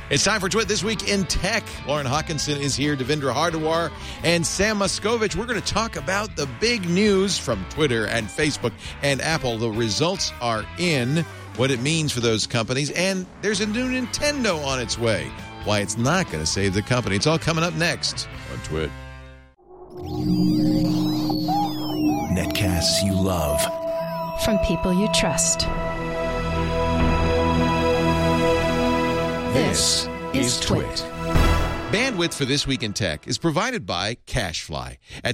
It's time for Twit This Week in Tech. Lauren Hawkinson is here, Devindra Hardawar, and Sam Moskovich. We're going to talk about the big news from Twitter and Facebook and Apple. The results are in, what it means for those companies, and there's a new Nintendo on its way. Why it's not going to save the company. It's all coming up next on Twit. Netcasts you love. From people you trust. This is Twit. Bandwidth for This Week in Tech is provided by CacheFly at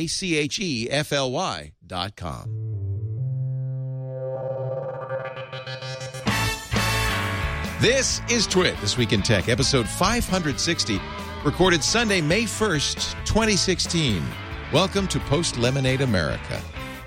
CacheFly.com. This is Twit This Week in Tech, episode 560, recorded Sunday, May 1st, 2016. Welcome to Post-Lemonade America.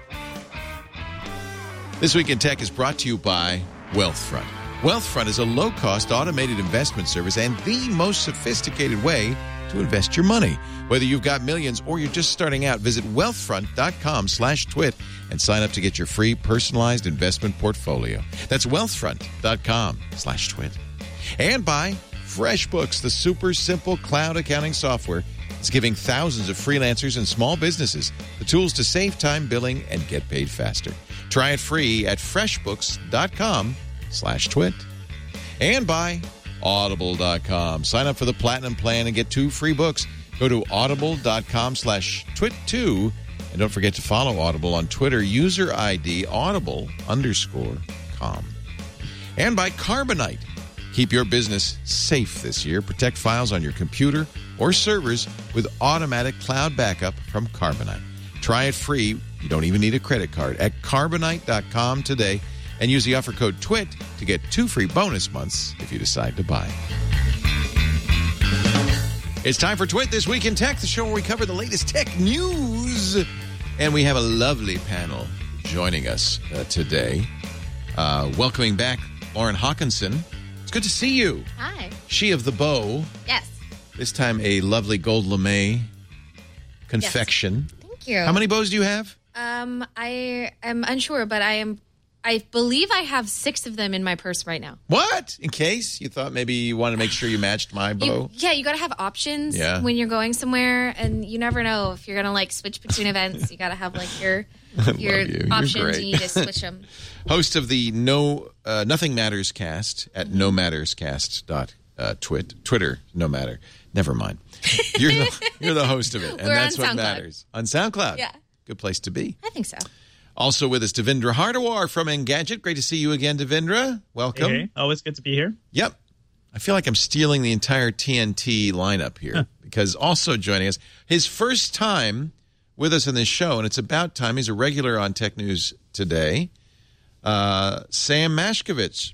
This Week in Tech is brought to you by Wealthfront. Wealthfront is a low-cost automated investment service and the most sophisticated way to invest your money. Whether you've got millions or you're just starting out, visit wealthfront.com/twit and sign up to get your free personalized investment portfolio. That's wealthfront.com/twit. And by FreshBooks, the super simple cloud accounting software. It's giving thousands of freelancers and small businesses the tools to save time billing and get paid faster. Try it free at freshbooks.com/twit. And by Audible.com. Sign up for the Platinum Plan and get 2 free books. Go to audible.com/twit2. And don't forget to follow Audible on Twitter. User ID audible_com. And by Carbonite. Keep your business safe this year. Protect files on your computer or servers with automatic cloud backup from Carbonite. Try it free. You don't even need a credit card at carbonite.com today. And use the offer code TWIT to get 2 free bonus months if you decide to buy. It's time for Twit This Week in Tech, the show where we cover the latest tech news. And we have a lovely panel joining us today. Welcoming back Lauren Hawkinson. It's good to see you. Hi. She of the bow. Yes. This time a lovely gold lame confection. Yes. Thank you. How many bows do you have? I am unsure, but I believe I have 6 of them in my purse right now. What? In case you thought maybe you wanted to make sure you matched my bow? You got to have options when you're going somewhere, and you never know if you're going to switch between events. You got to have your options. You need to switch them. Host of the Nothing Matters cast at Twitter, no matter. Never mind. You're the host of it, and that's what matters. On SoundCloud. Yeah. Good place to be. I think so. Also with us, Devindra Hardawar from Engadget. Great to see you again, Devindra. Welcome. Hey. Always good to be here. Yep. I feel like I'm stealing the entire TNT lineup here because also joining us, his first time with us in this show, and it's about time. He's a regular on Tech News Today. Sam Mashkovich.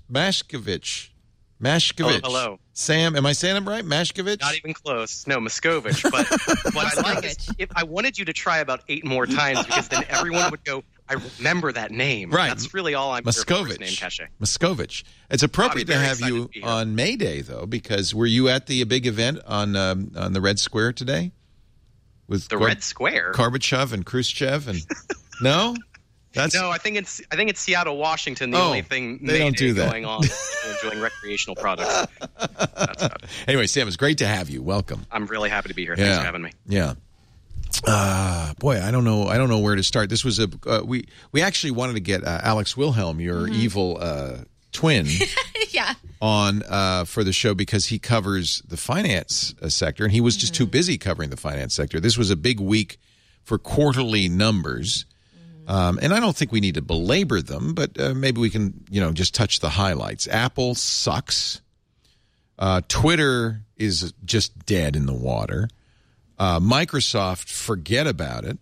Oh, hello. Sam, am I saying it right? Mashkovich? Not even close. No, Moskovich. But what I like is if I wanted you to try about 8 more times because then everyone would go, I remember that name. Right. That's really all I'm here for, his name, Cache. Moskovich. It's appropriate to have you on May Day, though, because were you at the big event on the Red Square today? With Red Square? Gorbachev and Khrushchev and no? No, I think it's Seattle, Washington. The only thing they don't do that. Going on, people enjoying recreational products. That's about it. Anyway, Sam, it's great to have you. Welcome. I'm really happy to be here. Thanks for having me. Yeah. Boy, I don't know where to start. This was we actually wanted to get Alex Wilhelm, your evil twin, on for the show because he covers the finance sector, and he was just too busy covering the finance sector. This was a big week for quarterly numbers. And I don't think we need to belabor them, but maybe we can, just touch the highlights. Apple sucks. Twitter is just dead in the water. Microsoft, forget about it.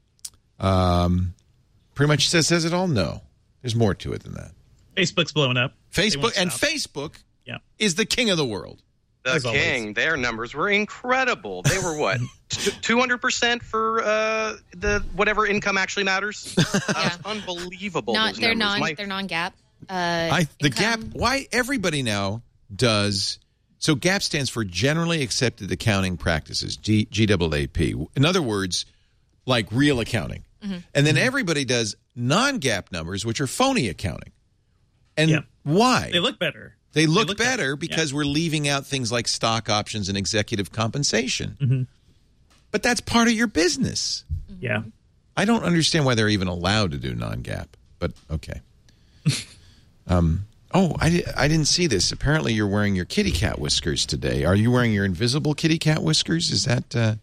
Pretty much says it all. No, there's more to it than that. Facebook's blowing up. Facebook is the king of the world. The king. Their numbers were incredible. They were what? 200% for the whatever income actually matters. Unbelievable. They're non-GAAP. The Gap. Why everybody now does. So GAAP stands for Generally Accepted Accounting Practices, GAAP. In other words, like real accounting. And then everybody does non-GAAP numbers, which are phony accounting. And why? They look better. They look better because we're leaving out things like stock options and executive compensation. Mm-hmm. But that's part of your business. Yeah. I don't understand why they're even allowed to do non-GAAP, but okay. I didn't see this. Apparently you're wearing your kitty cat whiskers today. Are you wearing your invisible kitty cat whiskers? Is that...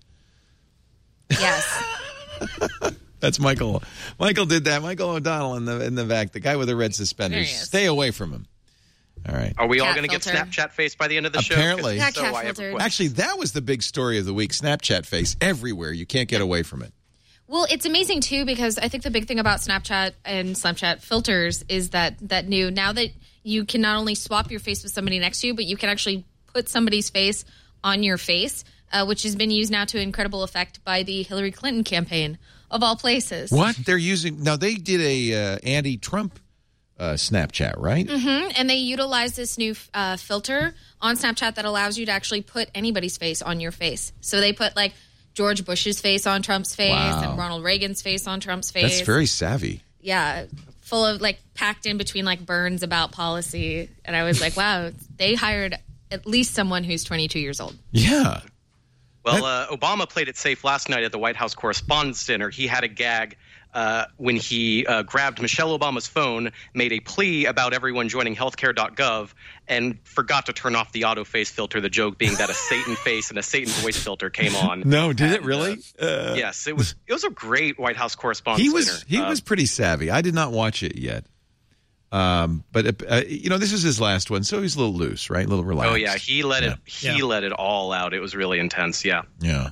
Yes. That's Michael. Michael did that. Michael O'Donnell in the back, the guy with the red suspenders. Stay away from him. All right. Are we all going to get Snapchat face by the end of the show? Apparently. Actually, that was the big story of the week. Snapchat face everywhere. You can't get away from it. Well, it's amazing, too, because I think the big thing about Snapchat and Snapchat filters is that now that you can not only swap your face with somebody next to you, but you can actually put somebody's face on your face, which has been used now to incredible effect by the Hillary Clinton campaign, of all places. What? They're using... Now, they did a anti-Trump Snapchat, right? Mm-hmm. And they utilize this new filter on Snapchat that allows you to actually put anybody's face on your face. So they put, like, George Bush's face on Trump's face and Ronald Reagan's face on Trump's face. That's very savvy. Yeah. Full of, like, packed in between, like, burns about policy. And I was like, wow, they hired at least someone who's 22 years old. Yeah. Well, Obama played it safe last night at the White House Correspondents' Dinner. He had a gag when he grabbed Michelle Obama's phone, made a plea about everyone joining healthcare.gov, and forgot to turn off the auto face filter, the joke being that a Satan face and a Satan voice filter came on. No, did it really? Yes, it was a great White House Correspondents' Dinner. He was pretty savvy. I did not watch it yet. But this is his last one, so he's a little loose, right? A little relaxed. Oh yeah, he let it all out. It was really intense. Yeah. Yeah.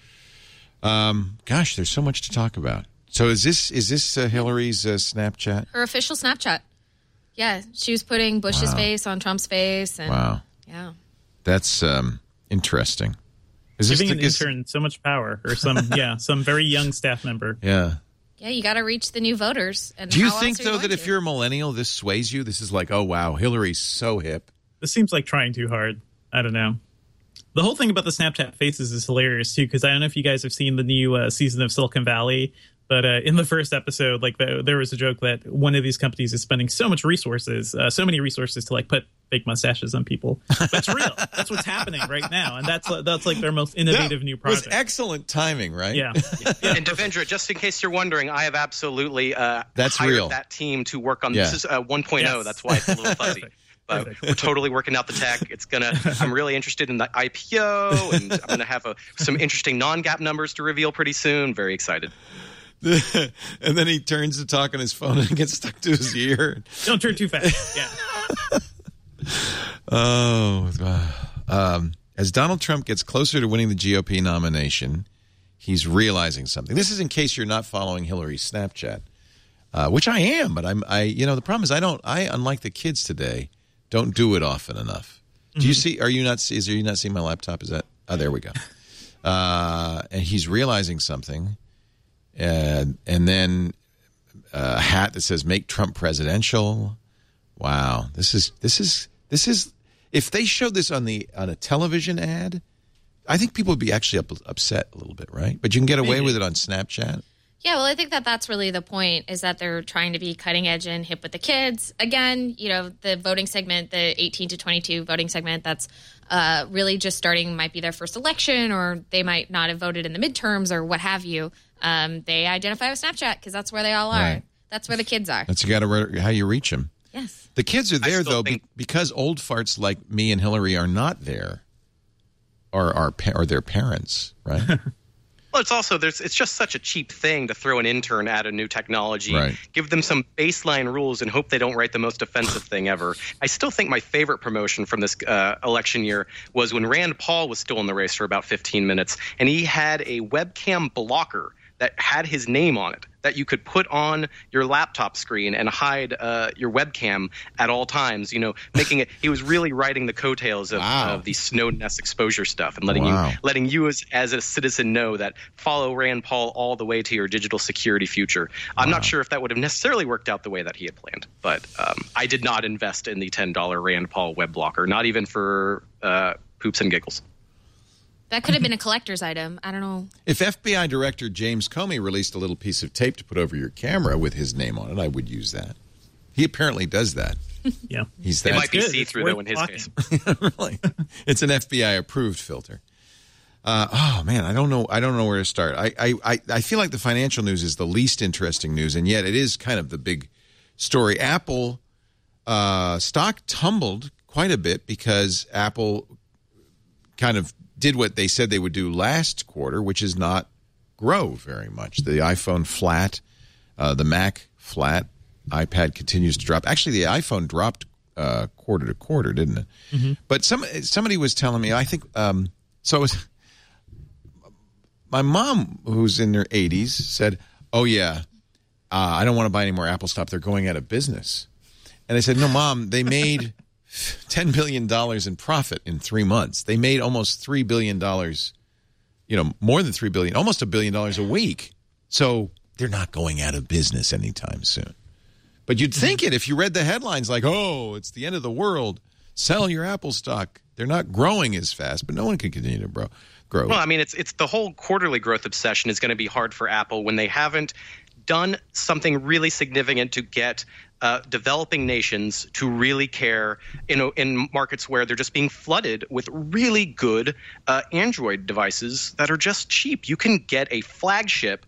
Gosh, there's so much to talk about. So is this Hillary's Snapchat? Her official Snapchat. Yeah, she was putting Bush's face on Trump's face. And, wow. Yeah. That's interesting. Giving an intern so much power, or some very young staff member. Yeah. Yeah, you got to reach the new voters. And do you think, though, that if you're a millennial, this sways you? This is like, oh, wow, Hillary's so hip. This seems like trying too hard. I don't know. The whole thing about the Snapchat faces is hilarious, too, because I don't know if you guys have seen the new season of Silicon Valley, but in the first episode, like there was a joke that one of these companies is spending so many resources to like put fake mustaches on people. That's real. That's what's happening right now, and that's like their most innovative new project. It was excellent timing, right? Yeah. And Devendra, just in case you're wondering, I have absolutely hired that team to work on this. Is 1.0. Yes. That's why it's a little fuzzy. But we're totally working out the tech. I'm really interested in the IPO, and I'm gonna have some interesting non-GAAP numbers to reveal pretty soon. Very excited. And then he turns to talk on his phone and gets stuck to his ear. Don't turn too fast. Yeah. As Donald Trump gets closer to winning the GOP nomination, he's realizing something. This is in case you're not following Hillary's Snapchat, which I am. But the problem is I unlike the kids today, don't do it often enough. Do you see? Are you not seeing my laptop? Is that? Oh, there we go. And he's realizing something. And then a hat that says "Make Trump Presidential." Wow, this is. If they showed this on a television ad, I think people would be actually upset a little bit, right? But you can get away with it on Snapchat. Yeah, well, I think that's really the point, is that they're trying to be cutting edge and hip with the kids. Again, the voting segment, the 18 to 22 voting segment, that's really just starting, might be their first election, or they might not have voted in the midterms or what have you. They identify with Snapchat because that's where they all are. Right. That's where the kids are. That's how you reach them. Yes. The kids are there, though, because old farts like me and Hillary are not there, or their parents, right? Well, it's just such a cheap thing to throw an intern at a new technology, give them some baseline rules, and hope they don't write the most offensive thing ever. I still think my favorite promotion from this election year was when Rand Paul was still in the race for about 15 minutes, and he had a webcam blocker that had his name on it that you could put on your laptop screen and hide your webcam at all times, making it – he was really riding the coattails of the Snowden-esque exposure stuff and letting you as a citizen know that follow Rand Paul all the way to your digital security future. I'm not sure if that would have necessarily worked out the way that he had planned, but I did not invest in the $10 Rand Paul web blocker, not even for poops and giggles. That could have been a collector's item. I don't know. If FBI Director James Comey released a little piece of tape to put over your camera with his name on it, I would use that. He apparently does that. Yeah. It might be see-through, though, in his case. Really? It's an FBI-approved filter. Oh, man, I don't know where to start. I feel like the financial news is the least interesting news, and yet it is kind of the big story. Apple stock tumbled quite a bit because Apple kind of did what they said they would do last quarter, which is not grow very much. The iPhone flat, the Mac flat, iPad continues to drop. Actually, the iPhone dropped quarter to quarter, didn't it? Mm-hmm. But somebody was telling me, I think, so it was my mom, who's in her 80s, said, oh, yeah, I don't want to buy any more Apple stock. They're going out of business. And I said, no, Mom, they made $10 billion in profit in 3 months. They made almost $3 billion, more than $3 billion, almost $1 billion a week. So they're not going out of business anytime soon. But you'd think it if you read the headlines like, oh, it's the end of the world. Sell your Apple stock. They're not growing as fast, but no one can continue to grow. Well, I mean, it's the whole quarterly growth obsession is going to be hard for Apple when they haven't done something really significant to get developing nations to really care in markets where they're just being flooded with really good Android devices that are just cheap. You can get a flagship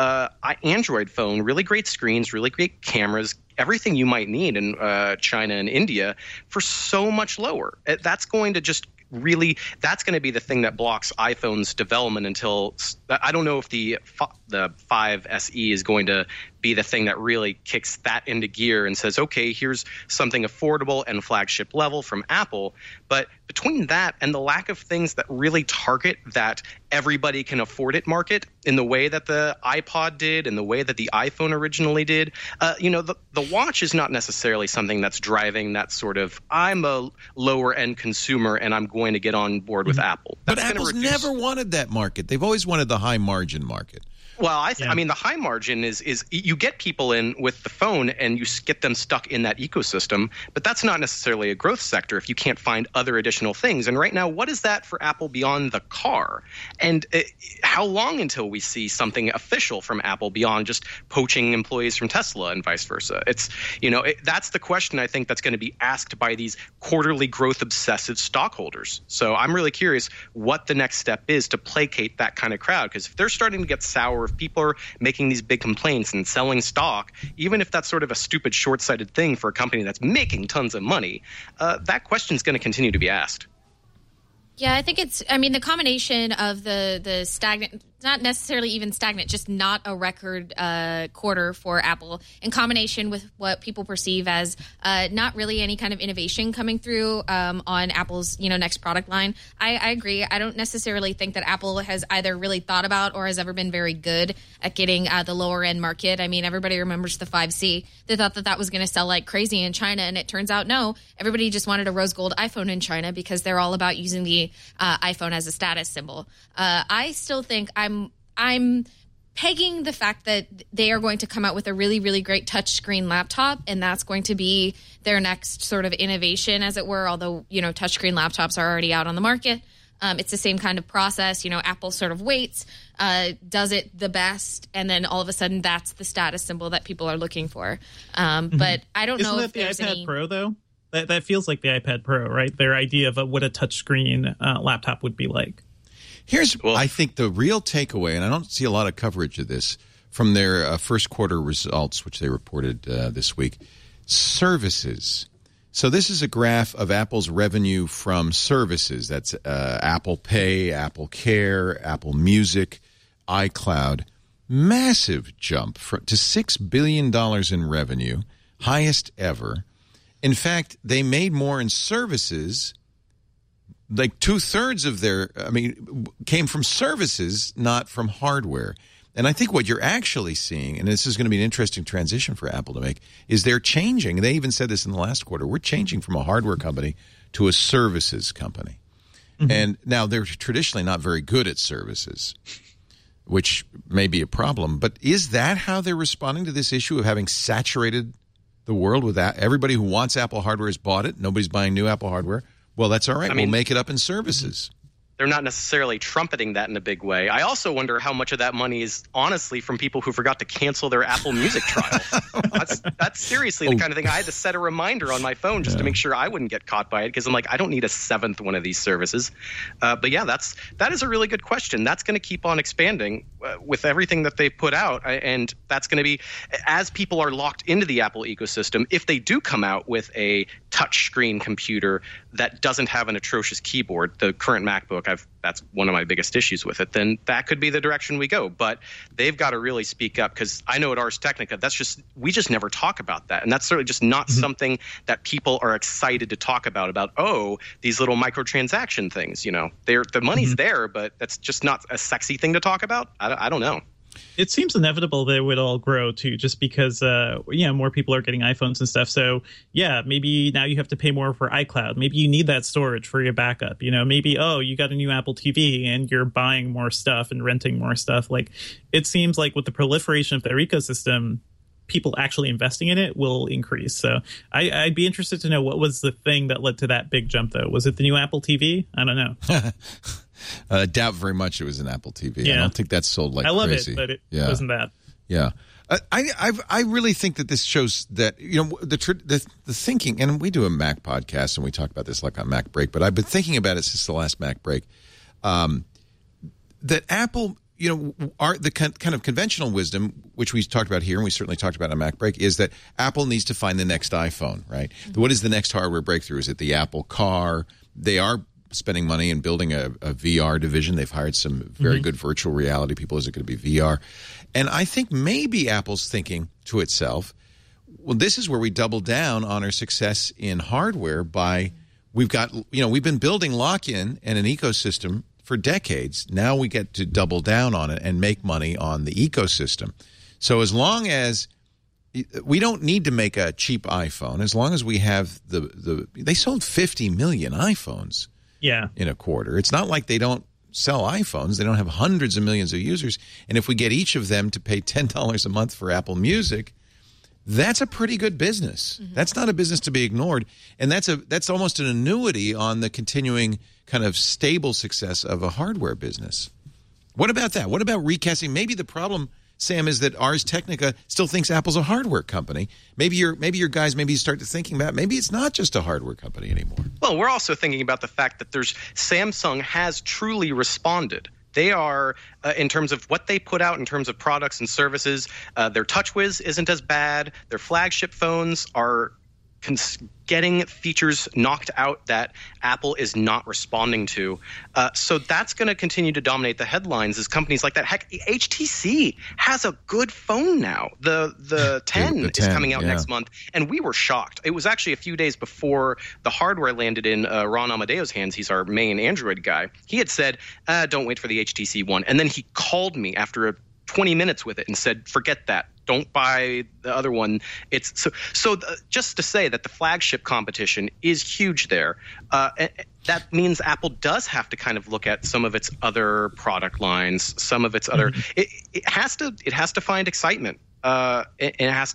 Android phone, really great screens, really great cameras, everything you might need in China and India for so much lower. That's going to just that's going to be the thing that blocks iPhone's development until I don't know if the 5 SE is going to be the thing that really kicks that into gear and says, okay, here's something affordable and flagship level from Apple. But between that and the lack of things that really target that everybody can afford it market in the way that the iPod did and the way that the iPhone originally did, the watch is not necessarily something that's driving that sort of I'm a lower end consumer and I'm going to get on board with Apple. But Apple's never wanted that market. They've always wanted the high margin market. Well, I mean, the high margin is you get people in with the phone and you get them stuck in that ecosystem, but that's not necessarily a growth sector if you can't find other additional things. And right now, what is that for Apple beyond the car? And how long until we see something official from Apple beyond just poaching employees from Tesla and vice versa? It's, that's the question I think that's going to be asked by these quarterly growth obsessive stockholders. So I'm really curious what the next step is to placate that kind of crowd, because if they're starting to get sour, if people are making these big complaints and selling stock, even if that's sort of a stupid, short-sighted thing for a company that's making tons of money, that question is going to continue to be asked. Yeah, I think the combination of the stagnant, not necessarily even stagnant, just not a record quarter for Apple, in combination with what people perceive as not really any kind of innovation coming through on Apple's next product line. I agree. I don't necessarily think that Apple has either really thought about or has ever been very good at getting the lower end market. I mean, everybody remembers the 5C. They thought that was going to sell like crazy in China, and it turns out no. Everybody just wanted a rose gold iPhone in China because they're all about using the iPhone as a status symbol. I still think I'm pegging the fact that they are going to come out with a really, really great touchscreen laptop, and that's going to be their next sort of innovation, as it were, although, touchscreen laptops are already out on the market. It's the same kind of process. Apple sort of waits, does it the best, and then all of a sudden that's the status symbol that people are looking for. But I don't know if there's the iPad any... Pro, though? That feels like the iPad Pro, right? Their idea of what a touchscreen laptop would be like. I think the real takeaway, and I don't see a lot of coverage of this from their first quarter results, which they reported this week, services. So this is a graph of Apple's revenue from services. That's Apple Pay, Apple Care, Apple Music, iCloud. Massive jump to $6 billion in revenue, highest ever. In fact, they made more in services. Like 2/3 of their, came from services, not from hardware. And I think what you're actually seeing, and this is going to be an interesting transition for Apple to make, is they're changing. They even said this in the last quarter. We're changing from a hardware company to a services company. Mm-hmm. And now they're traditionally not very good at services, which may be a problem. But is that how they're responding to this issue of having saturated the world with that? Everybody who wants Apple hardware has bought it. Nobody's buying new Apple hardware. Well, that's all right. We'll make it up in services. they're not necessarily trumpeting that in a big way. I also wonder how much of that money is honestly from people who forgot to cancel their Apple Music trial. That's seriously the kind of thing I had to set a reminder on my phone just to make sure I wouldn't get caught by it, because I'm like, I don't need a seventh one of these services. But yeah, that is a really good question. That's going to keep on expanding with everything that they put out, and that's going to be, as people are locked into the Apple ecosystem, if they do come out with a touchscreen computer that doesn't have an atrocious keyboard, the current MacBook, that's one of my biggest issues with it, then that could be the direction we go. But they've got to really speak up, because I know at Ars Technica, we just never talk about that. And that's certainly just not something that people are excited to talk about, these little microtransaction things. The money's there, but that's just not a sexy thing to talk about. I don't know. It seems inevitable that it would all grow too, just because more people are getting iPhones and stuff. So yeah, maybe now you have to pay more for iCloud. Maybe you need that storage for your backup. Maybe you got a new Apple TV and you're buying more stuff and renting more stuff. Like, it seems like with the proliferation of their ecosystem, people actually investing in it will increase. So I'd be interested to know what was the thing that led to that big jump, though. Was it the new Apple TV? I don't know. I doubt very much it was an Apple TV. Yeah. I don't think that's sold like crazy. I love crazy. it, but it wasn't that. Yeah. I really think that this shows that, the thinking, and we do a Mac podcast and we talk about this like on Mac Break, but I've been thinking about it since the last Mac Break, that Apple, the kind of conventional wisdom, which we talked about here and we certainly talked about on Mac Break, is that Apple needs to find the next iPhone, right? Mm-hmm. What is the next hardware breakthrough? Is it the Apple Car? They are spending money and building a VR division. They've hired some very good virtual reality people. Is it going to be VR? And I think maybe Apple's thinking to itself, well, this is where we double down on our success in hardware by we've been building lock-in and an ecosystem for decades. Now we get to double down on it and make money on the ecosystem. So as long as we don't need to make a cheap iPhone, as long as we have they sold 50 million iPhones. Yeah. In a quarter. It's not like they don't sell iPhones. They don't have hundreds of millions of users. And if we get each of them to pay $10 a month for Apple Music, that's a pretty good business. Mm-hmm. That's not a business to be ignored. And that's almost an annuity on the continuing kind of stable success of a hardware business. What about that? What about recasting? Maybe the problem, Sam, is that Ars Technica still thinks Apple's a hardware company. Maybe your guys start to thinking about maybe it's not just a hardware company anymore. Well, we're also thinking about the fact that Samsung has truly responded. They are, in terms of what they put out in terms of products and services, their TouchWiz isn't as bad. Their flagship phones are getting features knocked out that Apple is not responding to. So that's going to continue to dominate the headlines as companies like that. Heck, HTC has a good phone now. The 10 is coming out next month, and we were shocked. It was actually a few days before the hardware landed in Ron Amadeo's hands. He's our main Android guy. He had said, don't wait for the HTC One. And then he called me after 20 minutes with it and said, forget that. Don't buy the other one. It's so just to say that the flagship competition is huge there. That means Apple does have to kind of look at some of its other product lines, some of its other. It has to find excitement. It has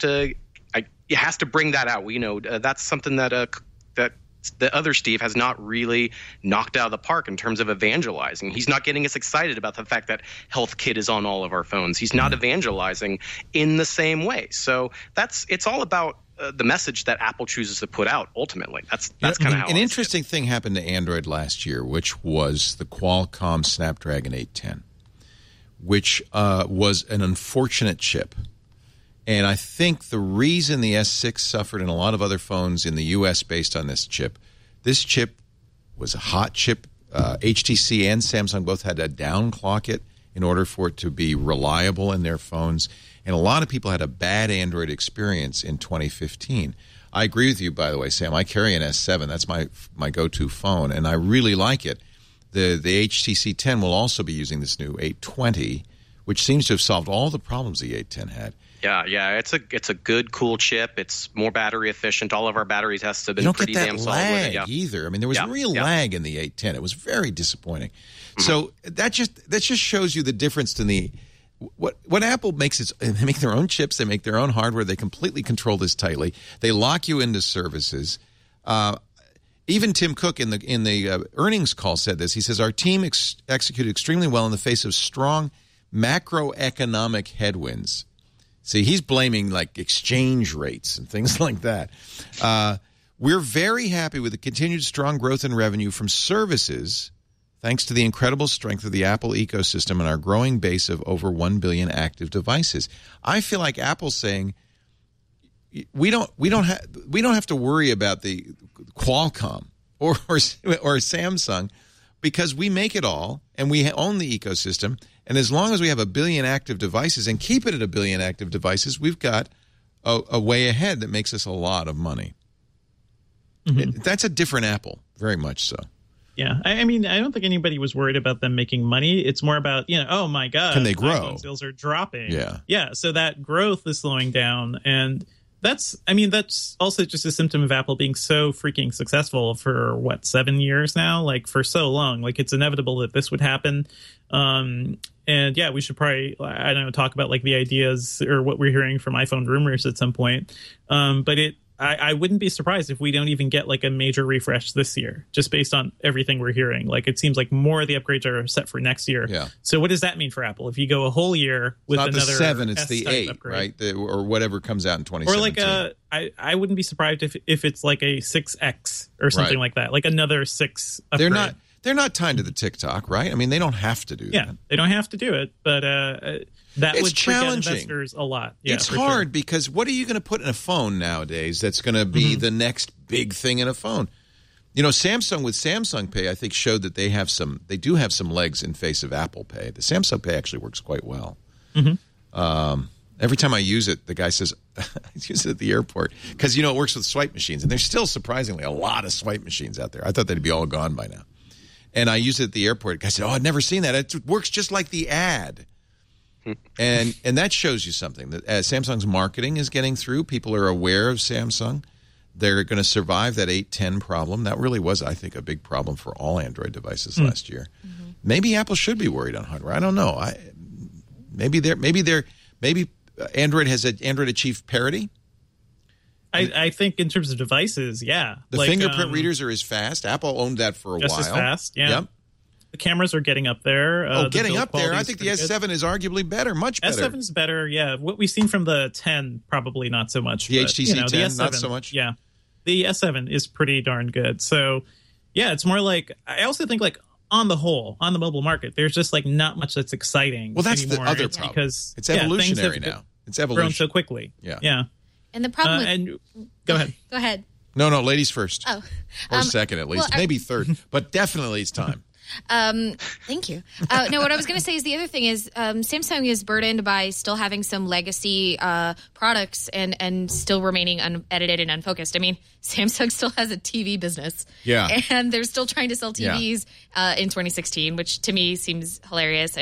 to bring that out. That's something that the other Steve has not really knocked out of the park in terms of evangelizing. He's not getting us excited about the fact that HealthKit is on all of our phones. He's not evangelizing in the same way. So it's all about the message that Apple chooses to put out. Ultimately, that's kind of how. An interesting thing happened to Android last year, which was the Qualcomm Snapdragon 810, which was an unfortunate chip. And I think the reason the S6 suffered and a lot of other phones in the U.S. based on this chip was a hot chip. HTC and Samsung both had to downclock it in order for it to be reliable in their phones. And a lot of people had a bad Android experience in 2015. I agree with you, by the way, Sam. I carry an S7. That's my go-to phone, and I really like it. The HTC 10 will also be using this new 820, which seems to have solved all the problems the 810 had. Yeah, it's a good, cool chip. It's more battery efficient. All of our battery tests have been pretty damn solid with it. You don't get that lag either. I mean, there was real lag in the 810. It was very disappointing. Mm-hmm. So that just shows you the difference in what Apple makes. They make their own chips. They make their own hardware. They completely control this tightly. They lock you into services. Even Tim Cook in the earnings call said this. He says, our team executed extremely well in the face of strong macroeconomic headwinds. See, he's blaming like exchange rates and things like that. We're very happy with the continued strong growth in revenue from services, thanks to the incredible strength of the Apple ecosystem and our growing base of over 1 billion active devices. I feel like Apple's saying we don't have to worry about the Qualcomm or Samsung, because we make it all and we own the ecosystem. And as long as we have 1 billion active devices and keep it at 1 billion active devices, we've got a way ahead that makes us a lot of money. Mm-hmm. That's a different Apple, very much so. Yeah, I mean, I don't think anybody was worried about them making money. It's more about, oh my God, can they grow? iPhone sales are dropping. Yeah. So that growth is slowing down, and that's also just a symptom of Apple being so freaking successful for 7 years now, like for so long. Like it's inevitable that this would happen. And yeah, we should probably, I don't know, talk about like the ideas or what we're hearing from iPhone rumors at some point. But I wouldn't be surprised if we don't even get like a major refresh this year, just based on everything we're hearing. Like it seems like more of the upgrades are set for next year. Yeah. So what does that mean for Apple? If you go a whole year with it's not another the 7, it's the 8, upgrade, right? Or whatever comes out in 2017. Or like I wouldn't be surprised if it's like a 6X or something like that, like another 6 upgrade. They're not tied to the TikTok, right? I mean, they don't have to do that. Yeah, they don't have to do it, but that would challenge investors a lot. Yeah, it's hard because what are you going to put in a phone nowadays that's going to be the next big thing in a phone? Samsung with Samsung Pay, I think, showed that they do have some legs in face of Apple Pay. The Samsung Pay actually works quite well. Mm-hmm. Every time I use it, the guy says, I use it at the airport because, it works with swipe machines. And there's still surprisingly a lot of swipe machines out there. I thought they'd be all gone by now. And I used it at the airport. The guy said, I'd never seen that. It works just like the ad. And that shows you something. That as Samsung's marketing is getting through, people are aware of Samsung. They're going to survive that 810 problem. That really was, I think, a big problem for all Android devices last year. Mm-hmm. Maybe Apple should be worried on hardware. I don't know. Maybe Android has Android achieved parity. I think in terms of devices, yeah. The fingerprint readers are as fast. Apple owned that for a while. Just as fast, yeah. Yep. The cameras are getting up there. Getting up there. I think the S7 is arguably better, much better. S7 is better, yeah. What we've seen from the 10, probably not so much. The HTC 10, the S7, not so much? Yeah. The S7 is pretty darn good. So, yeah, it's more like, I also think like on the whole, on the mobile market, there's just like not much that's exciting. Well, that's anymore, the other problem. Because it's evolutionary now. It's evolution. Grown so quickly. Yeah. And the problem go ahead. Go ahead. No, ladies first. Oh. Or second at least. Maybe third. But definitely it's time. Thank you. No, what I was going to say is the other thing is Samsung is burdened by still having some legacy products and still remaining unedited and unfocused. I mean, Samsung still has a TV business. Yeah. And they're still trying to sell TVs in 2016, which to me seems hilarious.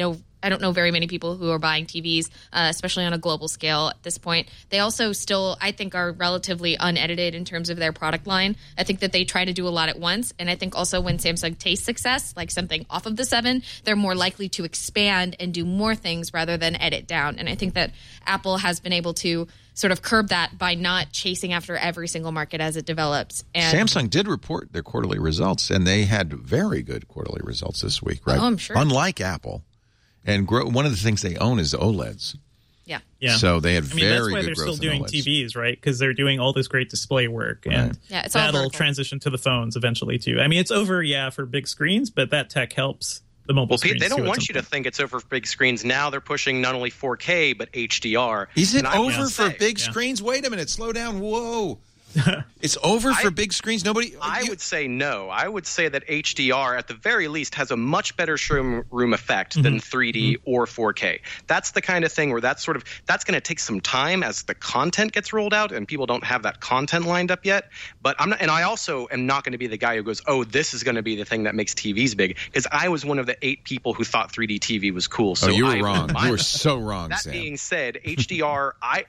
I don't know very many people who are buying TVs, especially on a global scale at this point. They also still, I think, are relatively unedited in terms of their product line. I think that they try to do a lot at once. And I think also when Samsung tastes success, like something off of the 7, they're more likely to expand and do more things rather than edit down. And I think that Apple has been able to sort of curb that by not chasing after every single market as it develops. And Samsung did report their quarterly results, and they had very good quarterly results this week, right? Oh, I'm sure. Unlike Apple. And one of the things they own is OLEDs. Yeah. So they had very good growth. That's why they're still doing OLEDs. TVs, right? Because they're doing all this great display work. Right. And it's all that'll vertical. transition to the phones eventually, too. I mean, it's over, for big screens, but that tech helps the mobile screens. Pete, they don't want you to think it's over for big screens. Now they're pushing not only 4K, but HDR. Is it over for big screens? Wait a minute. Slow down. Whoa. It's over for big screens? I would say no. I would say that HDR, at the very least, has a much better showroom effect than 3D or 4K. That's the kind of thing where that's going to take some time as the content gets rolled out and people don't have that content lined up yet. But I also am not going to be the guy who goes, oh, this is going to be the thing that makes TVs big, because I was one of the 8 people who thought 3D TV was cool. So you were wrong. You were so wrong, That Sam. being said, HDR,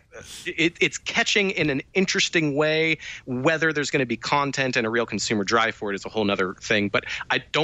it's catching in an interesting way. Whether there's going to be content and a real consumer drive for it is a whole other thing. But I don't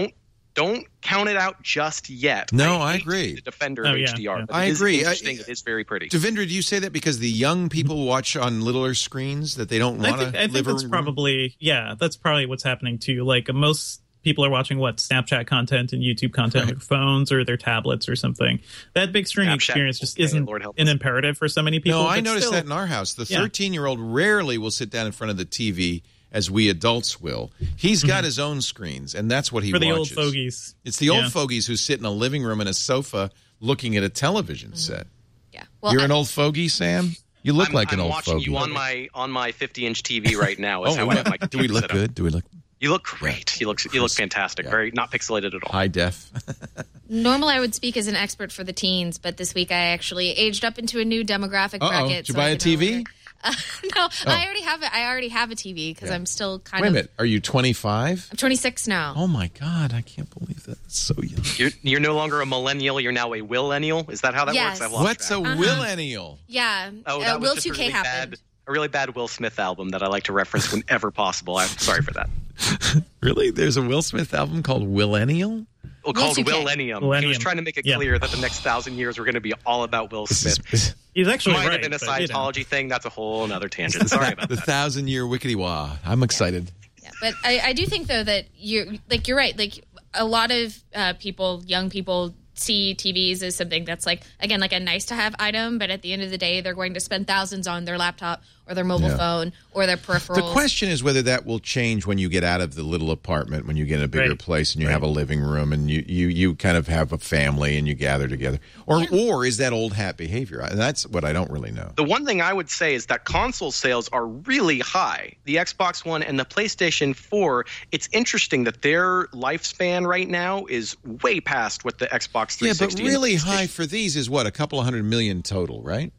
don't count it out just yet. No, I agree. The defender of HDR. But I agree. It is very pretty. Devendra, do you say that because the young people watch on littler screens that they don't want to live? I think that's probably that's probably what's happening too. Like most people are watching Snapchat content and YouTube content on their phones or their tablets or something. That big screen experience just isn't an imperative for so many people. No, I noticed that in our house. The 13-year-old rarely will sit down in front of the TV as we adults will. He's got his own screens, and that's what he watches. For the old fogies. It's the old fogies who sit in a living room in a sofa looking at a television set. Yeah. Well, You're an old fogey, Sam? You look like an old fogey. I'm watching you on my 50-inch TV right now. Is how I have my Do we look good? Do we look? You look great. You look fantastic. Very not pixelated at all. High def. Normally, I would speak as an expert for the teens, but this week I actually aged up into a new demographic bracket. Did you buy a TV? No, I already have it. I already have a TV because I'm still kind of. Wait a minute. Are you 25? I'm 26 now. Oh my God! I can't believe that. It's so young. You're no longer a millennial. You're now a willennial. Is that how that works? I've lost What's track. a millennial? Yeah. Oh, that was Will just 2K happened. A really bad Will Smith album that I like to reference whenever possible. I'm sorry for that. Really? There's a Will Smith album called Willennial? Well, called Willennium. He was trying to make it clear that the next 1,000 years were going to be all about Will Smith. He's actually might right. have been a Scientology thing. That's a whole other tangent. Sorry about that. The 1,000-year wickety-wah. I'm excited. Yeah, but I do think, though, that you're right. Like, a lot of young people see TVs as something that's like a nice-to-have item, but at the end of the day, they're going to spend thousands on their laptop or their mobile phone or their peripherals. The question is whether that will change when you get out of the little apartment, when you get in a bigger place and you have a living room and you kind of have a family and you gather together. Or is that old hat behavior? And that's what I don't really know. The one thing I would say is that console sales are really high. The Xbox One and the PlayStation 4, it's interesting that their lifespan right now is way past what the Xbox 360 Yeah, but really high for these is what, a couple of 100 million total, right?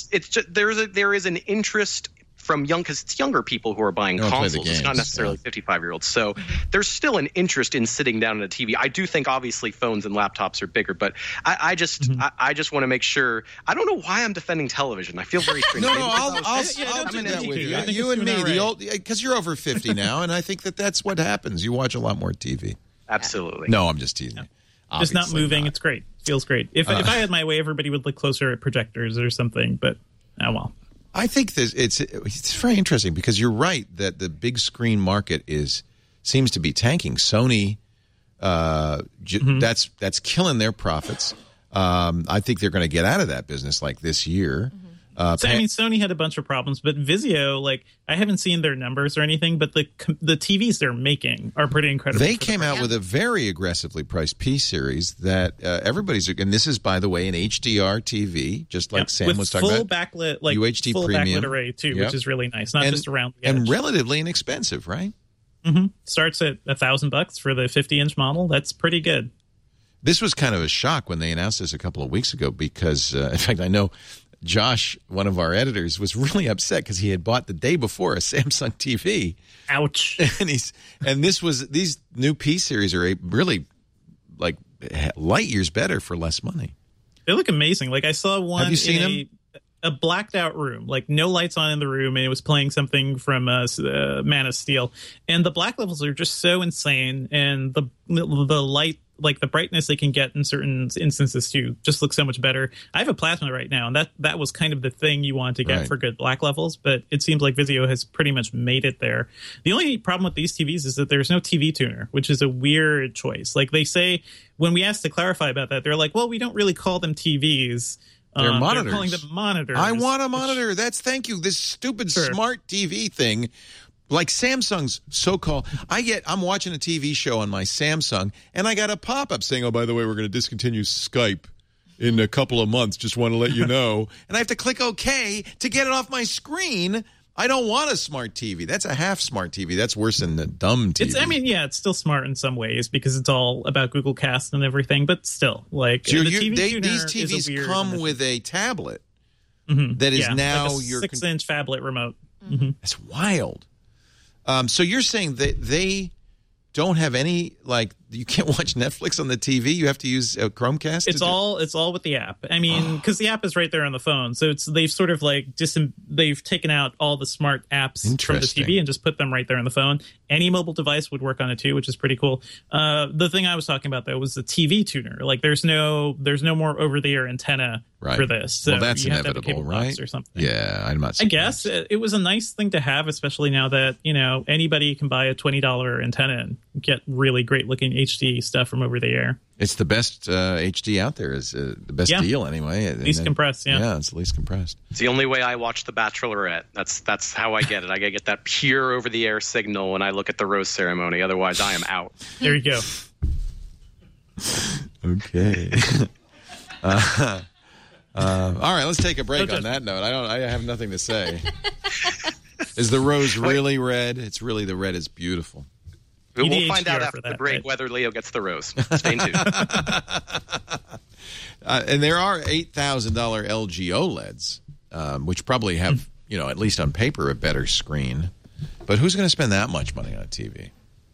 There is an interest from because it's younger people who are buying consoles. It's not necessarily 55-year-olds. So there's still an interest in sitting down at a TV. I do think obviously phones and laptops are bigger, but I just want to make sure. I don't know why I'm defending television. I feel very strange. I'll do that with you. You and me, the old, because you're over 50 now, and I think that's what happens. You watch a lot more TV. Absolutely. No, I'm just teasing. No. Just not moving. It's great. Feels great. If I had my way, everybody would look closer at projectors or something. But well. I think it's very interesting because you're right that the big screen market seems to be tanking. Sony, that's killing their profits. I think they're going to get out of that business like this year. Sony had a bunch of problems, but Vizio, I haven't seen their numbers or anything, but the TVs they're making are pretty incredible. They came out with a very aggressively priced P series that everybody's, and this is, by the way, an HDR TV, just like Sam was talking about. Backlit, UHD full premium backlit array too, which is really nice. Not just around the edge. And relatively inexpensive, right? Mm-hmm. Starts at $1,000 for the 50-inch model. That's pretty good. This was kind of a shock when they announced this a couple of weeks ago because, in fact, I know Josh, one of our editors, was really upset because he had bought the day before a Samsung TV. Ouch! And these new P series are really light years better for less money. They look amazing. I saw one. Have you seen them? A blacked out room, no lights on in the room, and it was playing something from Man of Steel, and the black levels are just so insane, and the light, the brightness they can get in certain instances too, just looks so much better. I have a plasma right now, and that was kind of the thing you want to get for good black levels, but it seems like Vizio has pretty much made it there. The only problem with these TVs is that there's no TV tuner, which is a weird choice. They say, when we asked to clarify about that, they're like, well, we don't really call them TVs. They're monitors. They're calling them monitors. I want a monitor. Thank you. This stupid smart TV thing, like Samsung's so-called. I'm watching a TV show on my Samsung, and I got a pop-up saying, "Oh, by the way, we're going to discontinue Skype in a couple of months. Just want to let you know." And I have to click OK to get it off my screen. I don't want a smart TV. That's a half smart TV. That's worse than the dumb TV. It's still smart in some ways because it's all about Google Cast and everything, but still, these TVs come with a tablet that is now your 6-inch phablet remote. Mm-hmm. That's wild. So you're saying that they don't have any you can't watch Netflix on the TV. You have to use a Chromecast. It's all with the app. I mean, because the app is right there on the phone, so they've sort of like they've taken out all the smart apps from the TV and just put them right there on the phone. Any mobile device would work on it too, which is pretty cool. The thing I was talking about though was the TV tuner. Like there's no more over the air antenna for this. So well, that's you have inevitable, to have a cable right? box or something. Yeah, I'm not. I guess it was a nice thing to have, especially now that anybody can buy a $20 antenna and get really great looking HD stuff from over the air. It's the best HD out there. Is the best deal anyway. Least compressed. Yeah, it's the least compressed. It's the only way I watch The Bachelorette. That's how I get it. I get that pure over the air signal when I look at the rose ceremony. Otherwise, I am out. There you go. Okay. All right, let's take a break on that note. I have nothing to say. Is the rose really red? It's really, the red is beautiful. We'll find out after the break whether Leo gets the rose. Stay tuned. And there are $8,000 LG OLEDs, which probably have, at least on paper, a better screen. But who's going to spend that much money on a TV?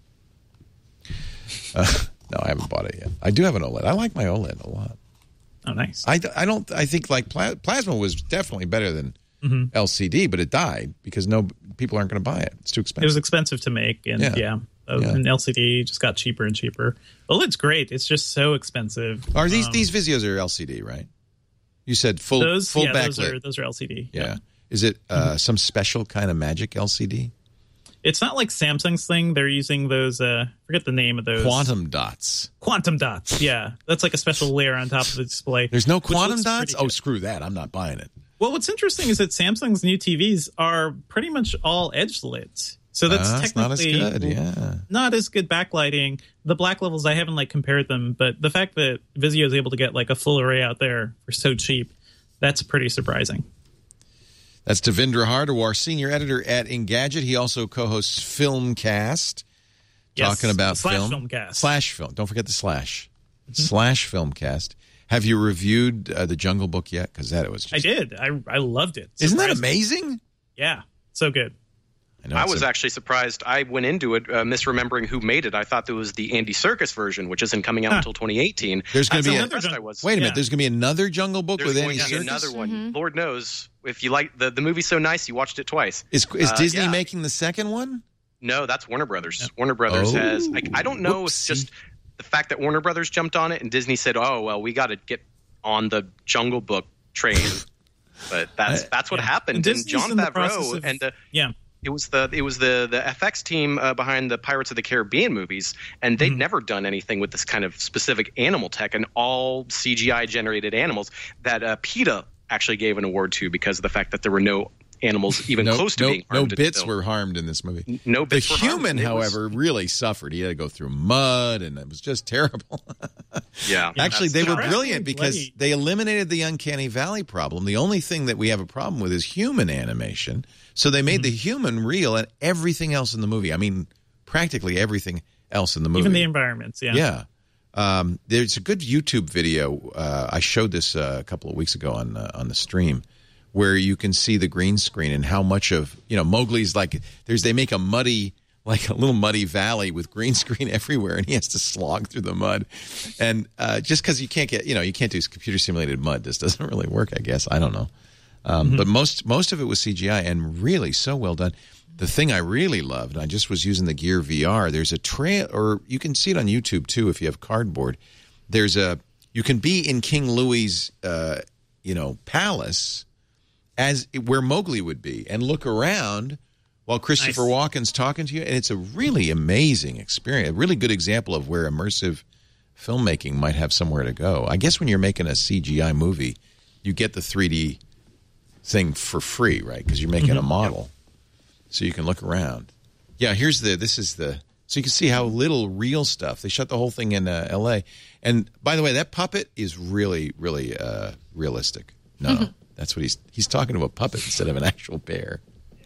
No, I haven't bought it yet. I do have an OLED. I like my OLED a lot. Oh, nice. I think like plasma was definitely better than LCD, but it died because people aren't going to buy it. It's too expensive. It was expensive to make, and and LCD just got cheaper and cheaper. OLED's great. It's just so expensive. Are these Vizios are LCD, right? You said full backlit. Those are LCD. Yeah. Is it some special kind of magic LCD? It's not like Samsung's thing. They're using those, forget the name of those. Quantum dots. Quantum dots, yeah. That's like a special layer on top of the display. There's no quantum dots? Oh, screw that. I'm not buying it. Well, what's interesting is that Samsung's new TVs are pretty much all edge lit. So that's technically not as good, not as good backlighting. The black levels, I haven't compared them, but the fact that Vizio is able to get a full array out there for so cheap, that's pretty surprising. That's Devendra Hardawar, senior editor at Engadget. He also co-hosts Filmcast, talking about Filmcast. Slash Film. Don't forget the slash. Slash Filmcast. Have you reviewed The Jungle Book yet? Because that was just... I did. I loved it. Isn't that amazing? Yeah, so good. I was actually surprised. I went into it misremembering who made it. I thought there was the Andy Serkis version, which isn't coming out until 2018. There's going to be another. Wait a minute. There's going to be another Jungle Book with Andy Serkis. Another one. Lord knows if you like the movie's so nice, you watched it twice. Is Disney making the second one? No, that's Warner Brothers. Yeah. Warner Brothers has. I don't know. It's just the fact that Warner Brothers jumped on it and Disney said, "Oh well, we got to get on the Jungle Book train." But that's what happened. And Jon Favreau It was the FX team behind the Pirates of the Caribbean movies, and they'd never done anything with this kind of specific animal tech and all CGI generated animals that PETA actually gave an award to because of the fact that there were no animals even close to being harmed. No bits were harmed in this movie. No bits were harmed. The human, however, really suffered. He had to go through mud, and it was just terrible. Yeah. Actually, they were brilliant because they eliminated the Uncanny Valley problem. The only thing that we have a problem with is human animation. So they made the human real and everything else in the movie. I mean, practically everything else in the movie. Even the environments, Yeah. There's a good YouTube video. I showed this a couple of weeks ago on the stream, where you can see the green screen and how much of Mowgli's they make a little muddy valley with green screen everywhere, and he has to slog through the mud. And just because you can't get you can't do computer simulated mud, this doesn't really work. I guess I don't know. But most of it was CGI and really so well done. The thing I really loved, I just was using the Gear VR. There's a trail, or you can see it on YouTube too if you have cardboard. You can be in King Louis's palace where Mowgli would be, and look around while Christopher Walken's talking to you, and it's a really amazing experience. A really good example of where immersive filmmaking might have somewhere to go. I guess when you're making a CGI movie, you get the 3D thing for free, right? Because you're making a model, so you can look around. Yeah, so you can see how little real stuff. They shot the whole thing in L.A. And by the way, that puppet is really, really realistic. No, that's what he's talking to a puppet instead of an actual bear.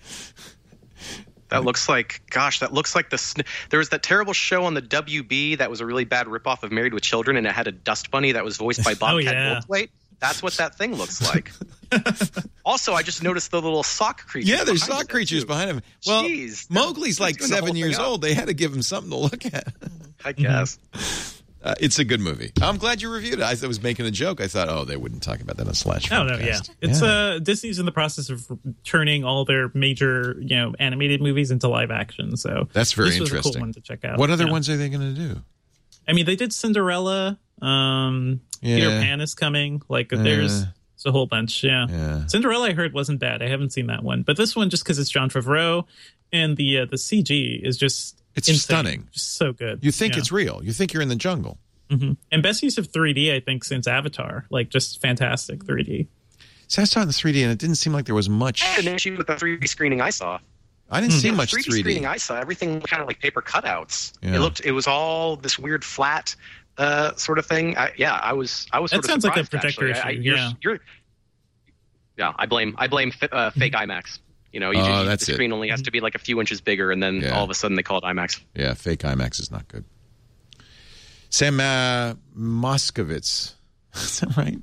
That looks like there was that terrible show on the WB that was a really bad ripoff of Married with Children, and it had a dust bunny that was voiced by Bobcat Goldthwait. That's what that thing looks like. Also, I just noticed the little sock creatures. Yeah, there's sock creatures behind him. Well, jeez, Mowgli's like 7 years old. They had to give him something to look at. I guess. It's a good movie. I'm glad you reviewed it. I was making a joke. I thought, they wouldn't talk about that on Slash. Oh, no, yeah. It's Disney's in the process of turning all their major, animated movies into live action. So that's very interesting. Was a cool one to check out. What other ones are they going to do? I mean, they did Cinderella. Peter Pan is coming. Like, there's a whole bunch. Yeah. Cinderella, I heard, wasn't bad. I haven't seen that one, but this one, just because it's Jon Favreau, and the CG is just insane. Stunning, just so good. You think it's real. You think you're in the jungle. Mm-hmm. And best use of 3D, I think, since Avatar. Like, just fantastic 3D. So I saw it in the 3D, and it didn't seem like there was much. I had an issue with the 3D screening I saw. I didn't see much 3D screening I saw. Everything kind of like paper cutouts. Yeah. It was all this weird flat sort of thing. I was that sort of sounds like a projector issue. I blame fake IMAX. The screen only has to be like a few inches bigger, and then all of a sudden they call it IMAX. Yeah, fake IMAX is not good. Sam Moskowitz, is that right?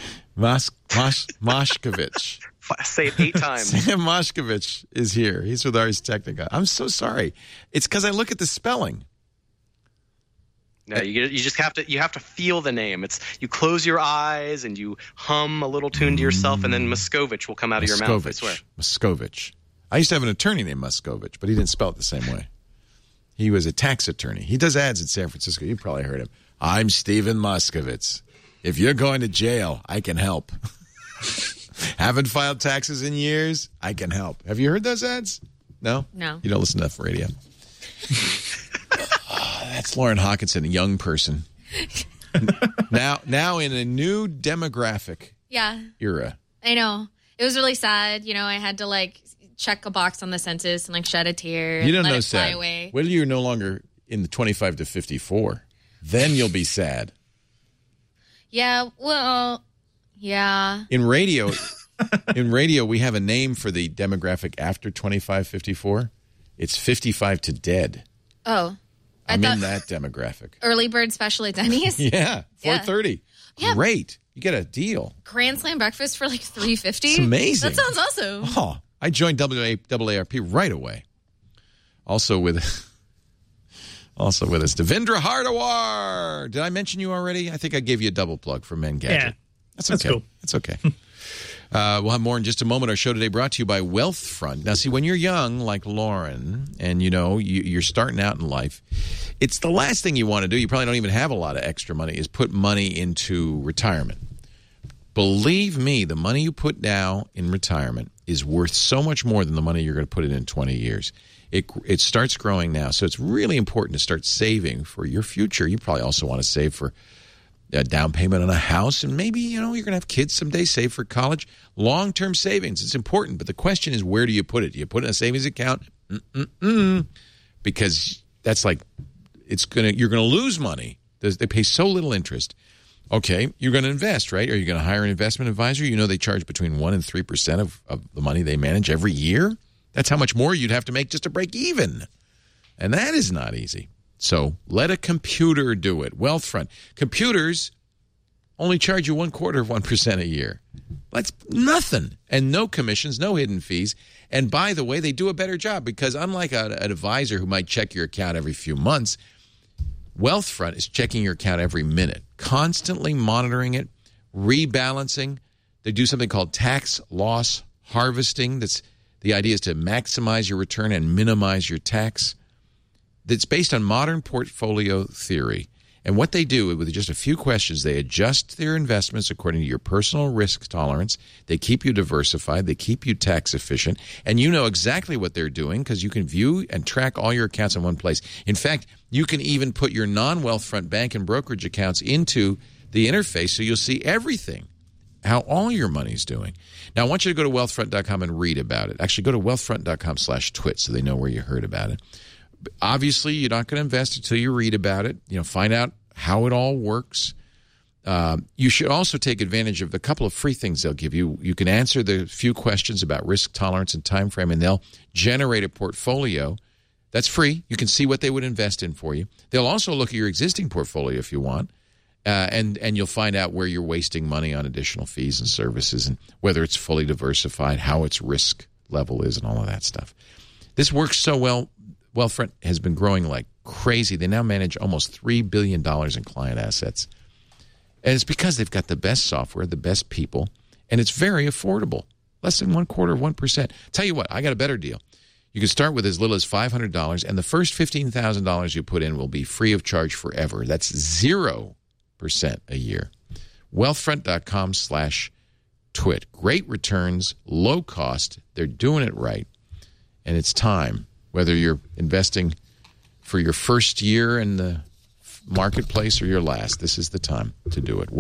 Moskowitz. Say it 8 times. Sam Moskowitz is here. He's with Ars Technica. I'm so sorry. It's because I look at the spelling. No, you just have to feel the name. You close your eyes and you hum a little tune to yourself, and then Moscovich will come out of your mouth. I swear. Moscovich. I used to have an attorney named Moscovich, but he didn't spell it the same way. He was a tax attorney. He does ads in San Francisco. You probably heard him. I'm Stephen Moskowitz. If you're going to jail, I can help. Haven't filed taxes in years? I can help. Have you heard those ads? No? No. You don't listen enough radio. That's Lauren Hawkinson, a young person. now in a new demographic era. I know. It was really sad. I had to check a box on the census and shed a tear. You don't let know it sad. Fly away. Wait till you're no longer in the 25 to 54. Then you'll be sad. Yeah, well, yeah. In radio, we have a name for the demographic after 25, 54. It's 55 to dead. Oh. I'm in that demographic. Early bird special at Denny's? Yeah, 4:30. Yeah. Great. You get a deal. Grand Slam breakfast for $3.50? It's amazing. That sounds awesome. Oh, I joined WARP right away. Also with us, Devendra Hardawar. Did I mention you already? I think I gave you a double plug for Mengadget. Yeah. That's okay. Cool. That's okay. We'll have more in just a moment. Our show today brought to you by Wealthfront. Now, see, when you're young, like Lauren, and you're starting out in life, it's the last thing you want to do. You probably don't even have a lot of extra money, is put money into retirement. Believe me, the money you put down in retirement is worth so much more than the money you're going to put in 20 years. It starts growing now, so it's really important to start saving for your future. You probably also want to save for a down payment on a house, and maybe, you're going to have kids someday, save for college. Long-term savings, it's important, but the question is, where do you put it? Do you put it in a savings account? Because that's you're going to lose money. They pay so little interest. Okay, you're going to invest, right? Are you going to hire an investment advisor? They charge between 1% and 3% of the money they manage every year. That's how much more you'd have to make just to break even. And that is not easy. So let a computer do it. Wealthfront. Computers only charge you 0.25% a year. That's nothing. And no commissions, no hidden fees. And by the way, they do a better job because unlike an advisor who might check your account every few months, Wealthfront is checking your account every minute, constantly monitoring it, rebalancing. They do something called tax loss harvesting. The idea is to maximize your return and minimize your tax. That's based on modern portfolio theory. And what they do, with just a few questions, they adjust their investments according to your personal risk tolerance. They keep you diversified. They keep you tax efficient. And you know exactly what they're doing because you can view and track all your accounts in one place. In fact, you can even put your non-Wealthfront bank and brokerage accounts into the interface so you'll see everything, how all your money's doing. Now, I want you to go to wealthfront.com and read about it. Actually, go to wealthfront.com/twit so they know where you heard about it. Obviously, you're not going to invest until you read about it. Find out how it all works. You should also take advantage of the couple of free things they'll give you. You can answer the few questions about risk tolerance and time frame, and they'll generate a portfolio. That's free. You can see what they would invest in for you. They'll also look at your existing portfolio if you want And you'll find out where you're wasting money on additional fees and services, and whether it's fully diversified, how its risk level is, and all of that stuff. This works so well. Wealthfront has been growing like crazy. They now manage almost $3 billion in client assets. And it's because they've got the best software, the best people, and it's very affordable. Less than 0.25%. Tell you what, I got a better deal. You can start with as little as $500, and the first $15,000 you put in will be free of charge forever. That's 0% a year. Wealthfront.com/twit. Great returns, low cost. They're doing it right. And it's time. Whether you're investing for your first year in the marketplace or your last, this is the time to do it.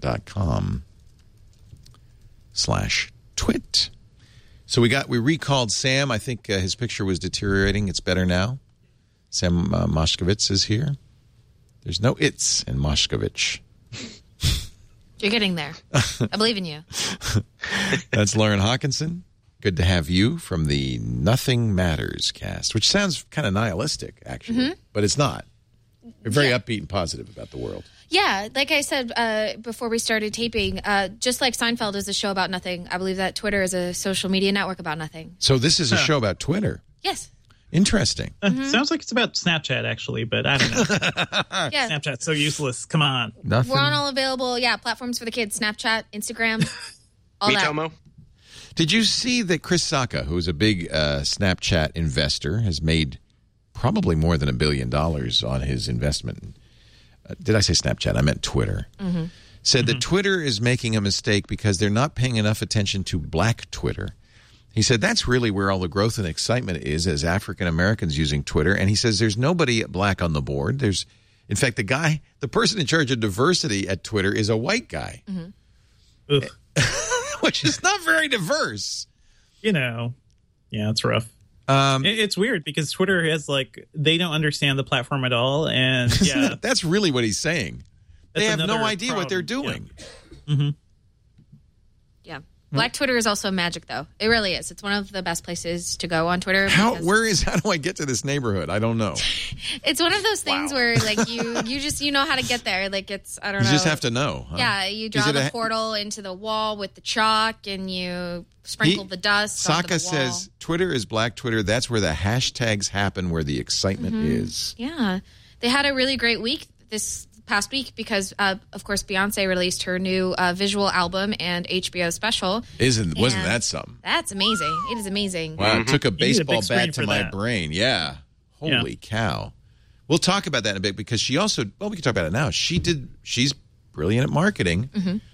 Wealthfront.com/twit. So we recalled Sam. I think his picture was deteriorating. It's better now. Sam Moshkovitz is here. There's no "it's" in Moshkovich. You're getting there. I believe in you. That's Lauren Hawkinson. Good to have you from the Nothing Matters cast, which sounds kind of nihilistic, actually, but it's not. You're very upbeat and positive about the world. Yeah, like I said before we started taping, just like Seinfeld is a show about nothing, I believe that Twitter is a social media network about nothing. So this is a show about Twitter? Yes. Interesting. Sounds like it's about Snapchat, actually, but I don't know. Yeah. Snapchat's so useless. Come on. Nothing. We're on all available, platforms for the kids. Snapchat, Instagram, all that. Tomo. Did you see that Chris Sacca, who's a big Snapchat investor, has made probably more than $1 billion on his investment? Did I say Snapchat? I meant Twitter. Said that Twitter is making a mistake because they're not paying enough attention to Black Twitter. He said that's really where all the growth and excitement is as African Americans using Twitter. And he says there's nobody black on the board. In fact, the person in charge of diversity at Twitter is a white guy, which is not very diverse. Yeah, it's rough. It's weird because Twitter has they don't understand the platform at all. And yeah, that's really what he's saying. They have no idea what they're doing. Yeah. Yeah. Black Twitter is also magic, though. It really is. It's one of the best places to go on Twitter. How do I get to this neighborhood? I don't know. It's one of those things where you just know how to get there. It's I don't know. You just have to know. Huh? Yeah, you draw the portal into the wall with the chalk and you sprinkle the dust. Sacca says Twitter is Black Twitter. That's where the hashtags happen, where the excitement is. Yeah, they had a really great week this past week because, of course, Beyonce released her new visual album and HBO special. Wasn't that something? That's amazing. It is amazing. Wow, it took a baseball bat to my brain. Yeah. Holy cow. We'll talk about that in a bit because she also, we can talk about it now. She's brilliant at marketing.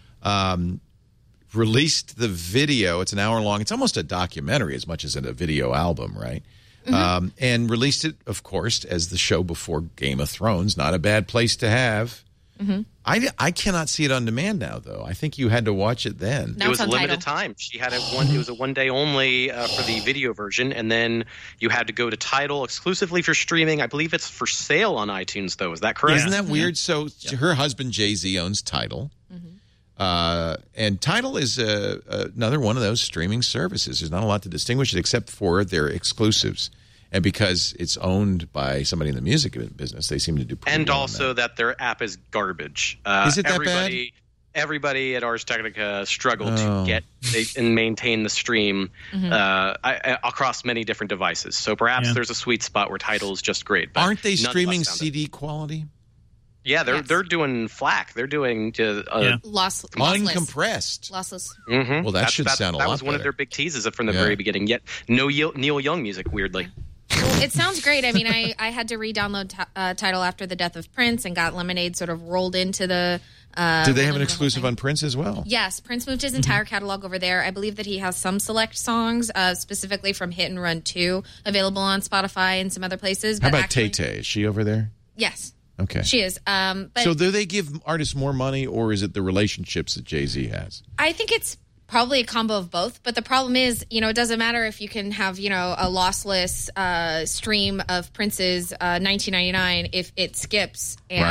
Released the video. It's an hour long. It's almost a documentary as much as a video album, right? And released it, of course, as the show before Game of Thrones. Not a bad place to have. I cannot see it on demand now, though. I think you had to watch it then. It was a limited time. She had it was a one day only for the video version, and then you had to go to Tidal exclusively for streaming. I believe it's for sale on iTunes, though. Is that correct? Isn't that weird? So her husband Jay-Z owns Tidal. And Tidal is another one of those streaming services. There's not a lot to distinguish it except for their exclusives. And because it's owned by somebody in the music business, they seem to do pretty well. And also that their app is garbage. Is it that bad? Everybody at Ars Technica struggled to get and maintain the stream across many different devices. So perhaps there's a sweet spot where Tidal is just great. But aren't they streaming CD quality? Yeah, they're doing FLAC. They're doing lossless, uncompressed, lossless. Well, that should sound a lot better. That was one of their big teases from the very beginning. Yet no Neil Young music, weirdly. Well, it sounds great. I mean, I had to re-download Tidal after the death of Prince and got Lemonade sort of rolled into the. Did they have an exclusive on Prince as well? Yes, Prince moved his entire catalog over there. I believe that he has some select songs, specifically from Hit and Run 2, available on Spotify and some other places. How about Tay-Tay? Is she over there? Yes. Okay. She is. But so do they give artists more money, or is it the relationships that Jay-Z has? I think it's probably a combo of both. But the problem is, it doesn't matter if you can have, a lossless stream of Prince's 1999 if it skips and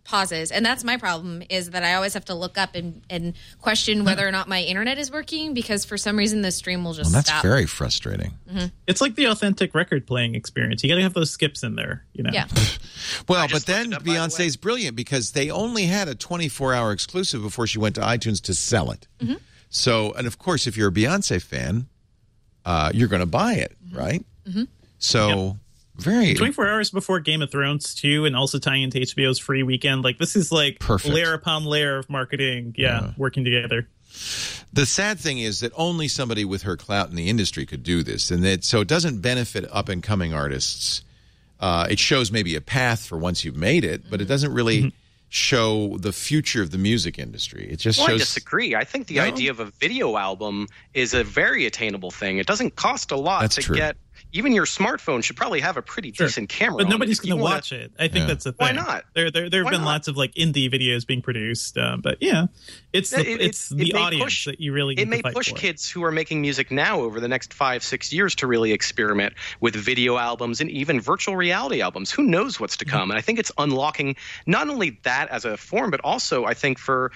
pauses. And that's my problem, is that I always have to look up and question whether or not my internet is working, because for some reason the stream will just that's stop. very frustrating. Mm-hmm. It's like the authentic record playing experience. You got to have those skips in there, you know. Yeah. Well, but then Beyonce's brilliant, because they only had a 24-hour exclusive before she went to iTunes to sell it. Mm-hmm. So, and of course, if you're a Beyonce fan, you're going to buy it, right? Mm-hmm. So, very 24 hours before Game of Thrones too, and also tying into HBO's free weekend. Like, this is like perfect. Layer upon layer of marketing, working together. The sad thing is that only somebody with her clout in the industry could do this, and so it doesn't benefit up and coming artists. It shows maybe a path for once you've made it, but it doesn't really show the future of the music industry. It just shows. I disagree. I think the idea of a video album is a very attainable thing. It doesn't cost a lot to get. Even your smartphone should probably have a pretty decent camera. But nobody's going to watch it. I think that's the thing. Why not? There have been lots of like indie videos being produced, but it's the audience that you really. It may push kids who are making music now over the next 5-6 years to really experiment with video albums and even virtual reality albums. Who knows what's to come? And I think it's unlocking not only that as a form, but also I think for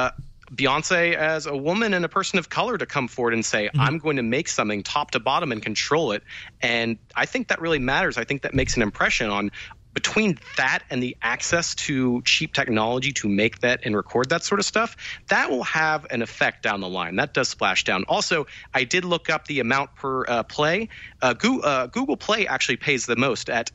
Beyonce as a woman and a person of color to come forward and say, I'm going to make something top to bottom and control it. And I think that really matters. I think that makes an impression on between that and the access to cheap technology to make that and record that sort of stuff. That will have an effect down the line. That does splash down. Also, I did look up the amount per play. Google Play actually pays the most at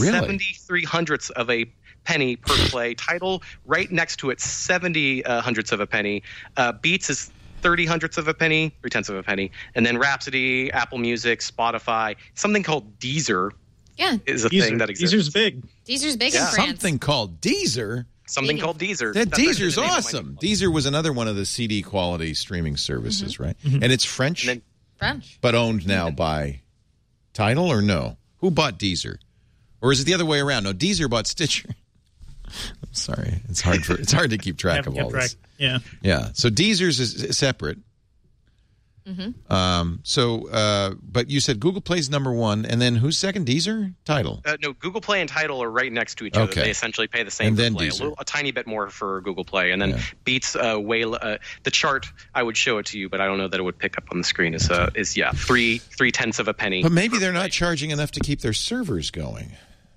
73 hundredths of a penny per play. Tidal right next to it, 70 hundredths of a penny. Beats is 30 hundredths of a penny, 3/10 of a penny. And then Rhapsody, Apple Music, Spotify, something called Deezer is a thing that exists. Deezer's big. Deezer's big in France. Something called Deezer? Something called Deezer. Deezer's awesome. Deezer was another one of the CD quality streaming services, right? And it's French? French. But owned now by Tidal, or no? Who bought Deezer? Or is it the other way around? No, Deezer bought Stitcher. I'm sorry. It's hard to keep track of all this. Yeah. So Deezer's is separate. But you said Google Play's number one, and then who's second? Deezer? Tidal? No, Google Play and Tidal are right next to each other. They essentially pay the same. And then Play. Deezer. A tiny bit more for Google Play, and then Beats the chart. I would show it to you, but I don't know that it would pick up on the screen. Is 3/10 of a penny. But maybe they're not charging enough to keep their servers going.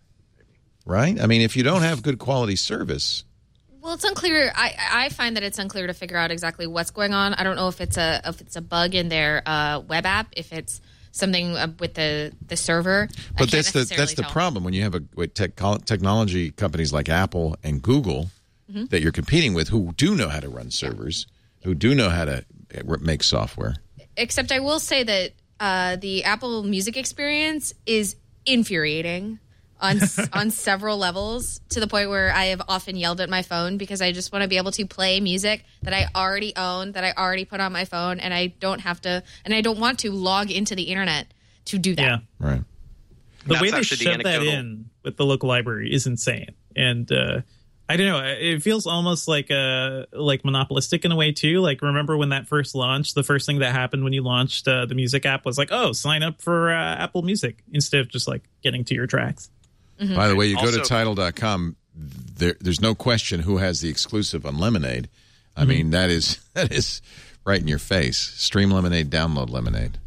Right? I mean, if you don't have good quality service. Well, it's unclear. I find that it's unclear to figure out exactly what's going on. I don't know if it's a bug in their web app, if it's something with the server. But that's the problem when you have technology companies like Apple and Google that you're competing with, who do know how to run servers, who do know how to make software. Except I will say that the Apple Music experience is infuriating on several levels, to the point where I have often yelled at my phone because I just want to be able to play music that I already own, that I already put on my phone, and I don't want to log into the internet to do that. Yeah. Right. The way they shove that in with the local library is insane. And I don't know, it feels almost like monopolistic in a way too. Like, remember when that first launched, the first thing that happened when you launched the music app was like, oh, sign up for Apple Music, instead of just like getting to your tracks. By the way, you go to Tidal.com, there's no question who has the exclusive on Lemonade. I mean, that is right in your face. Stream Lemonade, download Lemonade.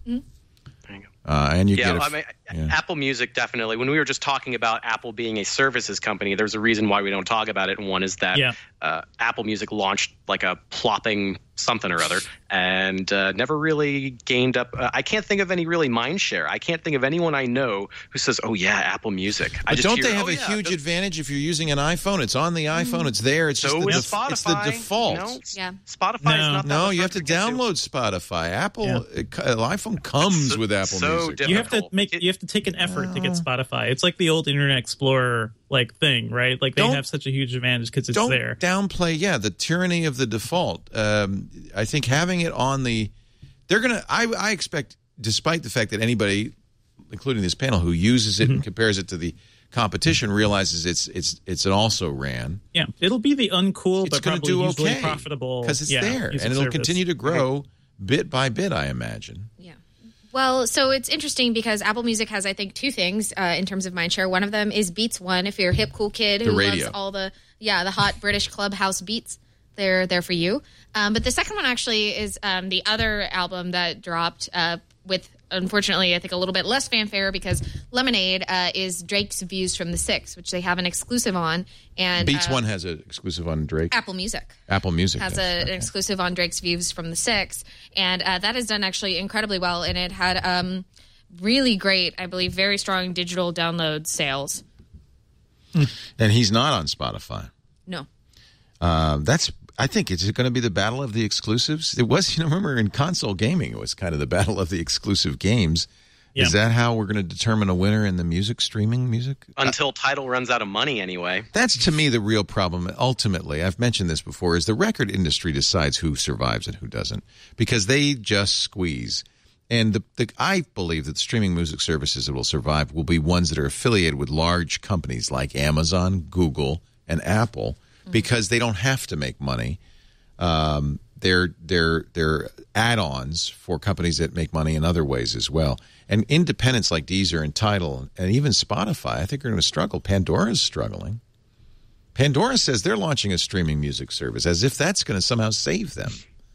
And you get Apple Music, definitely. When we were just talking about Apple being a services company, there's a reason why we don't talk about it. And one is that Apple Music launched like a plopping something or other and never really gained up. I can't think of any really mind share. I can't think of anyone I know who says, oh, yeah, Apple Music. But don't they have a huge advantage if you're using an iPhone? It's on the iPhone. It's there. It's just it's the default. Spotify is not that No, you have to download Spotify. iPhone comes with Apple Music. You have to take an effort to get Spotify. It's like the old Internet Explorer thing, right? Like, they have such a huge advantage because it's there. Don't downplay, the tyranny of the default. I think having it on I expect, despite the fact that anybody, including this panel, who uses it and compares it to the competition realizes it's an also ran. Yeah, it'll be the uncool but probably usually profitable because it's there, and it'll continue to grow bit by bit, I imagine. Yeah. Well, so it's interesting because Apple Music has, I think, two things in terms of mindshare. One of them is Beats One. If you're a hip, cool kid who loves all the hot British clubhouse beats, they're there for you. But the second one actually is the other album that dropped with, unfortunately, I think a little bit less fanfare because Lemonade is Drake's Views from the Six, which they have an exclusive on. And Beats One has an exclusive on Drake. Apple Music. Apple Music has an exclusive on Drake's Views from the Six. And that has done actually incredibly well. And it had really great, I believe, very strong digital download sales. And he's not on Spotify. No. I think it's going to be the battle of the exclusives. It was, remember in console gaming, it was kind of the battle of the exclusive games. Yeah. Is that how we're going to determine a winner in the streaming music? Until Tidal runs out of money anyway. That's, to me, the real problem. Ultimately, I've mentioned this before, is the record industry decides who survives and who doesn't because they just squeeze. And I believe that the streaming music services that will survive will be ones that are affiliated with large companies like Amazon, Google, and Apple, because they don't have to make money. They're add-ons for companies that make money in other ways as well. And independents like Deezer and Tidal and even Spotify, I think are going to struggle. Pandora's struggling. Pandora says they're launching a streaming music service as if that's going to somehow save them.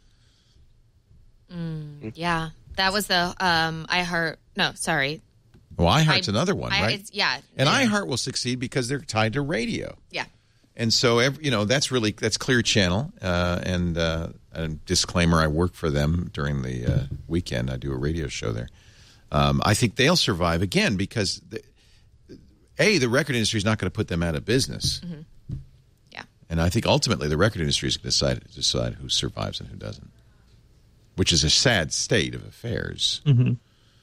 Yeah. That was the iHeart. No, sorry. Well, iHeart's another one, right? Yeah. And iHeart will succeed because they're tied to radio. Yeah. And so, that's Clear Channel. And a disclaimer, I work for them during the weekend. I do a radio show there. I think they'll survive, again, because, the record industry is not going to put them out of business. Mm-hmm. Yeah. And I think ultimately the record industry is going to decide who survives and who doesn't, which is a sad state of affairs. Mm-hmm.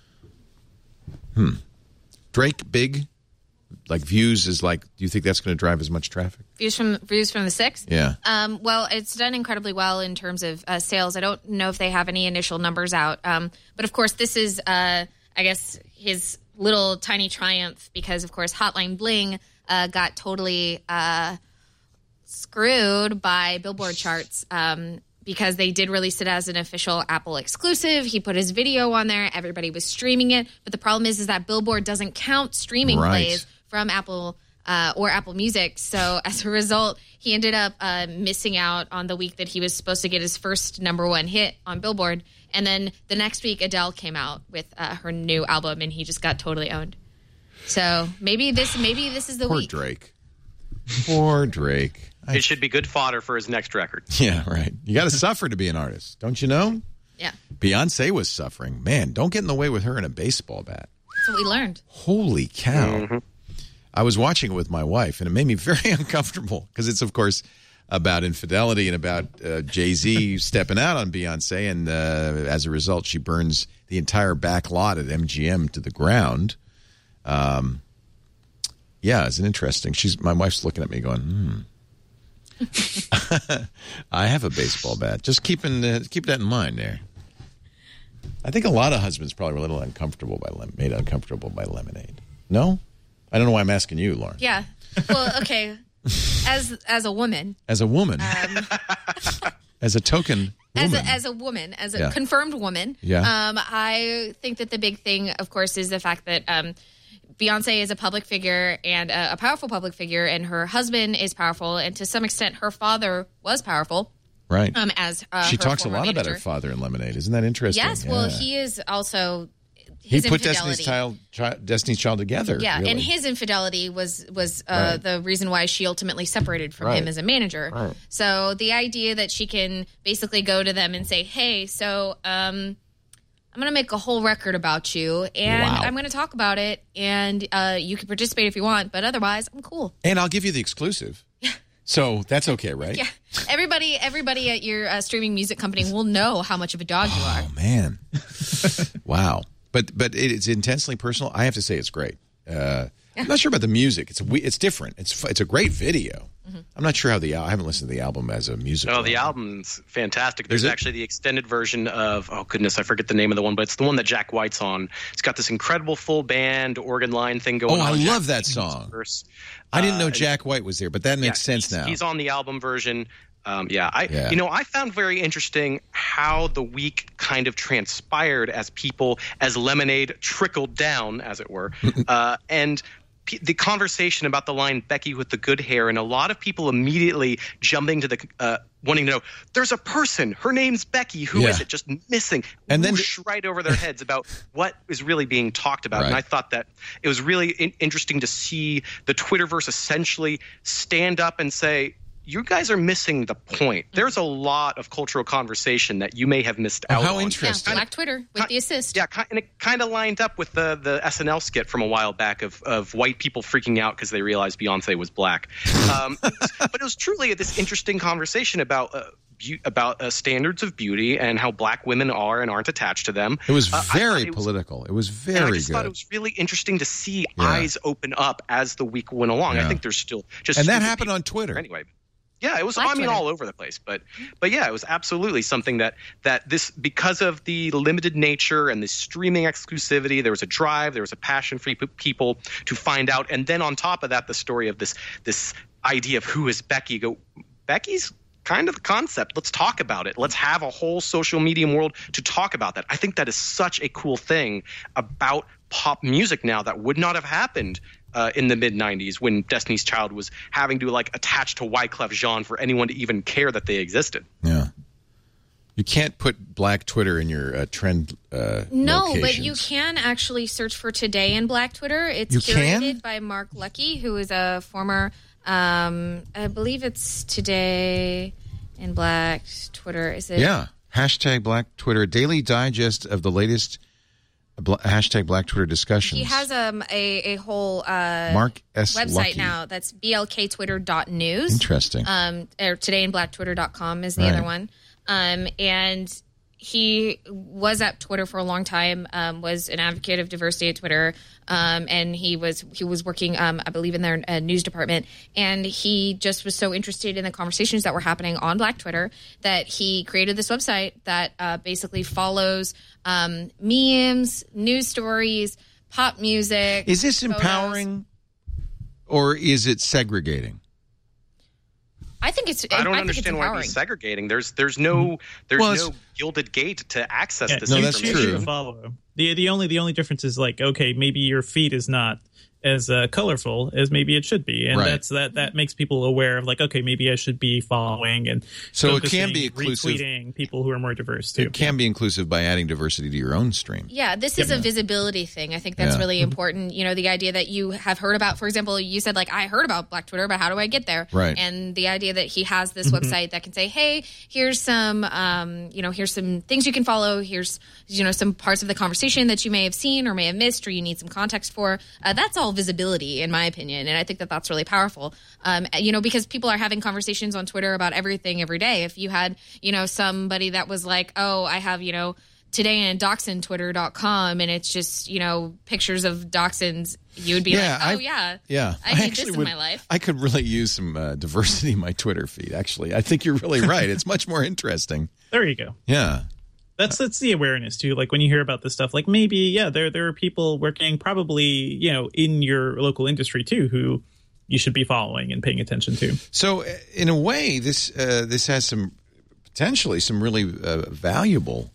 Drake, big? Like Views is do you think that's going to drive as much traffic? Views from the Six? Yeah. Well, it's done incredibly well in terms of sales. I don't know if they have any initial numbers out. But of course, this is, I guess, his little tiny triumph because, of course, Hotline Bling got totally screwed by Billboard charts because they did release it as an official Apple exclusive. He put his video on there. Everybody was streaming it. But the problem is that Billboard doesn't count streaming plays from Apple or Apple Music. So as a result, he ended up missing out on the week that he was supposed to get his first #1 hit on Billboard. And then the next week, Adele came out with her new album, and he just got totally owned. So maybe this is the week. Poor Drake. It should be good fodder for his next record. Yeah, right. You got to suffer to be an artist, don't you know? Yeah. Beyonce was suffering. Man, don't get in the way with her and a baseball bat. That's what we learned. Holy cow. Mm-hmm. I was watching it with my wife, and it made me very uncomfortable because it's, of course, about infidelity and about Jay-Z stepping out on Beyonce. And as a result, she burns the entire back lot at MGM to the ground. Yeah, it's an interesting. My wife's looking at me going, I have a baseball bat. Just keep that in mind there. I think a lot of husbands probably were a little made uncomfortable by Lemonade. No? I don't know why I'm asking you, Lauren. Yeah. Well, okay. As a woman. As a woman. As a token woman. As a woman, as a confirmed woman. Yeah. I think that the big thing, of course, is the fact that Beyonce is a public figure and a powerful public figure, and her husband is powerful, and to some extent, her father was powerful. Right. As she talks a lot manager. about her father in Lemonade. Isn't that interesting? Yes. Yeah. Well, he is also. He put Destiny's Child together. Yeah, really. and his infidelity was the reason why she ultimately separated from him as a manager. Right. So the idea that she can basically go to them and say, "Hey, so I'm going to make a whole record about you, and I'm going to talk about it, and you can participate if you want, but otherwise, I'm cool. And I'll give you the exclusive." Yeah. So that's okay, right? Yeah. Everybody at your streaming music company will know how much of a dog you are. Oh man! Wow. But it's intensely personal. I have to say it's great. I'm not sure about the music. It's different. It's a great video. Mm-hmm. I'm not sure how I haven't listened to the album as a musical. Oh, the album's fantastic. There's actually the extended version of, oh goodness, I forget the name of the one, but it's the one that Jack White's on. It's got this incredible full band organ line thing going on. Oh, I love that song. I didn't know Jack White was there, but that makes sense now. He's on the album version. I found very interesting how the week kind of transpired as Lemonade trickled down, as it were, and the conversation about the line Becky with the good hair, and a lot of people immediately jumping to the wanting to know, there's a person, her name's Becky, who is it, just missing, and then right over their heads about what is really being talked about. Right. And I thought that it was really interesting to see the Twitterverse essentially stand up and say, you guys are missing the point. There's a lot of cultural conversation that you may have missed out on. How interesting. Yeah, Black Twitter with the assist. Yeah, and it kind of lined up with the SNL skit from a while back of white people freaking out because they realized Beyonce was black. But it was truly this interesting conversation about standards of beauty and how black women are and aren't attached to them. It was very political. It was very I just good. thought it was really interesting to see eyes open up as the week went along. I think there's still just... And that happened on Twitter. Anyway. Yeah, it was. Black Twitter. All over the place, but yeah, it was absolutely something that this, because of the limited nature and the streaming exclusivity, there was a drive, there was a passion for people to find out, and then on top of that, the story of this idea of who is Becky. Becky's kind of the concept. Let's talk about it. Let's have a whole social media world to talk about that. I think that is such a cool thing about pop music now that would not have happened in the mid-'90s when Destiny's Child was having to attach to Wyclef Jean for anyone to even care that they existed. Yeah. You can't put Black Twitter in your trend No, locations. but you can actually search for Today in Black Twitter. It's curated by Mark Lucky, who is a former, I believe it's Today in Black Twitter. Is it? Yeah. Hashtag Black Twitter, daily digest of the latest hashtag Black Twitter discussions. He has a whole Mark S. website Lucky. now that's blktwitter.news. Interesting. Or todayinblacktwitter.com is the other one. And he was at Twitter for a long time, was an advocate of diversity at Twitter, and he was working, I believe, in their news department. And he just was so interested in the conversations that were happening on Black Twitter that he created this website that basically follows memes, news stories, pop music. Is this empowering, or is it segregating? I think it's. I don't understand why he's segregating. There's no gilded gate to access this. No, that's information. true. Follow. The only difference is okay, maybe your feed is not as colorful as maybe it should be, and that makes people aware of okay, maybe I should be following and so it can be inclusive, retweeting people who are more diverse too. It can be inclusive by adding diversity to your own stream. Yeah, this is a visibility thing. I think that's really important. You know, the idea that you have heard about, for example, you said I heard about Black Twitter, but how do I get there? Right. And the idea that he has this website that can say, hey, here's some here's some things you can follow. Here's some parts of the conversation that you may have seen or may have missed or you need some context for. That's all visibility, in my opinion, and I think that that's really powerful. Because people are having conversations on Twitter about everything every day. If you had somebody that was I have Today in DachshundTwitter.com and it's just pictures of dachshunds, you would be I need this in my life. I could really use some diversity in my Twitter feed. Actually, I think you're really right. It's much more interesting. There you go. Yeah. That's the awareness too. When you hear about this stuff, maybe there are people working probably in your local industry too who you should be following and paying attention to. So in a way, this has some potentially some really valuable,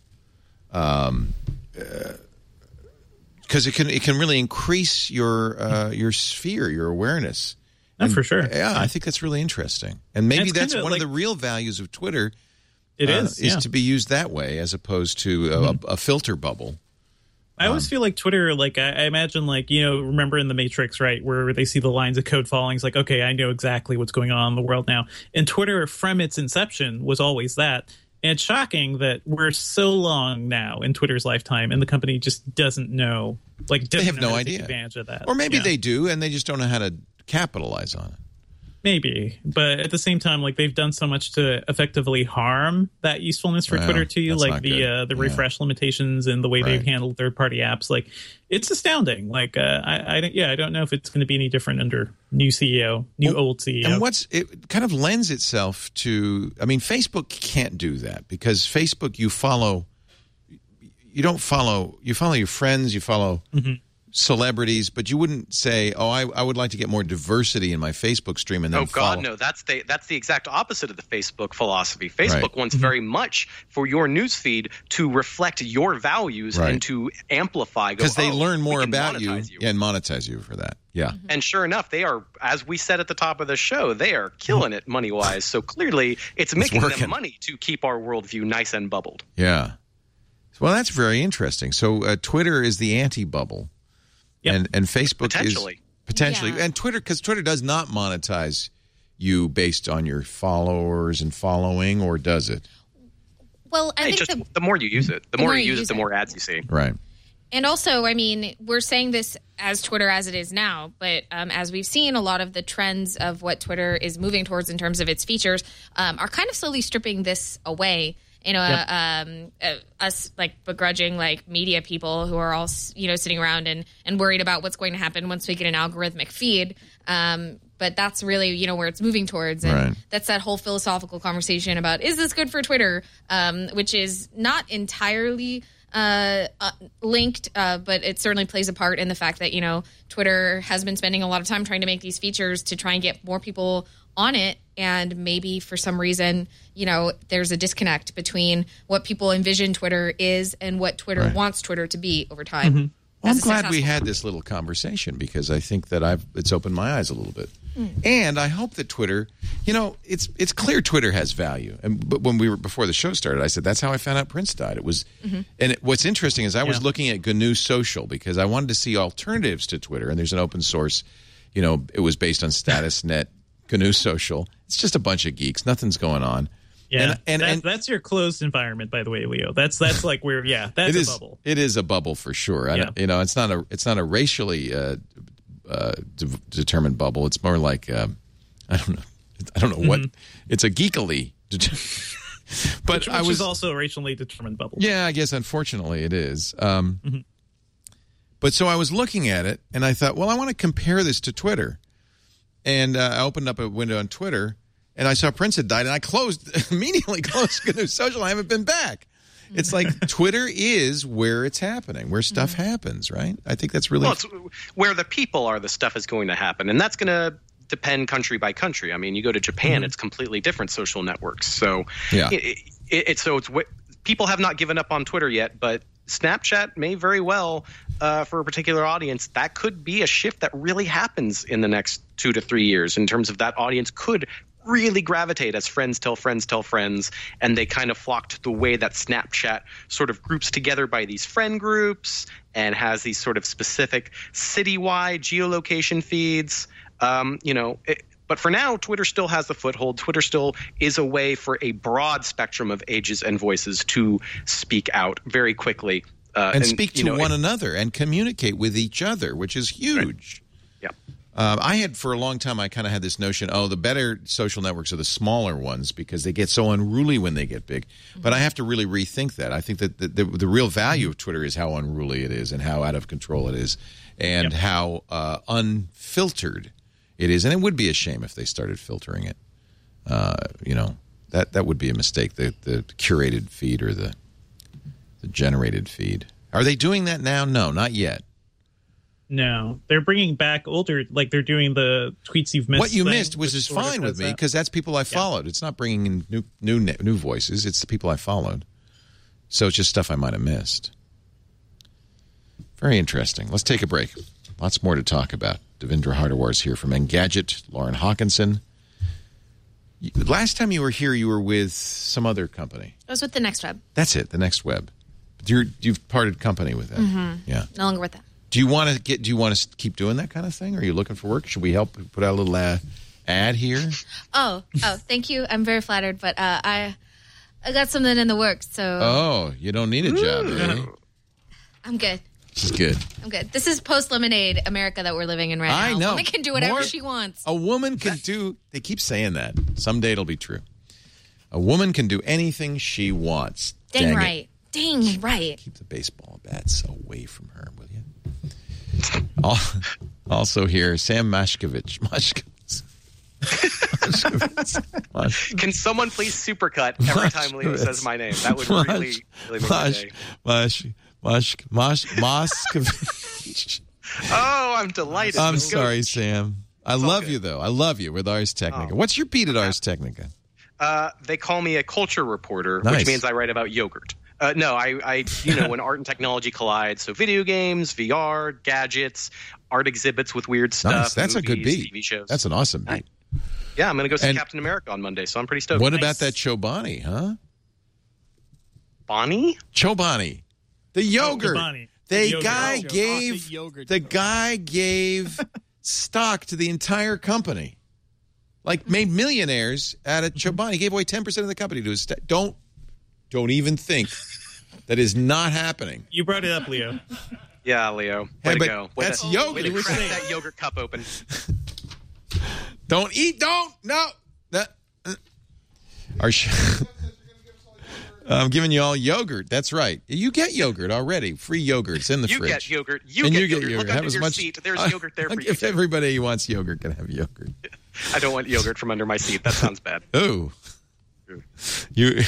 because it can really increase your sphere, your awareness. For sure. Yeah, I think that's really interesting, and maybe that's one of the real values of Twitter. It is to be used that way as opposed to a filter bubble. I always feel like Twitter, I imagine, remember in The Matrix, right, where they see the lines of code falling. It's okay, I know exactly what's going on in the world now. And Twitter, from its inception, was always that. And it's shocking that we're so long now in Twitter's lifetime, and the company just doesn't know. They have no idea. Take advantage of that. Or maybe they do, and they just don't know how to capitalize on it. Maybe, but at the same time, they've done so much to effectively harm that usefulness for Twitter too, the refresh limitations and the way they've handled third-party apps. It's astounding. I don't know if it's going to be any different under new CEO, old CEO. And it kind of lends itself to. I mean, Facebook can't do that because Facebook, you follow your friends, you follow celebrities, but you wouldn't say, "Oh, I would like to get more diversity in my Facebook stream." And then no, that's the exact opposite of the Facebook philosophy. Facebook wants very much for your newsfeed to reflect your values and to amplify. Because they learn more about you and monetize you for that. Yeah. And sure enough, they are, as we said at the top of the show, they are killing it money-wise. So clearly, it's making them money to keep our worldview nice and bubbled. Yeah. Well, that's very interesting. So Twitter is the anti-bubble. Yep. And Facebook is potentially, and Twitter, because Twitter does not monetize you based on your followers and following, or does it? Well, I think the more you use it, the more you use it, the more ads you see. Right. And also, I mean, we're saying this as Twitter as it is now, but as we've seen, a lot of the trends of what Twitter is moving towards in terms of its features are kind of slowly stripping this away. You know, us like begrudging like media people who are all, sitting around and worried about what's going to happen once we get an algorithmic feed. But that's really, where it's moving towards. And that's that whole philosophical conversation about, is this good for Twitter? Which is not entirely linked, but it certainly plays a part in the fact that, Twitter has been spending a lot of time trying to make these features to try and get more people on it. And maybe for some reason, there's a disconnect between what people envision Twitter is and what Twitter wants Twitter to be over time. Mm-hmm. Well, I'm glad we had this little conversation because I think that it's opened my eyes a little bit. And I hope that Twitter, it's clear Twitter has value. But when before the show started, I said, that's how I found out Prince died. It was, what's interesting is I was looking at GNU Social because I wanted to see alternatives to Twitter. And there's an open source, it was based on StatusNet, GNU Social. It's just a bunch of geeks. Nothing's going on. Yeah, and that's your closed environment, by the way, Leo. That's like where, that's a bubble. It is a bubble for sure. It's not a racially determined bubble. It's more like I don't know what. It's a geekily. But which is also a racially determined bubble. Yeah, I guess unfortunately it is. But so I was looking at it and I thought, well, I want to compare this to Twitter, and I opened up a window on Twitter. And I saw Prince had died, and I immediately closed GNU Social. I haven't been back. It's like Twitter is where it's happening, where stuff happens, right? I think that's really... Well, it's where the people are, the stuff is going to happen. And that's going to depend country by country. I mean, you go to Japan, it's completely different social networks. So, people have not given up on Twitter yet, but Snapchat may very well, for a particular audience, that could be a shift that really happens in the next 2 to 3 years in terms of that audience could really gravitate as friends tell friends, and they kind of flock to the way that Snapchat sort of groups together by these friend groups and has these sort of specific citywide geolocation feeds. But for now, Twitter still has the foothold. Twitter still is a way for a broad spectrum of ages and voices to speak out very quickly. And speak to one another and communicate with each other, which is huge. Right. Yeah. I had for a long time, I kind of had this notion, the better social networks are the smaller ones because they get so unruly when they get big. But I have to really rethink that. I think that the real value of Twitter is how unruly it is and how out of control it is and how unfiltered it is. And it would be a shame if they started filtering it. That would be a mistake, the curated feed or the generated feed. Are they doing that now? No, not yet. No, they're bringing back older, like they're doing the tweets you've missed. What you missed, which is fine with me because that's people I followed. It's not bringing in new voices. It's the people I followed. So it's just stuff I might have missed. Very interesting. Let's take a break. Lots more to talk about. Devindra Hardawar is here from Engadget. Lauren Hawkinson. Last time you were here, you were with some other company. I was with the Next Web. That's it, the Next Web. You've parted company with that. Yeah. No longer with that. Do you want to keep doing that kind of thing? Are you looking for work? Should we help put out a little ad here? Oh, thank you. I'm very flattered, but I got something in the works. So you don't need a job, eh? I'm good. This is good. I'm good. This is post-Lemonade America that we're living in right now. I know. A woman can do whatever she wants. A woman can do... They keep saying that. Someday it'll be true. A woman can do anything she wants. Dang right. Dang right. Keep the baseball bats away from her, will you? Also here, Sam Mashkovich. Can someone please supercut every time Leo says my name? That would really make my day. Mashkovich. Oh, I'm delighted. I'm sorry, Sam. I love you, though. I love you with Ars Technica. What's your beat at Ars Technica? They call me a culture reporter, Nice. which means I write about yogurt. No, I when art and technology collide, so video games, VR, gadgets, art exhibits with weird stuff. Nice. That's movies, a good beat. TV shows. That's an awesome beat. Yeah, I'm going to go see And- Captain America on Monday, so I'm pretty stoked. What about that Chobani, huh? Bonnie? Chobani. The yogurt. Chobani. The Yogurt. guy Oh, gave yogurt. the guy gave stock to the entire company. Like made millionaires out of Chobani. He gave away 10% of the company to his Don't even think that is not happening. You brought it up, Leo. Yeah, Leo. Way Hey, to but go. that's Way yogurt. to You were crack saying- that yogurt cup open. Don't eat. Don't. No. Our I'm giving you all yogurt. That's right. You get yogurt already. Free yogurt. It's in the You fridge. get yogurt. And You get yogurt. Look Have under as your much- seat. There's yogurt there for you. If everybody who wants yogurt can have yogurt. I don't want yogurt from under my seat. That sounds bad. Oh. You.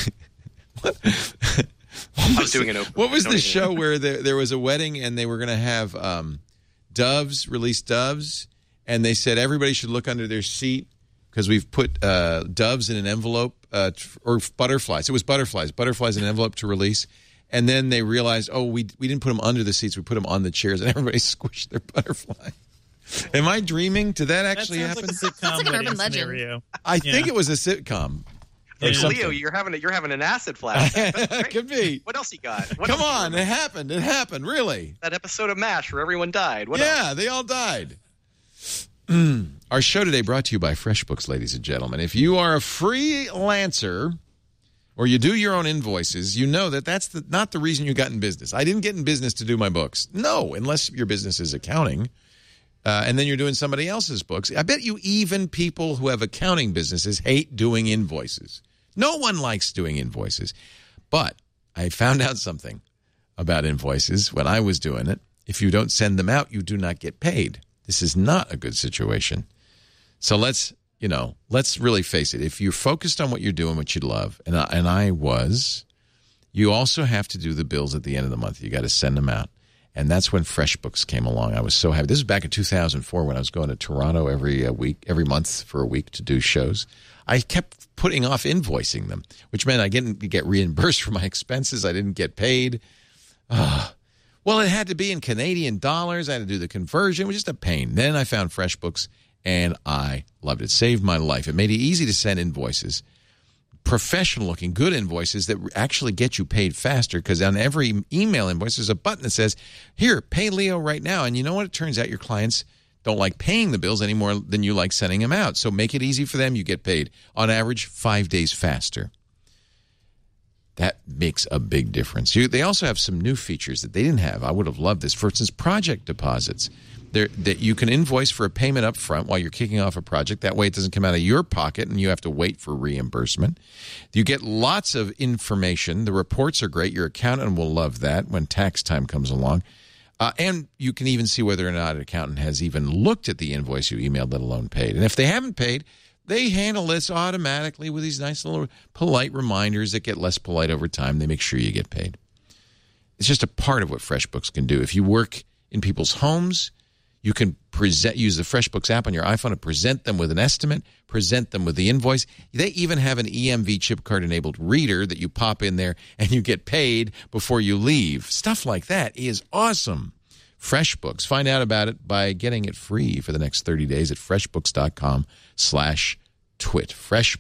I was doing an open. What was Don't the even- show where there was a wedding and they were going to have release doves, and they said everybody should look under their seat because we've put doves in an envelope or butterflies. It was butterflies in an envelope to release. And then they realized, we didn't put them under the seats. We put them on the chairs, and everybody squished their butterfly. Am I dreaming? Did that actually That happen? sounds like a sitcom That's like an wedding urban legend. scenario. I think it was a sitcom. Or Yeah. something. Leo, you're having an acid flash. That's great. Could be. What else you got? What Come else you on, remember? it happened, really. That episode of MASH where everyone died. What else? Yeah, they all died. Our show today brought to you by FreshBooks, ladies and gentlemen. If you are a freelancer or you do your own invoices, you know that that's not the reason you got in business. I didn't get in business to do my books. No, unless your business is accounting. And then you're doing somebody else's books. I bet you even people who have accounting businesses hate doing invoices. No one likes doing invoices. But I found out something about invoices when I was doing it. If you don't send them out, you do not get paid. This is not a good situation. So let's really face it. If you're focused on what you're doing, what you love, and I was, you also have to do the bills at the end of the month. You got to send them out. And that's when FreshBooks came along. I was so happy. This was back in 2004 when I was going to Toronto every month for a week to do shows. I kept putting off invoicing them, which meant I didn't get reimbursed for my expenses. I didn't get paid. Well, it had to be in Canadian dollars. I had to do the conversion. It was just a pain. Then I found FreshBooks, and I loved it. It saved my life. It made it easy to send invoices, professional-looking, good invoices that actually get you paid faster, because on every email invoice, there's a button that says, here, pay Leo right now. And you know what? It turns out your clients don't like paying the bills any more than you like sending them out. So make it easy for them. You get paid, on average, 5 days faster. That makes a big difference. They also have some new features that they didn't have. I would have loved this. For instance, project deposits. That you can invoice for a payment up front while you're kicking off a project. That way it doesn't come out of your pocket and you have to wait for reimbursement. You get lots of information. The reports are great. Your accountant will love that when tax time comes along. And you can even see whether or not an accountant has even looked at the invoice you emailed, let alone paid. And if they haven't paid, they handle this automatically with these nice little polite reminders that get less polite over time. They make sure you get paid. It's just a part of what FreshBooks can do. If you work in people's homes, you can use the FreshBooks app on your iPhone to present them with an estimate, present them with the invoice. They even have an EMV chip card-enabled reader that you pop in there and you get paid before you leave. Stuff like that is awesome. FreshBooks. Find out about it by getting it free for the next 30 days at freshbooks.com/twit.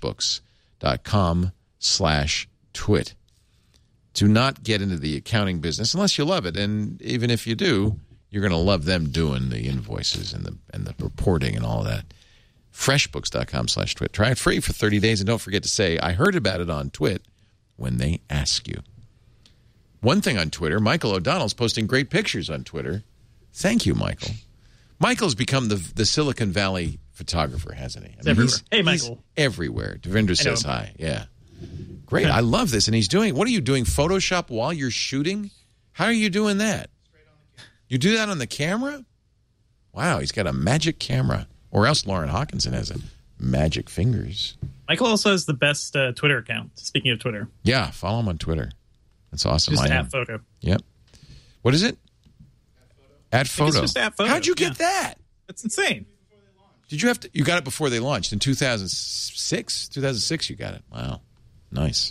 freshbooks.com/twit. Do not get into the accounting business unless you love it. And even if you do, you're going to love them doing the invoices and the reporting and all of that. Freshbooks.com/twit. Try it free for 30 days, and don't forget to say, I heard about it on Twit when they ask you. One thing on Twitter, Michael O'Donnell's posting great pictures on Twitter. Thank you, Michael. Michael's become the Silicon Valley photographer, hasn't he? I mean, everywhere. Hey, Michael. He's everywhere. Devendra says hi. Yeah. Great. I love this. And he's doing, what are you doing, Photoshop while you're shooting? How are you doing that? You do that on the camera? Wow, he's got a magic camera. Or else Lauren Hawkinson has a magic fingers. Michael also has the best Twitter account, speaking of Twitter. Yeah, follow him on Twitter. That's awesome. Just @photo. Yep. What is it? At Photo. It's just at Photo. How'd you get that? That's insane. Did you have to? You got it before they launched in 2006. 2006, you got it. Wow, nice.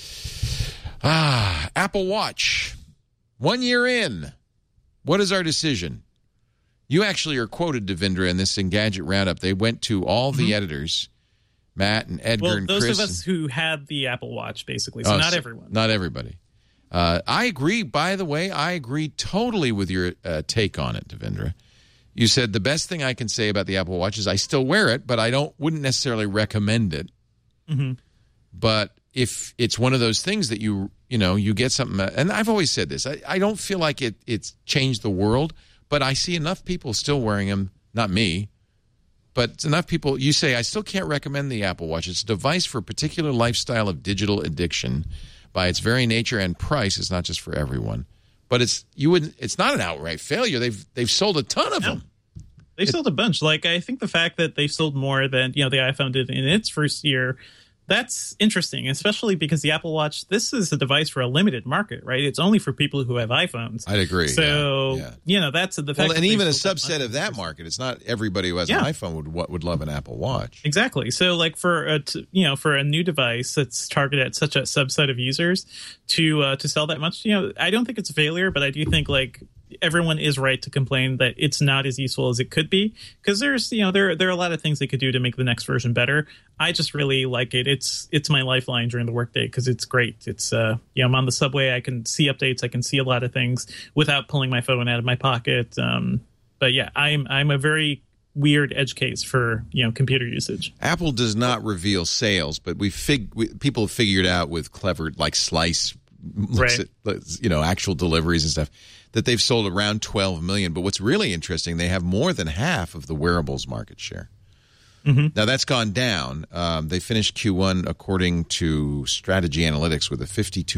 Apple Watch. 1 year in, what is our decision? You actually are quoted, Devindra, in this Engadget Roundup. They went to all the editors, Matt and Edgar and Chris. Those of us who had the Apple Watch, basically. So not everyone. Not everybody. I agree. By the way, I agree totally with your take on it, Devindra. You said the best thing I can say about the Apple Watch is I still wear it, but I wouldn't necessarily recommend it. Mm-hmm. But if it's one of those things that you get something, and I've always said this, I don't feel like it's changed the world, but I see enough people still wearing them, not me, but it's enough people. You say, I still can't recommend the Apple Watch. It's a device for a particular lifestyle of digital addiction. By its very nature and price, it's not just for everyone. But it's not an outright failure. They've sold a ton of them. They've sold a bunch. Like, I think the fact that they've sold more than the iPhone did in its first year, that's interesting, especially because the Apple Watch, this is a device for a limited market, right? It's only for people who have iPhones. I'd agree. So, that's the fact. Well, and even a subset of that market. It's not everybody who has an iPhone would love an Apple Watch. Exactly. So, like for a new device that's targeted at such a subset of users to sell that much, I don't think it's a failure, but I do think everyone is right to complain that it's not as useful as it could be, because there's there are a lot of things they could do to make the next version better. I just really like it. It's my lifeline during the workday because it's great. It's I'm on the subway, I can see updates, I can see a lot of things without pulling my phone out of my pocket. But yeah, I'm a very weird edge case for computer usage. Apple does not reveal sales, but people have figured out with clever Slice, right, actual deliveries and stuff, that they've sold around 12 million. But what's really interesting, they have more than half of the wearables market share. Mm-hmm. Now, that's gone down. They finished Q1, according to Strategy Analytics, with a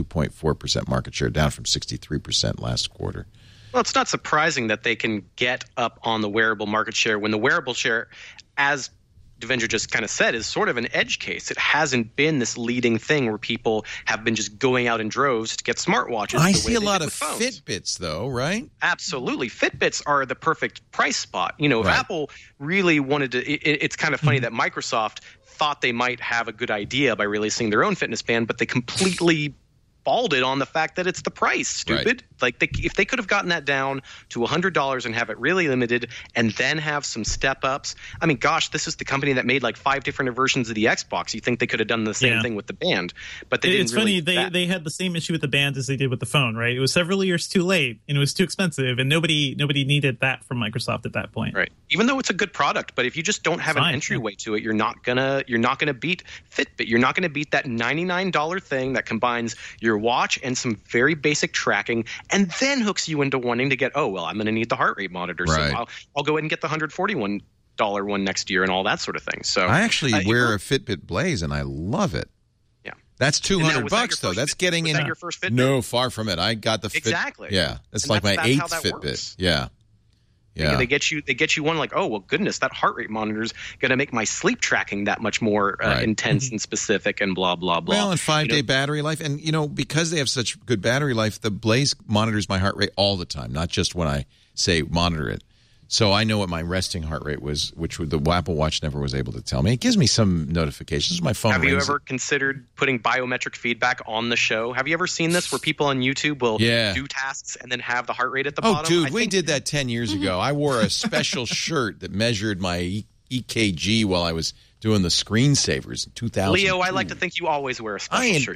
52.4% market share, down from 63% last quarter. Well, it's not surprising that they can get up on the wearable market share when the wearable share, as Devendra just kind of said, is sort of an edge case. It hasn't been this leading thing where people have been just going out in droves to get smartwatches. I see a lot of Fitbits, though, right? Absolutely. Fitbits are the perfect price spot. If right. Apple really wanted to, it's kind of funny that Microsoft thought they might have a good idea by releasing their own fitness band, but they completely balded on the fact that it's the price, stupid. Right. If they could have gotten that down to $100 and have it really limited and then have some step ups. I mean, gosh, this is the company that made 5 different versions of the Xbox. You think they could have done the same thing with the band, but they didn't. It's funny, they had the same issue with the band as they did with the phone, right? It was several years too late and it was too expensive, and nobody needed that from Microsoft at that point. Right. Even though it's a good product, but if you just don't have an entryway to it, you're not gonna beat Fitbit. You're not gonna beat that $99 thing that combines your watch and some very basic tracking, and then hooks you into wanting to get, I'm going to need the heart rate monitor, right. So I'll go ahead and get the $141 one next year and all that sort of thing. So I actually wear a Fitbit Blaze and I love it. Yeah, that's $200 though. That's getting in. Was that your first Fitbit? No, far from it. I got the exactly. Yeah, that's my 8th Fitbit. Works. Yeah. Yeah. They get you one goodness, that heart rate monitor is going to make my sleep tracking that much more intense and specific and blah, blah, blah. Well, and 5-day battery life. And, because they have such good battery life, the Blaze monitors my heart rate all the time, not just when I say monitor it. So I know what my resting heart rate was, which the Apple Watch never was able to tell me. It gives me some notifications. My phone rings. Have you ever considered putting biometric feedback on the show? Have you ever seen this where people on YouTube will do tasks and then have the heart rate at the bottom? Oh, dude, we did that 10 years ago. I wore a special shirt that measured my EKG while I was doing the screensavers in 2000. Leo, I like to think you always wear a special shirt.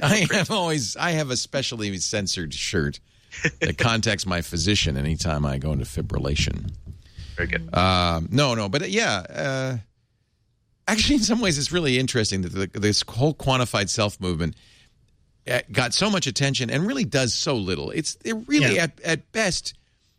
I have a specially censored shirt that contacts my physician anytime I go into fibrillation. Very good. No, but actually, in some ways, it's really interesting that this whole quantified self movement got so much attention and really does so little. They're really at best,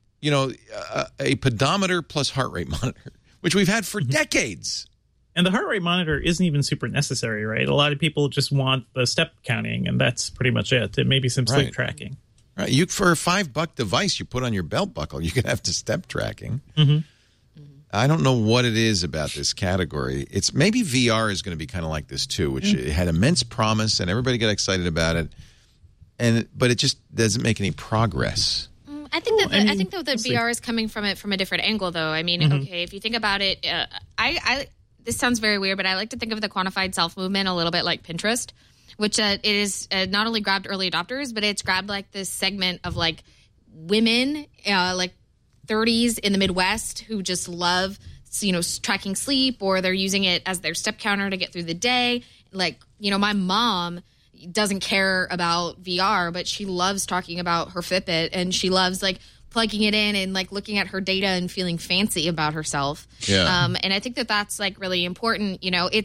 a pedometer plus heart rate monitor, which we've had for decades. And the heart rate monitor isn't even super necessary, right? A lot of people just want the step counting, and that's pretty much it. It may be some sleep tracking. Right, for a $5 device you put on your belt buckle, you can have the step tracking. Mm-hmm. I don't know what it is about this category. It's maybe VR is going to be kind of like this too, which it had immense promise and everybody got excited about it, but it just doesn't make any progress. I think that the VR is coming from it from a different angle, though. I mean, okay, if you think about it, this sounds very weird, but I like to think of the quantified self movement a little bit like Pinterest, which it is not only grabbed early adopters, but it's grabbed like this segment of like women, like 30s in the Midwest who just love, tracking sleep, or they're using it as their step counter to get through the day. Like, my mom doesn't care about VR, but she loves talking about her Fitbit, and she loves like plugging it in and like looking at her data and feeling fancy about herself. Yeah. And I think that that's like really important.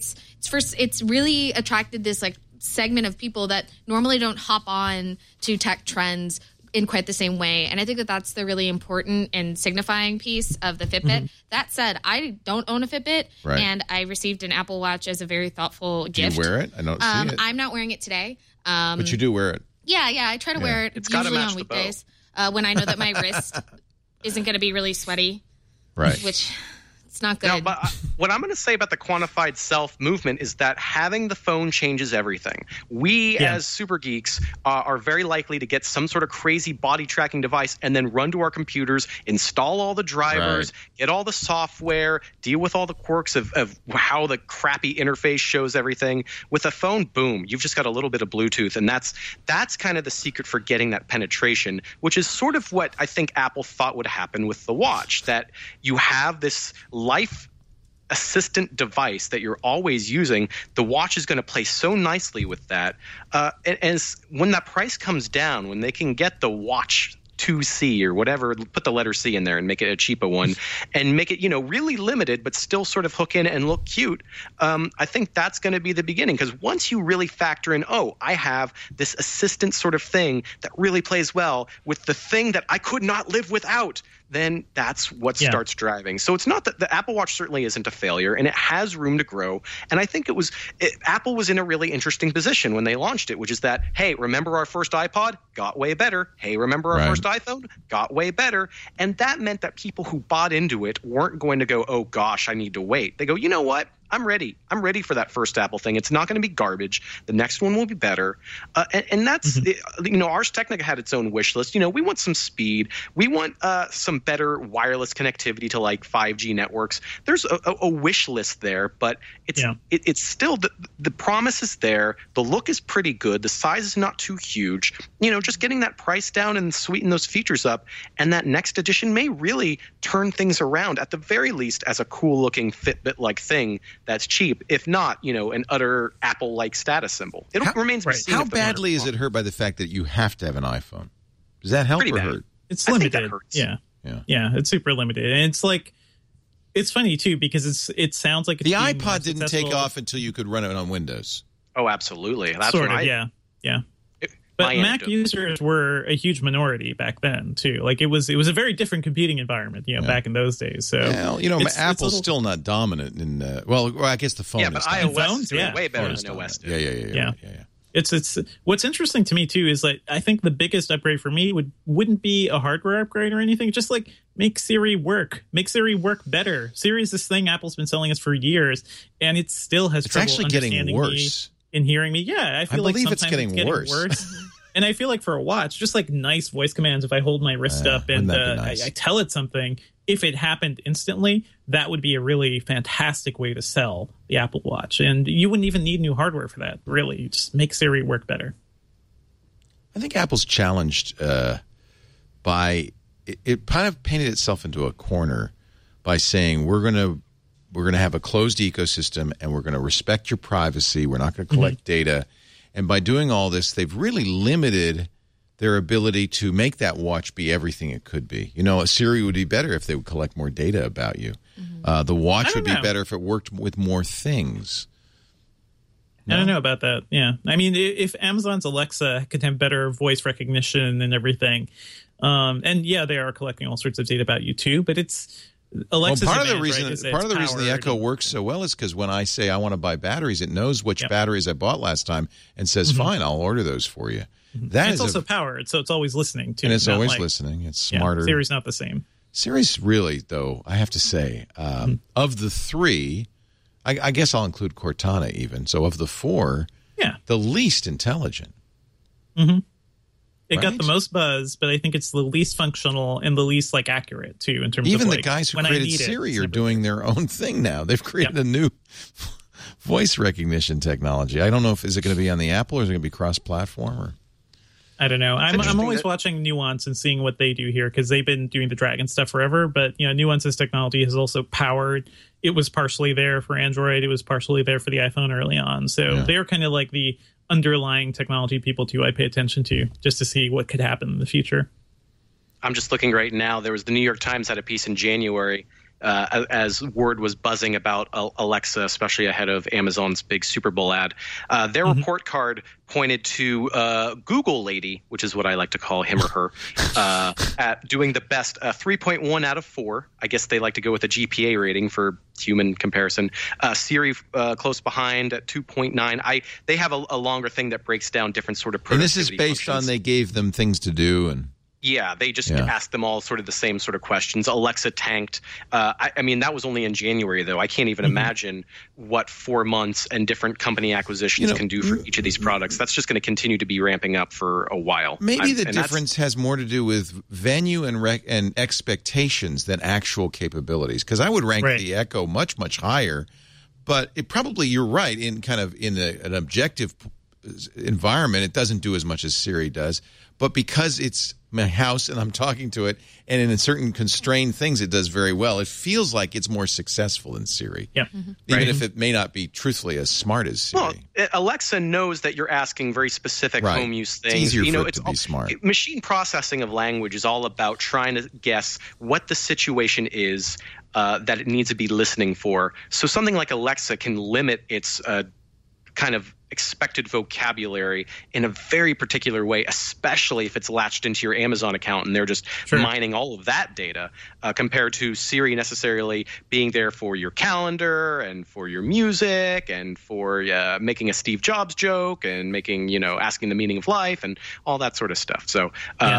It's really attracted this like segment of people that normally don't hop on to tech trends in quite the same way. And I think that that's the really important and signifying piece of the Fitbit. That said, I don't own a Fitbit, and I received an Apple Watch as a very thoughtful gift. Do you wear it? I don't see it. I'm not wearing it today. But you do wear it. Yeah, I try to wear it usually on weekdays when I know that my wrist isn't going to be really sweaty. Right. Which... it's not good. No, but what I'm going to say about the quantified self movement is that having the phone changes everything. We as super geeks are very likely to get some sort of crazy body tracking device and then run to our computers, install all the drivers, get all the software, deal with all the quirks of how the crappy interface shows everything. With a phone, boom, you've just got a little bit of Bluetooth, and that's kind of the secret for getting that penetration, which is sort of what I think Apple thought would happen with the watch, that you have this life assistant device that you're always using. The watch is going to play so nicely with that. And when that price comes down, when they can get the watch 2C or whatever, put the letter C in there and make it a cheaper one, and make it, really limited, but still sort of hook in and look cute. I think that's going to be the beginning, because once you really factor in, I have this assistant sort of thing that really plays well with the thing that I could not live without, then that's what starts driving. So it's not that the Apple Watch certainly isn't a failure, and it has room to grow. And I think Apple was in a really interesting position when they launched it, which is that, hey, remember our first iPod? Got way better. Hey, remember our first iPhone? Got way better. And that meant that people who bought into it weren't going to go, oh gosh, I need to wait. They go, you know what? I'm ready. I'm ready for that first Apple thing. It's not going to be garbage. The next one will be better. And that's, Ars Technica had its own wish list. We want some speed. We want some better wireless connectivity to like 5G networks. There's a wish list there, but it's still, the promise is there. The look is pretty good. The size is not too huge. Just getting that price down and sweeten those features up. And that next edition may really turn things around, at the very least, as a cool looking Fitbit-like thing that's cheap, if not, an utter Apple-like status symbol. It remains to be seen. How badly is it hurt by the fact that you have to have an iPhone? Does that help or hurt? It's limited. I think that hurts. Yeah, it's super limited. And it's like, it's funny too, because it sounds like the iPod didn't take off until you could run it on Windows. Oh, absolutely. That's sort of, yeah. But Mac users were a huge minority back then too. Like it was a very different computing environment, back in those days. So Apple's still not dominant in. I guess the phone. Yeah, but iOS is way better than OS. Yeah. It's what's interesting to me too is like I think the biggest upgrade for me wouldn't be a hardware upgrade or anything. Just like make Siri work better. Siri is this thing Apple's been selling us for years, and it still has trouble actually getting worse. In hearing me, I feel like sometimes it's getting worse. And I feel like for a watch, just like nice voice commands, if I hold my wrist up and nice? I tell it something, if it happened instantly, that would be a really fantastic way to sell the Apple Watch. And you wouldn't even need new hardware for that, really. You just make Siri work better. I think Apple's challenged by it kind of painted itself into a corner by saying we're going to have a closed ecosystem, and we're going to respect your privacy. We're not going to collect data. And by doing all this, they've really limited their ability to make that watch be everything it could be. A Siri would be better if they would collect more data about you. The watch would be better if it worked with more things. No? I don't know about that. Yeah. I mean, if Amazon's Alexa could have better voice recognition and everything, and they are collecting all sorts of data about you too, but it's... Alexa's part of the reason the Echo works so well is because when I say I want to buy batteries, it knows which batteries I bought last time and says, "Fine, I'll order those for you." It's also powered, so it's always listening too. And it's always listening. It's smarter. Siri's not the same. Siri's really, though, I have to say, of the three, I guess I'll include Cortana even. So of the four, the least intelligent. It got the most buzz, but I think it's the least functional and the least accurate too in terms of even the guys who created Siri are doing their own thing now. They've created a new voice recognition technology. I don't know is it going to be on the Apple or is it going to be cross-platform or? I don't know. I'm always watching Nuance and seeing what they do here because they've been doing the Dragon stuff forever. But Nuance's technology has also powered. It was partially there for Android. It was partially there for the iPhone early on. So they're kind of like the underlying technology people too I pay attention to just to see what could happen in the future. I'm just looking right now. There was the New York Times had a piece in January as word was buzzing about Alexa, especially ahead of Amazon's big Super Bowl ad. Their report card pointed to Google lady, which is what I like to call him or her, at doing the best 3.1 out of 4. I guess they like to go with a GPA rating for human comparison. Siri close behind at 2.9. They have a longer thing that breaks down different sort of productivity. And this is based on they gave them things to do and. Yeah, they just asked them all sort of the same sort of questions. Alexa tanked. I mean, that was only in January, though. I can't even imagine what 4 months and different company acquisitions can do for each of these products. That's just going to continue to be ramping up for a while. Maybe the difference has more to do with venue and expectations than actual capabilities. Because I would rank the Echo much, much higher. But it probably, you're right, in an objective environment, it doesn't do as much as Siri does. But because it's my house and I'm talking to it, and in certain constrained things it does very well, it feels like it's more successful than Siri. Yeah. Even if it may not be truthfully as smart as Siri. Well, Alexa knows that you're asking very specific home use things. It's easier for it to be smart. Machine processing of language is all about trying to guess what the situation is that it needs to be listening for. So something like Alexa can limit its kind of expected vocabulary in a very particular way, especially if it's latched into your Amazon account and they're just mining all of that data, compared to Siri necessarily being there for your calendar and for your music and for making a Steve Jobs joke and making, asking the meaning of life and all that sort of stuff. So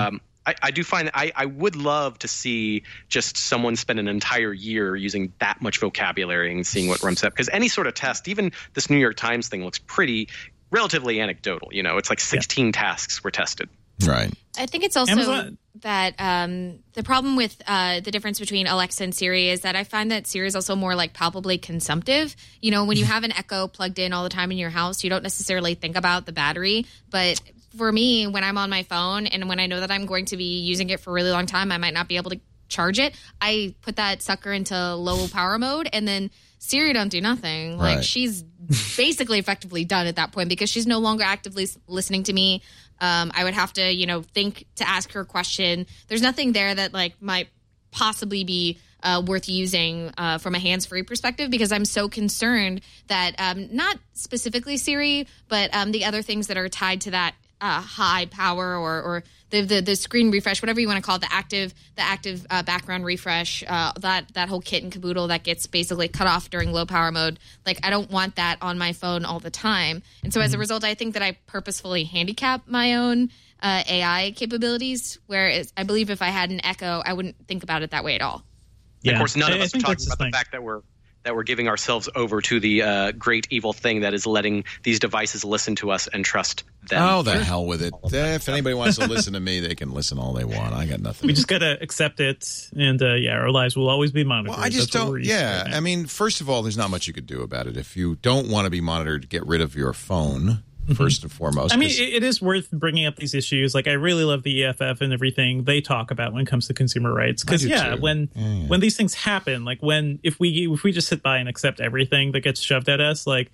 I do find that I would love to see just someone spend an entire year using that much vocabulary and seeing what runs up. Because any sort of test, even this New York Times thing looks relatively anecdotal. It's like 16 tasks were tested. Right. I think it's also that the problem with the difference between Alexa and Siri is that I find that Siri is also more palpably consumptive. When you have an Echo plugged in all the time in your house, you don't necessarily think about the battery, but for me, when I'm on my phone and when I know that I'm going to be using it for a really long time, I might not be able to charge it. I put that sucker into low power mode, and then Siri don't do nothing. She's basically effectively done at that point because she's no longer actively listening to me. I would have to, think to ask her a question. There's nothing there that might possibly be worth using from a hands-free perspective because I'm so concerned that not specifically Siri, but the other things that are tied to that high power or the screen refresh, whatever you want to call it, the active background refresh, that whole kit and caboodle that gets basically cut off during low power mode. I don't want that on my phone all the time. And so as a result, I think that I purposefully handicap my own AI capabilities, whereas I believe if I had an Echo, I wouldn't think about it that way at all. Yeah. Of course, none of us are talking about the fact that we're giving ourselves over to the great evil thing that is letting these devices listen to us and trust them. Oh, the hell with it. If anybody wants to listen to me, they can listen all they want. I got nothing. We just got to accept it, and our lives will always be monitored. Well, I just don't, I mean, first of all, there's not much you could do about it. If you don't want to be monitored, get rid of your phone. First and foremost. I mean, it is worth bringing up these issues. I really love the EFF and everything they talk about when it comes to consumer rights. Because when these things happen, if we just sit by and accept everything that gets shoved at us, I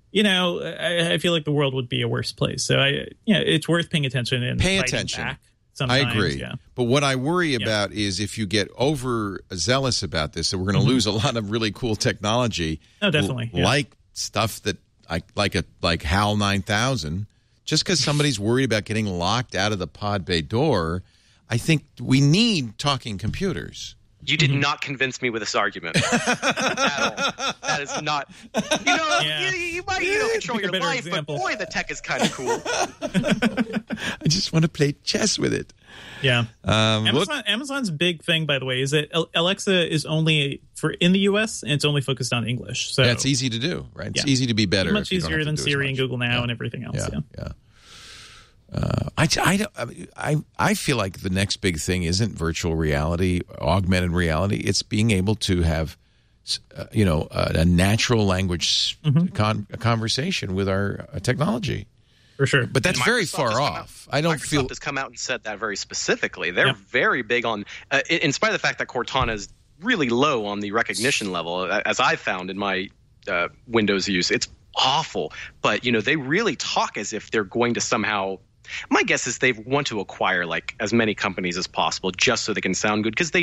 feel like the world would be a worse place. So it's worth paying attention and pay attention. Back I agree. But what I worry about is if you get overzealous about this, that we're going to lose a lot of really cool technology. Oh, definitely. Like stuff that like HAL 9000, just because somebody's worried about getting locked out of the pod bay door, I think we need talking computers. You did not convince me with this argument at all. That is not. You might control your life, example. But boy, the tech is kind of cool. I just want to play chess with it. Yeah. Amazon's big thing, by the way, is that Alexa is only in the U.S. and it's only focused on English. So it's easy to do, right? It's easy to be better. Much easier than Siri and Google Now and everything else. Yeah. I feel like the next big thing isn't virtual reality, augmented reality. It's being able to have, a natural language conversation with our technology. For sure. But that's very far off. Microsoft has come out and said that very specifically. They're very big on, in spite of the fact that Cortana is really low on the recognition level, as I've found in my Windows use, it's awful. But, they really talk as if they're going to somehow. My guess is they want to acquire like as many companies as possible just so they can sound good because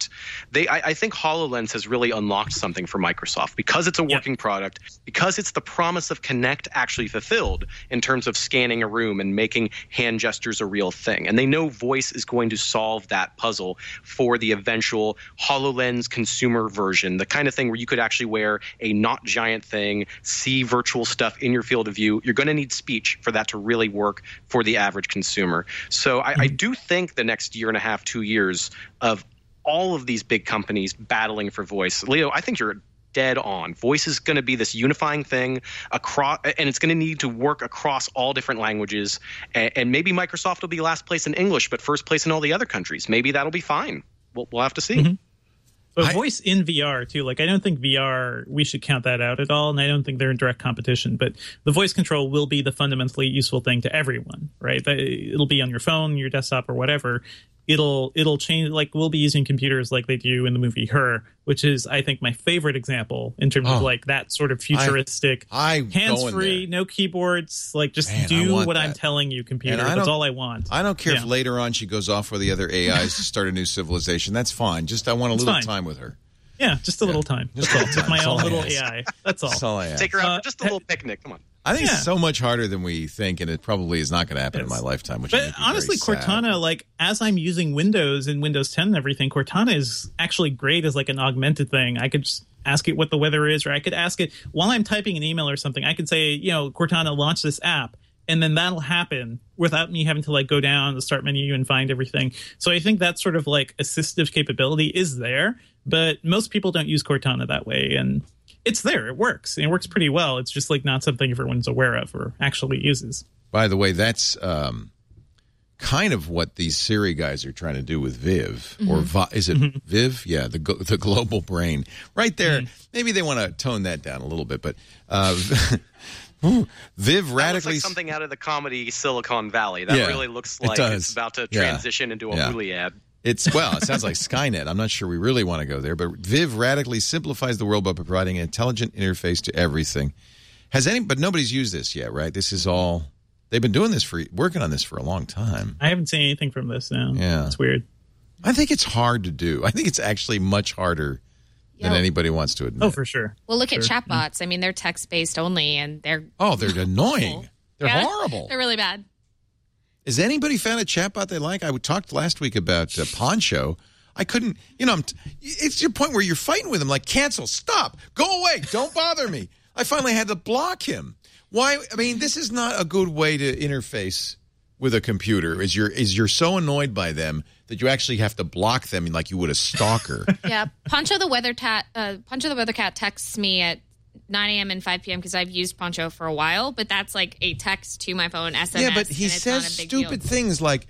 I think HoloLens has really unlocked something for Microsoft because it's a working product, because it's the promise of Kinect actually fulfilled in terms of scanning a room and making hand gestures a real thing. And they know voice is going to solve that puzzle for the eventual HoloLens consumer version, the kind of thing where you could actually wear a not giant thing, see virtual stuff in your field of view. You're going to need speech for that to really work for the average consumer. So I do think the next year and a half, 2 years of all of these big companies battling for voice. Leo, I think you're dead on. Voice is going to be this unifying thing across, and it's going to need to work across all different languages. And maybe Microsoft will be last place in English, but first place in all the other countries. Maybe that'll be fine. We'll have to see. Mm-hmm. But voice in VR, too. Like, I don't think VR, we should count that out at all, and I don't think they're in direct competition. But the voice control will be the fundamentally useful thing to everyone, right? It'll be on your phone, your desktop, or whatever. It'll change. Like, we'll be using computers like they do in the movie Her, which is, I think, my favorite example in terms of, like, that sort of futuristic, hands-free, no keyboards, like, just do what I'm telling you, computer. That's all I want. I don't care if later on she goes off with the other AIs to start a new civilization. That's fine. Just I want a little time with her. Yeah, just a little time. Just with my own little AI. That's all. That's all I ask. Take her out for just a little picnic. Come on. I think it's so much harder than we think, and it probably is not going to happen in my lifetime. But honestly, Cortana, like, as I'm using Windows and Windows 10 and everything, Cortana is actually great as like an augmented thing. I could just ask it what the weather is, or I could ask it while I'm typing an email or something. I could say, Cortana, launch this app, and then that'll happen without me having to like go down the start menu and find everything. So I think that sort of like assistive capability is there, but most people don't use Cortana that way, and it's there. It works. And it works pretty well. It's just like not something everyone's aware of or actually uses. By the way, that's kind of what these Siri guys are trying to do with Viv. Mm-hmm. Or is it Viv? Yeah, the global brain. Right there. Mm-hmm. Maybe they want to tone that down a little bit. But Viv radically... looks like something out of the comedy Silicon Valley. That really looks like it's about to transition into a Hulu ad. It sounds like Skynet. I'm not sure we really want to go there, but Viv radically simplifies the world by providing an intelligent interface to everything. But nobody's used this yet, right? This is all they've been working on this for a long time. I haven't seen anything from this now. Yeah, it's weird. I think it's hard to do. I think it's actually much harder than anybody wants to admit. Oh, for sure. Well, look at chatbots. I mean, they're text-based only, and they're annoying. They're horrible. They're really bad. Has anybody found a chatbot they like? I talked last week about Poncho. I couldn't, it's your point where you're fighting with him, like, cancel, stop, go away, don't bother me. I finally had to block him. Why? I mean, this is not a good way to interface with a computer. Is you're so annoyed by them that you actually have to block them like you would a stalker. Yeah, Poncho the Weather Cat texts me at 9 a.m. and 5 p.m. because I've used Poncho for a while, but that's like a text to my phone, SMS. Yeah, but he says stupid things like,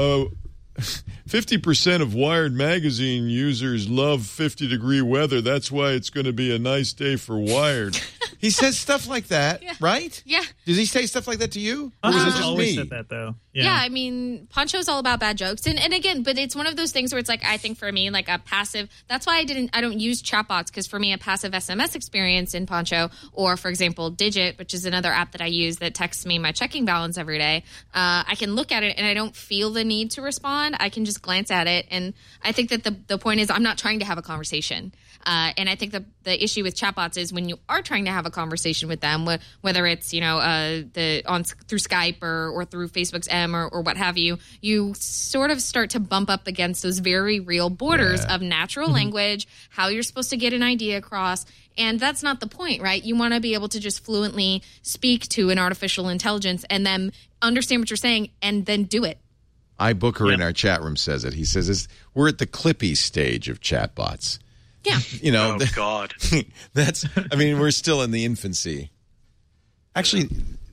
50% of Wired magazine users love 50-degree weather. That's why it's going to be a nice day for Wired. He says stuff like that, right? Yeah. Does he say stuff like that to you? Poncho's always said that, though. Yeah, I mean, Poncho's all about bad jokes. And again, but it's one of those things where it's like, I think for me, like a passive, that's why I don't use chatbots, because for me, a passive SMS experience in Poncho, or for example, Digit, which is another app that I use that texts me my checking balance every day, I can look at it and I don't feel the need to respond. I can just glance at it. And I think that the point is I'm not trying to have a conversation. And I think the issue with chatbots is when you are trying to have a conversation with them, whether it's through Skype or through Facebook's M or what have you, you sort of start to bump up against those very real borders of natural language, how you're supposed to get an idea across. And that's not the point, right? You want to be able to just fluently speak to an artificial intelligence and then understand what you're saying and then do it. iBooker in our chat room says it. He says we're at the Clippy stage of chatbots. Yeah. Oh, God. We're still in the infancy. Actually,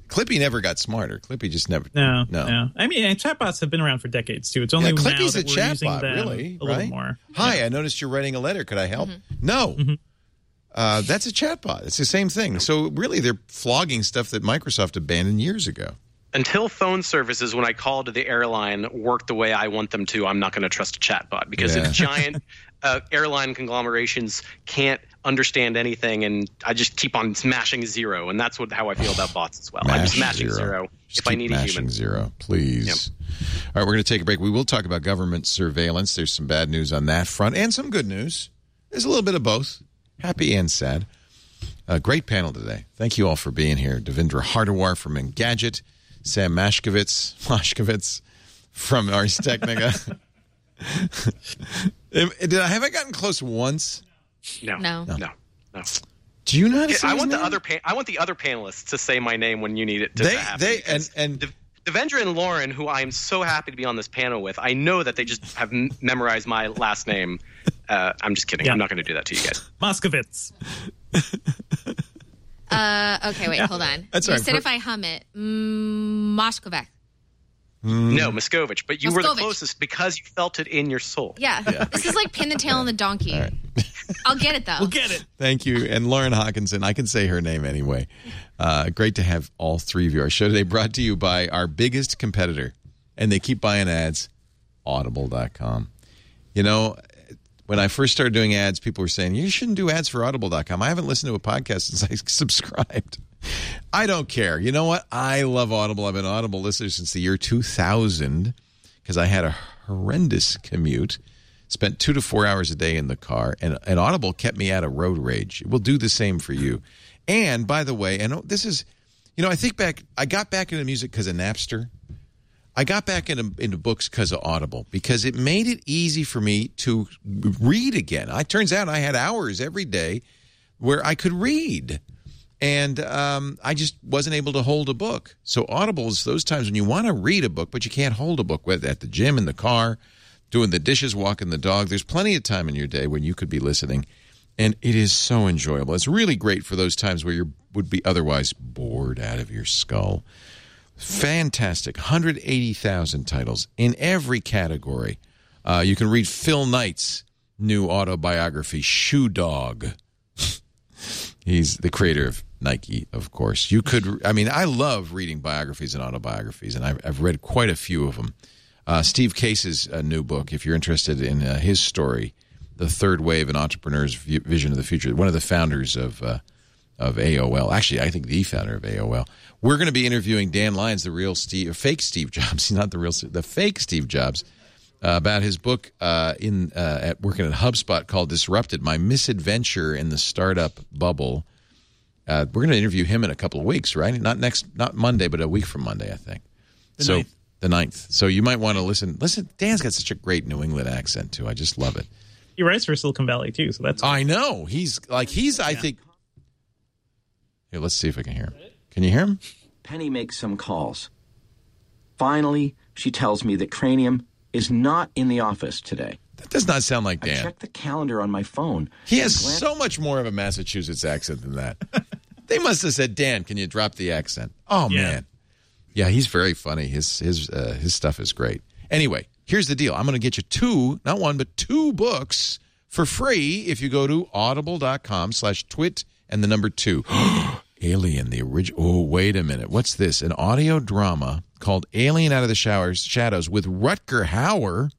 Clippy never got smarter. Clippy just never. No. I mean, and chatbots have been around for decades too. It's only now Clippy's that we're using them really, a little more. Hi, I noticed you're writing a letter. Could I help? No. That's a chatbot. It's the same thing. So really, they're flogging stuff that Microsoft abandoned years ago. Until phone services, when I call to the airline, work the way I want them to, I'm not going to trust a chatbot. Because if giant airline conglomerations can't understand anything, and I just keep on smashing zero, and that's how I feel about bots as well. I'm just smashing zero if I need a human. Zero, please. Yep. All right, we're going to take a break. We will talk about government surveillance. There's some bad news on that front, and some good news. There's a little bit of both, happy and sad. A great panel today. Thank you all for being here. Devindra Hardawar from Engadget, Sam Mashkovitz from Ars Technica. Have I gotten close once? No. Do you not? I want the other panelists to say my name when you need it to happen. And Devendra and Lauren, who I am so happy to be on this panel with, I know that they just have memorized my last name. I'm just kidding. Yeah. I'm not going to do that to you guys. Moskovitz. Okay, wait, hold on. That's you right. said if I hum it, Moskovec. No, Moscovich, but you were the closest because you felt it in your soul. Yeah. This is like pin the tail on the donkey. Right. I'll get it, though. We'll get it. Thank you. And Lauren Hawkinson, I can say her name anyway. Great to have all three of you. Our show today brought to you by our biggest competitor, and they keep buying ads, Audible.com. You know, when I first started doing ads, people were saying, you shouldn't do ads for Audible.com. I haven't listened to a podcast since I subscribed. I don't care. You know what? I love Audible. I've been an Audible listener since the year 2000 because I had a horrendous commute, spent 2 to 4 hours a day in the car, and Audible kept me out of road rage. It will do the same for you. And, by the way, and this is, I think back, I got back into music because of Napster. I got back into books because of Audible, because it made it easy for me to read again. It turns out I had hours every day where I could read. And I just wasn't able to hold a book. So Audible is those times when you want to read a book, but you can't hold a book, whether at the gym, in the car, doing the dishes, walking the dog. There's plenty of time in your day when you could be listening. And it is so enjoyable. It's really great for those times where you would be otherwise bored out of your skull. Fantastic. 180,000 titles in every category. You can read Phil Knight's new autobiography, Shoe Dog. He's the creator of Nike, of course. I love reading biographies and autobiographies, and I've read quite a few of them. Steve Case's new book, if you're interested in his story, The Third Wave, an Entrepreneur's Vision of the Future, one of the founders of AOL. Actually, I think the founder of AOL. We're going to be interviewing Dan Lyons, fake Steve Jobs, not the fake Steve Jobs, about his book working at HubSpot called Disrupted, My Misadventure in the Startup Bubble. We're going to interview him in a couple of weeks, right? Not Monday, but a week from Monday, I think. The 9th. So you might want to listen. Listen, Dan's got such a great New England accent, too. I just love it. He writes for Silicon Valley, too, so that's cool. I know. I think... Here, let's see if I can hear him. Can you hear him? Penny makes some calls. Finally, she tells me that Cranium is not in the office today. That does not sound like Dan. I checked the calendar on my phone. He has so much more of a Massachusetts accent than that. They must have said, Dan, can you drop the accent? Oh, yeah. Man. Yeah, he's very funny. His stuff is great. Anyway, here's the deal. I'm going to get you not one, but two books for free if you go to audible.com/twit and the number 2. Alien, the original. Oh, wait a minute. What's this? An audio drama called Alien Out of the Shadows with Rutger Hauer.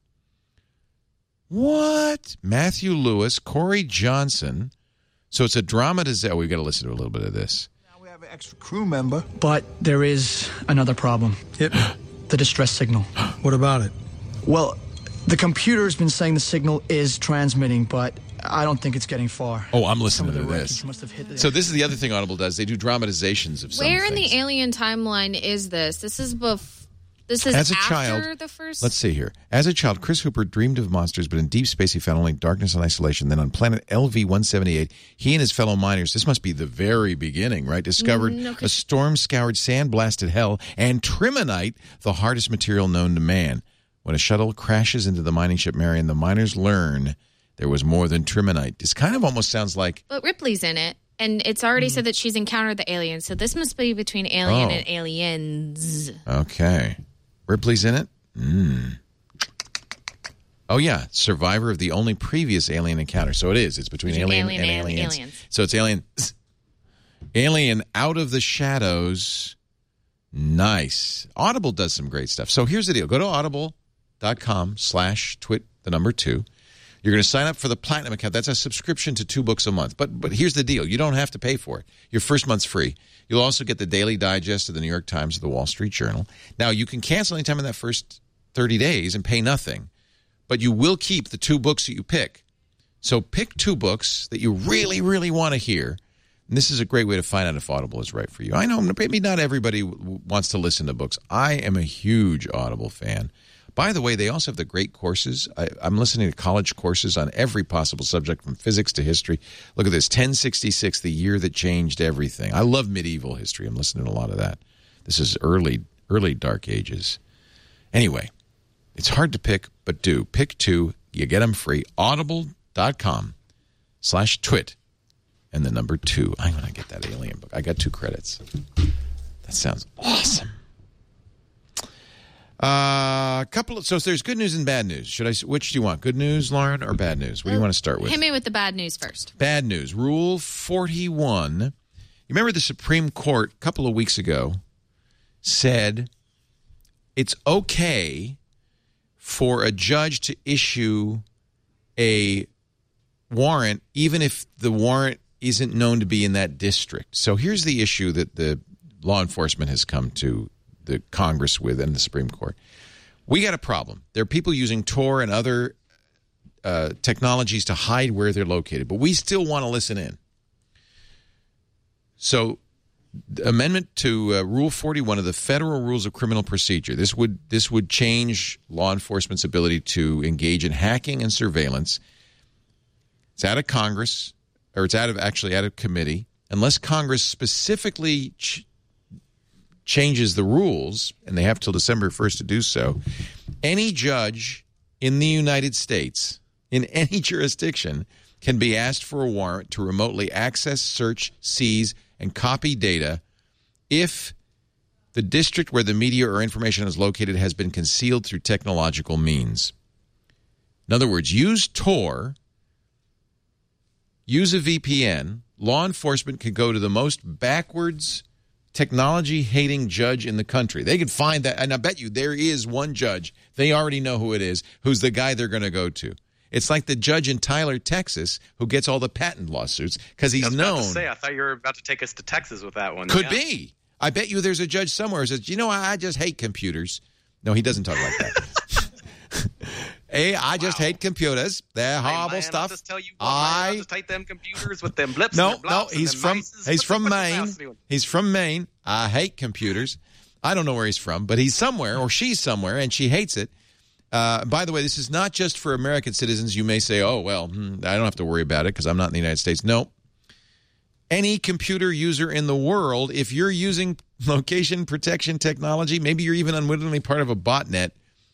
What? Matthew Lewis, Corey Johnson. So it's a dramatization. We've got to listen to a little bit of this. Now we have an extra crew member. But there is another problem. Yep. The distress signal. What about it? Well, the computer's been saying the signal is transmitting, but I don't think it's getting far. Oh, I'm listening to this. So this is the other thing Audible does. They do dramatizations of some Where in things. the Alien timeline is this? This is As a after child, the first... Let's see here. As a child, Chris Hooper dreamed of monsters, but in deep space he found only darkness and isolation. Then on planet LV-178, he and his fellow miners, this must be the very beginning, right, discovered a storm-scoured, sand-blasted hell and trimonite, the hardest material known to man. When a shuttle crashes into the mining ship Marion, the miners learn there was more than trimonite. This kind of almost sounds like... But Ripley's in it. And it's already said that she's encountered the aliens, so this must be between alien and aliens. Okay. Ripley's in it? Oh, yeah. Survivor of the only previous alien encounter. So it is. It's between alien and aliens. So it's alien out of the shadows. Nice. Audible does some great stuff. So here's the deal. Go to audible.com/twit, the number 2. You're going to sign up for the Platinum account. That's a subscription to 2 books a month. But here's the deal. You don't have to pay for it. Your first month's free. You'll also get the daily digest of the New York Times or the Wall Street Journal. Now, you can cancel anytime in that first 30 days and pay nothing. But you will keep the 2 books that you pick. So pick 2 books that you really, really want to hear. And this is a great way to find out if Audible is right for you. I know maybe not everybody wants to listen to books. I am a huge Audible fan. By the way, they also have the great courses. I'm listening to college courses on every possible subject from physics to history. Look at this, 1066, the year that changed everything. I love medieval history. I'm listening to a lot of that. This is early Dark Ages. Anyway, it's hard to pick, but do. Pick 2. You get them free. Audible.com/twit and the number 2. I'm going to get that alien book. I got 2 credits. That sounds awesome. So there's good news and bad news. Which do you want? Good news, Lauren, or bad news? What do you want to start with? Hit me with the bad news first. Bad news. Rule 41. You remember the Supreme Court a couple of weeks ago said it's okay for a judge to issue a warrant even if the warrant isn't known to be in that district. So here's the issue that the law enforcement has come to the Congress with and the Supreme Court. We got a problem. There are people using Tor and other technologies to hide where they're located, but we still want to listen in. So the amendment to Rule 41 of the Federal Rules of Criminal Procedure, this would change law enforcement's ability to engage in hacking and surveillance. It's out of Congress, or it's out of committee, unless Congress specifically changes the rules, and they have till December 1st to do so. Any judge in the United States, in any jurisdiction, can be asked for a warrant to remotely access, search, seize, and copy data if the district where the media or information is located has been concealed through technological means. In other words, use Tor, use a VPN. Law enforcement can go to the most backwards technology-hating judge in the country. They could find that, and I bet you there is one judge, they already know who it is, who's the guy they're going to go to. It's like the judge in Tyler, Texas, who gets all the patent lawsuits because he's known. I thought you were about to take us to Texas with that one. Could be. I bet you there's a judge somewhere who says, I just hate computers. No, he doesn't talk like that. Hey, I just hate computers. They're horrible stuff. I'll just tell you, I just hate them computers with them blips. No, he's from Maine. He's from Maine. I hate computers. I don't know where he's from, but he's somewhere, or she's somewhere, and she hates it. By the way, this is not just for American citizens. You may say, I don't have to worry about it because I'm not in the United States. No. Any computer user in the world, if you're using location protection technology, maybe you're even unwittingly part of a botnet,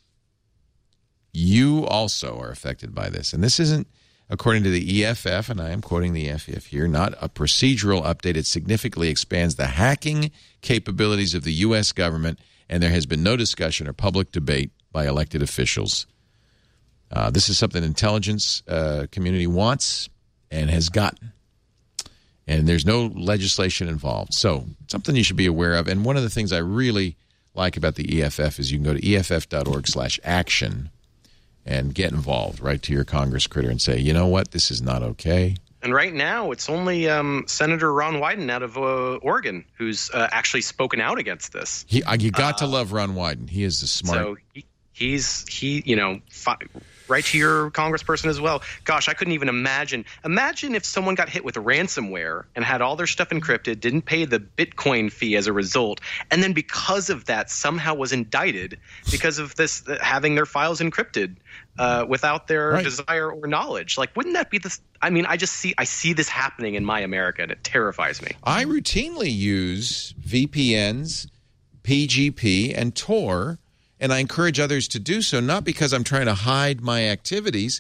you also are affected by this. And this isn't, according to the EFF, and I am quoting the EFF here, not a procedural update. It significantly expands the hacking capabilities of the U.S. government, and there has been no discussion or public debate by elected officials. This is something the intelligence community wants and has gotten. And there's no legislation involved. So something you should be aware of. And one of the things I really like about the EFF is you can go to EFF.org/action and get involved right to your Congress critter and say, you know what, this is not okay. And right now, it's only Senator Ron Wyden out of Oregon who's actually spoken out against this. You got to love Ron Wyden. He is the smart. So he's right to your congressperson as well. Gosh, I couldn't even imagine. Imagine if someone got hit with ransomware and had all their stuff encrypted, didn't pay the Bitcoin fee as a result, and then because of that somehow was indicted because of this having their files encrypted without their desire or knowledge. Like, wouldn't that be this? I mean, I see this happening in my America, and it terrifies me. I routinely use VPNs, PGP, and Tor. And I encourage others to do so, not because I'm trying to hide my activities,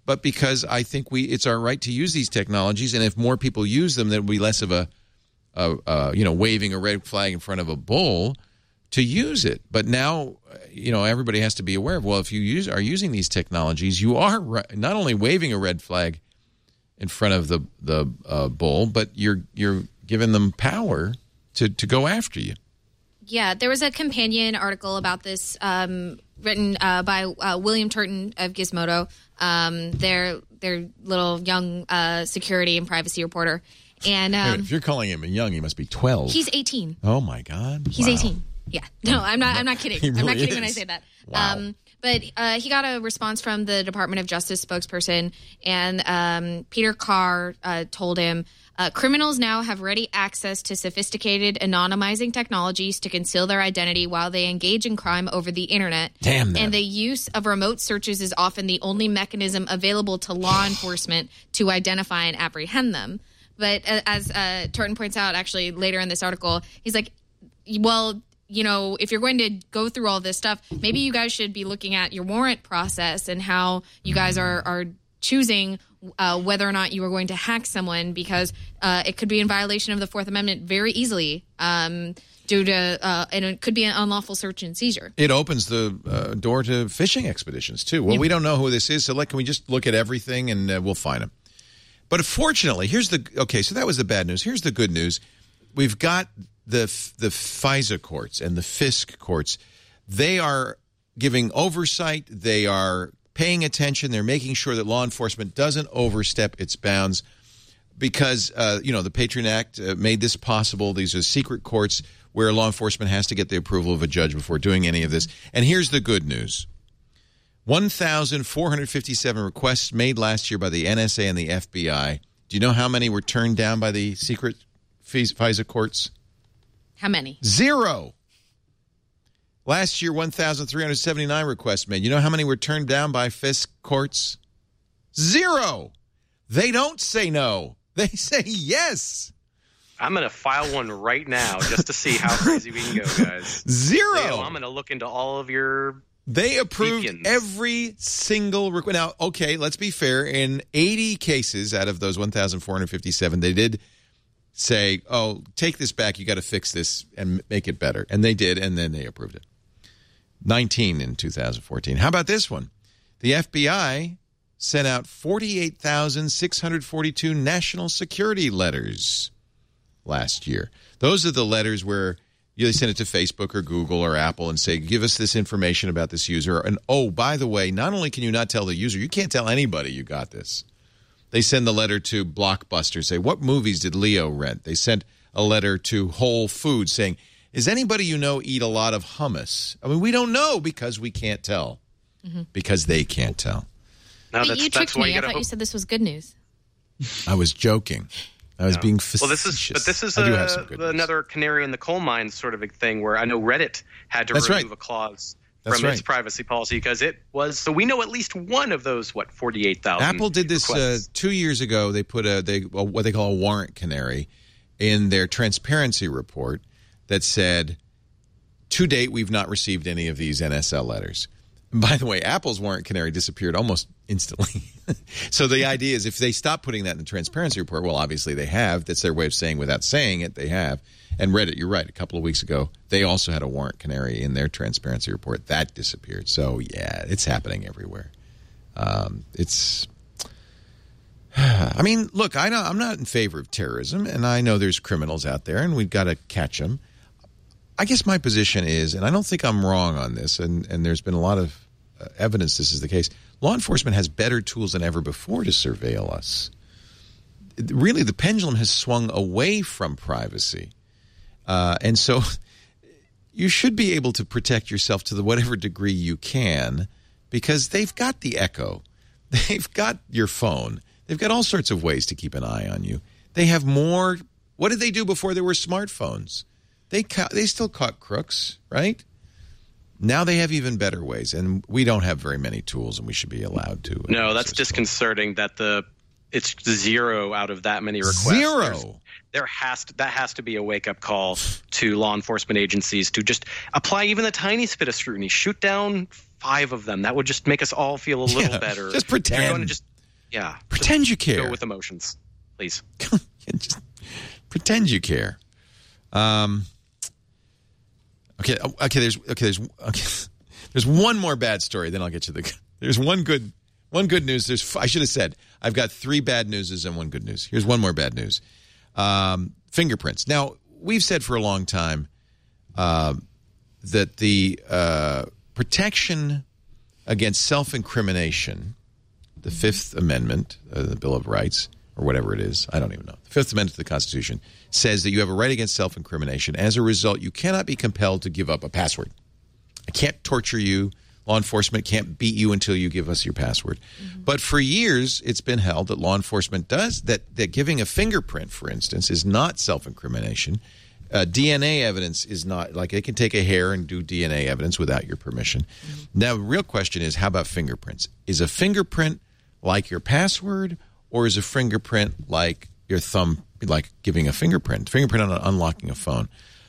but because I think it's our right to use these technologies, and if more people use them, there will be less of a waving a red flag in front of a bull to use it. But now, everybody has to be aware of, well, if you are using these technologies, you are not only waving a red flag in front of the bull, but you're giving them power to go after you. Yeah, there was a companion article about this written by William Turton of Gizmodo, their little young security and privacy reporter. And if you're calling him young, he must be 12. He's 18. Oh my God, he's 18. Yeah, no, I'm not kidding. Really I'm not kidding when I say that. Wow. But he got a response from the Department of Justice spokesperson, and Peter Carr told him, criminals now have ready access to sophisticated anonymizing technologies to conceal their identity while they engage in crime over the internet. Damn them. And the use of remote searches is often the only mechanism available to law enforcement to identify and apprehend them. But as Turton points out, actually, later in this article, he's like, well, if you're going to go through all this stuff, maybe you guys should be looking at your warrant process and how you guys are choosing whether or not you are going to hack someone, because it could be in violation of the Fourth Amendment very easily due to, and it could be an unlawful search and seizure. It opens the door to fishing expeditions, too. Well, we don't know who this is, so can we just look at everything and we'll find him? But fortunately, so that was the bad news. Here's the good news. We've got the FISA courts and the FISC courts. They are giving oversight. They are paying attention. They're making sure that law enforcement doesn't overstep its bounds because, the Patriot Act made this possible. These are secret courts where law enforcement has to get the approval of a judge before doing any of this. And here's the good news. 1,457 requests made last year by the NSA and the FBI. Do you know how many were turned down by the secret FISA courts? How many? 0. Last year, 1,379 requests made. You know how many were turned down by FISC courts? 0. They don't say no. They say yes. I'm going to file one right now just to see how crazy we can go, guys. 0. I'm going to look into all of your... They approved beacons. Every single request. Now, okay, let's be fair. In 80 cases out of those 1,457, they did say, oh, take this back. You got to fix this and make it better. And they did, and then they approved it. 19 in 2014. How about this one? The FBI sent out 48,642 national security letters last year. Those are the letters where they send it to Facebook or Google or Apple and say, give us this information about this user. And, oh, by the way, not only can you not tell the user, you can't tell anybody you got this. They send the letter to Blockbuster, say, what movies did Leo rent? They sent a letter to Whole Foods saying, is anybody you know eat a lot of hummus? I mean, we don't know because we can't tell. Mm-hmm. Because they can't tell. No, but you tricked me. I thought you said this was good news. I was joking. I was being facetious. Well, this is another canary in the coal mine sort of a thing where I know Reddit had to remove a clause from its privacy policy because it was. So we know at least one of those, 48,000. Apple did this 2 years ago. They put what they call a warrant canary in their transparency report that said, to date, we've not received any of these NSL letters. And by the way, Apple's warrant canary disappeared almost instantly. So the idea is if they stop putting that in the transparency report, well, obviously they have. That's their way of saying without saying it, they have. And Reddit, you're right, a couple of weeks ago, they also had a warrant canary in their transparency report. That disappeared. So, yeah, it's happening everywhere. I mean, look, I'm not in favor of terrorism, and I know there's criminals out there, and we've got to catch them. I guess my position is, and I don't think I'm wrong on this, and there's been a lot of evidence this is the case, law enforcement has better tools than ever before to surveil us. Really, the pendulum has swung away from privacy. And so you should be able to protect yourself to whatever degree you can because they've got the Echo. They've got your phone. They've got all sorts of ways to keep an eye on you. They have more. What did they do before there were smartphones? They still caught crooks, right? Now they have even better ways, and we don't have very many tools, and we should be allowed to. No, that's disconcerting that it's 0 out of that many requests. 0. That has to be a wake-up call to law enforcement agencies to just apply even the tiniest bit of scrutiny. Shoot down 5 of them. That would just make us all feel a little better. Just pretend. Yeah. Pretend you care. Go with emotions, please. Just pretend you care. There's one more bad story, then I'll get to there's one good news. I should have said I've got 3 bad newses and 1 good news. Here's one more bad news. Fingerprints. Now, we've said for a long time that the protection against self-incrimination, the Fifth Amendment, the Bill of Rights, or whatever it is, I don't even know. The Fifth Amendment to the Constitution says that you have a right against self-incrimination. As a result, you cannot be compelled to give up a password. I can't torture you. Law enforcement can't beat you until you give us your password. Mm-hmm. But for years, it's been held that law enforcement does, that giving a fingerprint, for instance, is not self-incrimination. DNA evidence is not, like they can take a hair and do DNA evidence without your permission. Mm-hmm. Now, the real question is, how about fingerprints? Is a fingerprint like your password, or is a fingerprint like your thumb, like giving a fingerprint on unlocking a phone?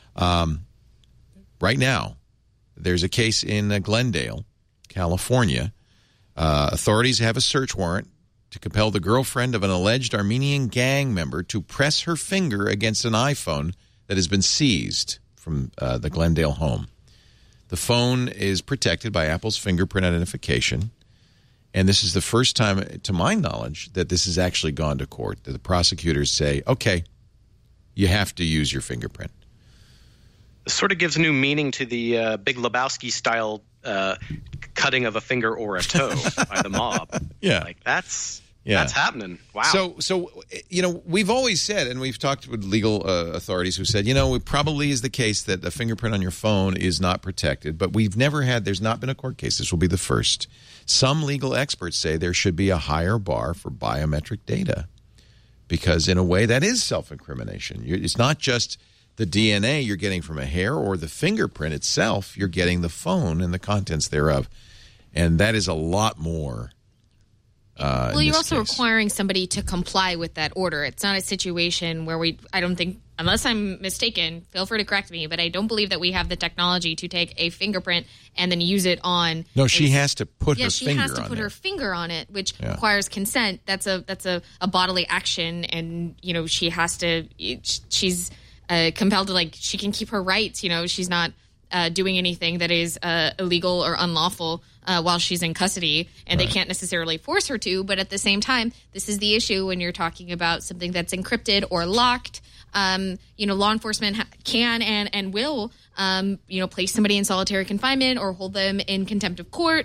Right now, there's a case in Glendale, California. Authorities have a search warrant to compel the girlfriend of an alleged Armenian gang member to press her finger against an iPhone that has been seized from the Glendale home. The phone is protected by Apple's fingerprint identification, and this is the first time, to my knowledge, that this has actually gone to court, that the prosecutors say, okay, you have to use your fingerprint. Sort of gives new meaning to the Big Lebowski-style cutting of a finger or a toe by the mob. Yeah. Like, that's happening. Wow. So we've always said, and we've talked with legal authorities who said, it probably is the case that a fingerprint on your phone is not protected, but there's not been a court case. This will be the first. Some legal experts say there should be a higher bar for biometric data because, in a way, that is self-incrimination. It's not just the DNA you're getting from a hair or the fingerprint itself. You're getting the phone and the contents thereof, and that is a lot more. Well, you're also requiring somebody to comply with that order. It's not a situation where I don't think, unless I'm mistaken, feel free to correct me, but I don't believe that we have the technology to take a fingerprint and then use it on. No, she has to put her finger on it. Yeah, she has to put her finger on it, which requires consent. That's a bodily action, and she has to. She's compelled to, she can keep her rights. She's not doing anything that is illegal or unlawful while she's in custody, and they can't necessarily force her to. But at the same time, this is the issue when you're talking about something that's encrypted or locked. Law enforcement can and will, place somebody in solitary confinement or hold them in contempt of court,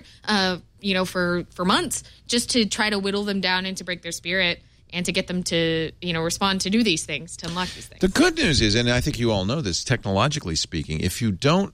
for months, just to try to whittle them down and to break their spirit and to get them to, respond, to do these things, to unlock these things. The good news is, and I think you all know this, technologically speaking, if you don't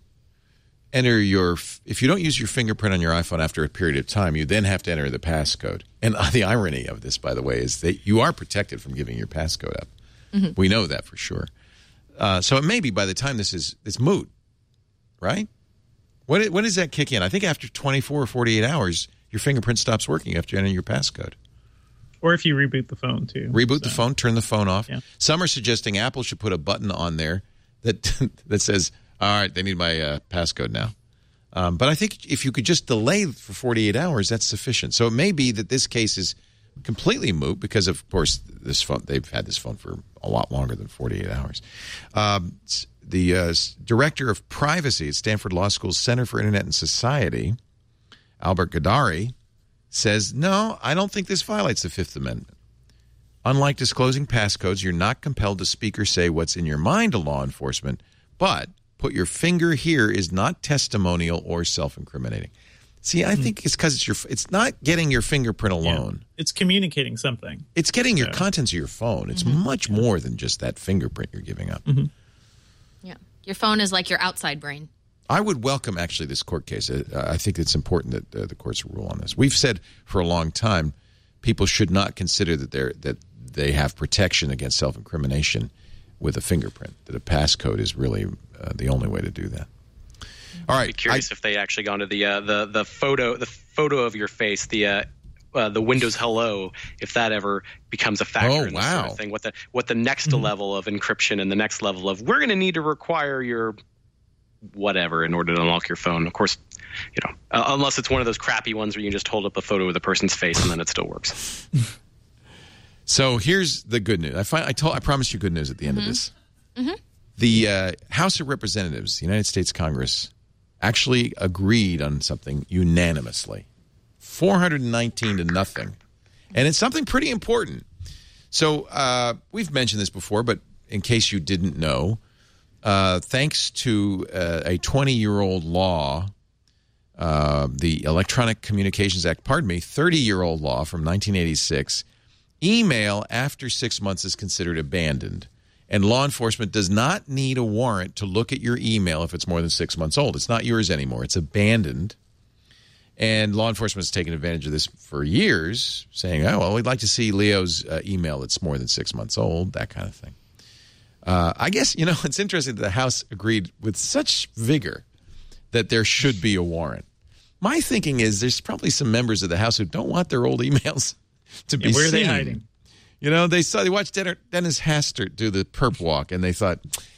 use your fingerprint on your iPhone after a period of time, you then have to enter the passcode. And the irony of this, by the way, is that you are protected from giving your passcode up. Mm-hmm. We know that for sure. So it may be by the time it's moot, right? When does that kick in? I think after 24 or 48 hours, your fingerprint stops working after you enter your passcode. Or if you reboot the phone, too. The phone, turn the phone off. Yeah. Some are suggesting Apple should put a button on there that says, all right, they need my passcode now. But I think if you could just delay for 48 hours, that's sufficient. So it may be that this case is completely moot because, of course, they've had this phone for a lot longer than 48 hours. The director of privacy at Stanford Law School's Center for Internet and Society, Albert Gadari, says, no, I don't think this violates the Fifth Amendment. Unlike disclosing passcodes, you're not compelled to speak or say what's in your mind to law enforcement, but put your finger here is not testimonial or self-incriminating. See, I think it's because it's not getting your fingerprint alone. Yeah. It's communicating something. It's getting your contents of your phone. It's much more than just that fingerprint you're giving up. Mm-hmm. Yeah. Your phone is like your outside brain. I would welcome, actually, this court case. I think it's important that the courts rule on this. We've said for a long time people should not consider that they have protection against self-incrimination with a fingerprint, that a passcode is really the only way to do that. All right. I'd be curious if they actually gone to the photo of your face, the Windows Hello, if that ever becomes a factor in this sort of thing. What the next level of encryption and the next level of we're going to need to require your whatever in order to unlock your phone. Of course, unless it's one of those crappy ones where you can just hold up a photo of the person's face and then it still works. So here's the good news. I promised you good news at the end of this. Mm-hmm. The House of Representatives, the United States Congress, actually agreed on something unanimously. 419 to nothing. And it's something pretty important. So we've mentioned this before, but in case you didn't know, thanks to a 20-year-old law, the Electronic Communications Act, 30-year-old law from 1986, email after 6 months is considered abandoned. And law enforcement does not need a warrant to look at your email if it's more than 6 months old. It's not yours anymore. It's abandoned. And law enforcement has taken advantage of this for years, saying, oh, well, we'd like to see Leo's email that's more than 6 months old, that kind of thing. I guess, it's interesting that the House agreed with such vigor that there should be a warrant. My thinking is there's probably some members of the House who don't want their old emails to be seen. Where are they hiding? They watched Dennis Hastert do the perp walk, and they thought,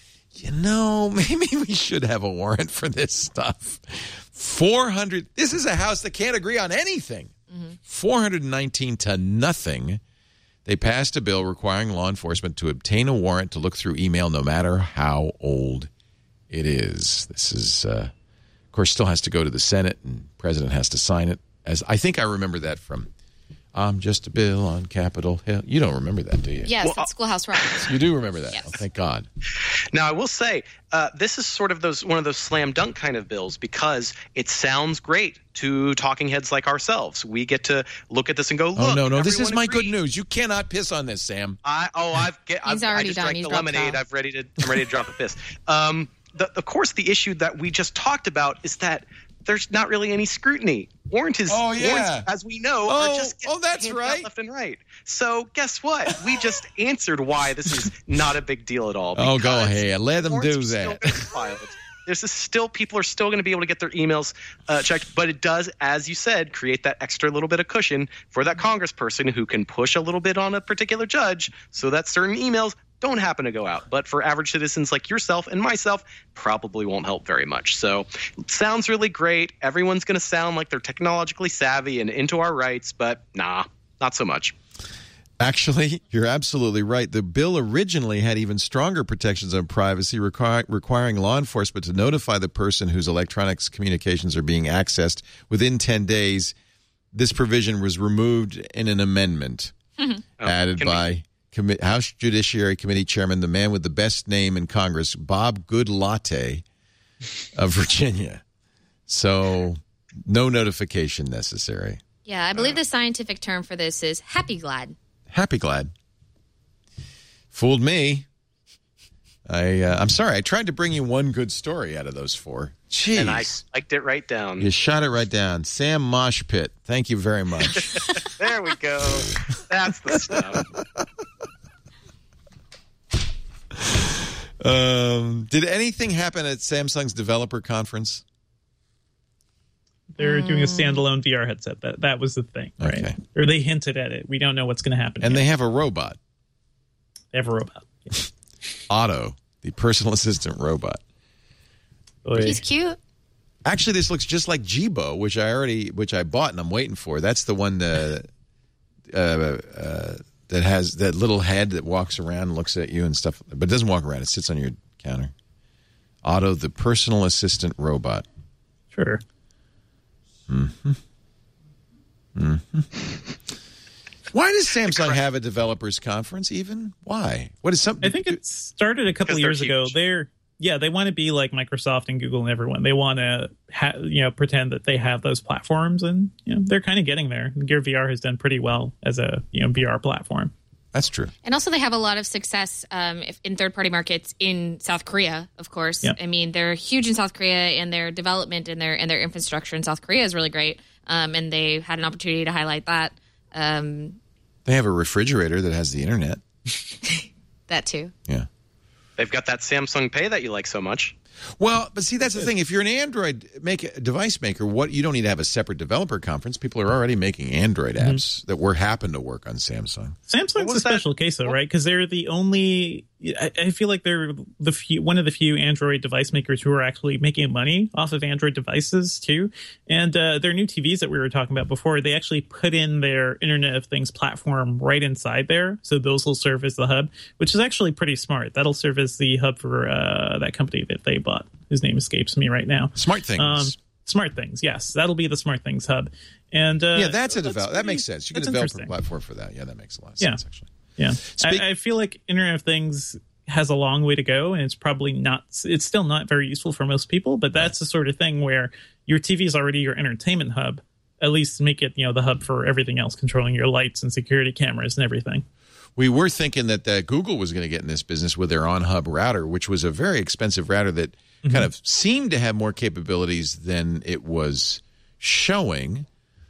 maybe we should have a warrant for this stuff. 400. This is a House that can't agree on anything. Mm-hmm. 419 to nothing. They passed a bill requiring law enforcement to obtain a warrant to look through email no matter how old it is. This is, of course, still has to go to the Senate, and the president has to sign it. As I think I remember that from I'm Just a Bill on Capitol Hill. You don't remember that, do you? Yes, that's Schoolhouse Rock. You do remember that. Yes. Oh, thank God. Now, I will say, this is sort of one of those slam dunk kind of bills because it sounds great to talking heads like ourselves. We get to look at this and go, look. Oh, no, this is my good news. You cannot piss on this, Sam. I just drank the lemonade. I'm ready to drop a piss. Of course, the issue that we just talked about is that there's not really any scrutiny. Warrants, as we know, are just that's right, left and right. So guess what? We just answered why this is not a big deal at all. Oh, go ahead. Let them do that. People are still going to be able to get their emails checked, but it does, as you said, create that extra little bit of cushion for that congressperson who can push a little bit on a particular judge so that certain emails don't happen to go out. But for average citizens like yourself and myself, probably won't help very much. So it sounds really great. Everyone's going to sound like they're technologically savvy and into our rights, but nah, not so much. Actually, you're absolutely right. The bill originally had even stronger protections on privacy, requiring law enforcement to notify the person whose electronic communications are being accessed within 10 days. This provision was removed in an amendment added by House Judiciary Committee Chairman, the man with the best name in Congress, Bob Goodlatte of Virginia. So no notification necessary. Yeah, I believe the scientific term for this is happy glad. Happy glad. Fooled me. I'm sorry. I tried to bring you one good story out of those four. Jeez. And I spiked it right down. You shot it right down. Sam Moshpit, thank you very much. There we go. That's the stuff. Did anything happen at Samsung's developer conference? They're doing a standalone VR headset. That was the thing, right? Okay. Or they hinted at it. We don't know what's going to happen. And yet. They have a robot. They have a robot. Yeah. Otto, the personal assistant robot. He's cute. Actually, this looks just like Jibo, which I bought and I'm waiting for. That's the one that has that little head that walks around and looks at you and stuff, but it doesn't walk around. It sits on your counter. Otto, the personal assistant robot. Sure. Mm-hmm. Mm-hmm. Why does Samsung have a developers conference even? Why? What is something? I think it started a couple years ago. They want to be like Microsoft and Google and everyone. They want to pretend that they have those platforms, and they're kind of getting there. Gear VR has done pretty well as a VR platform. That's true. And also they have a lot of success in third-party markets in South Korea, of course. Yep. I mean, they're huge in South Korea, and their development and their infrastructure in South Korea is really great. And they had an opportunity to highlight that. They have a refrigerator that has the internet. That too. Yeah. They've got that Samsung Pay that you like so much. Well, but see, that's the thing. If you're an Android device maker, you don't need to have a separate developer conference. People are already making Android apps that happen to work on Samsung. Samsung's a special case, though, right? Because they're the only I feel like they're one of the few Android device makers who are actually making money off of Android devices too. And their new TVs that we were talking about before, they actually put in their Internet of Things platform right inside there. So those will serve as the hub, which is actually pretty smart. That'll serve as the hub for that company that they bought, whose name escapes me right now. SmartThings. SmartThings, yes. That'll be the SmartThings hub. And that's a develop. That makes sense. You can develop a platform for that. Yeah, that makes a lot of sense, actually. Yeah, I feel like Internet of Things has a long way to go, and it's still not very useful for most people, but that's the sort of thing where your TV is already your entertainment hub. At least make it, the hub for everything else, controlling your lights and security cameras and everything. We were thinking that Google was going to get in this business with their on-hub router, which was a very expensive router that kind of seemed to have more capabilities than it was showing.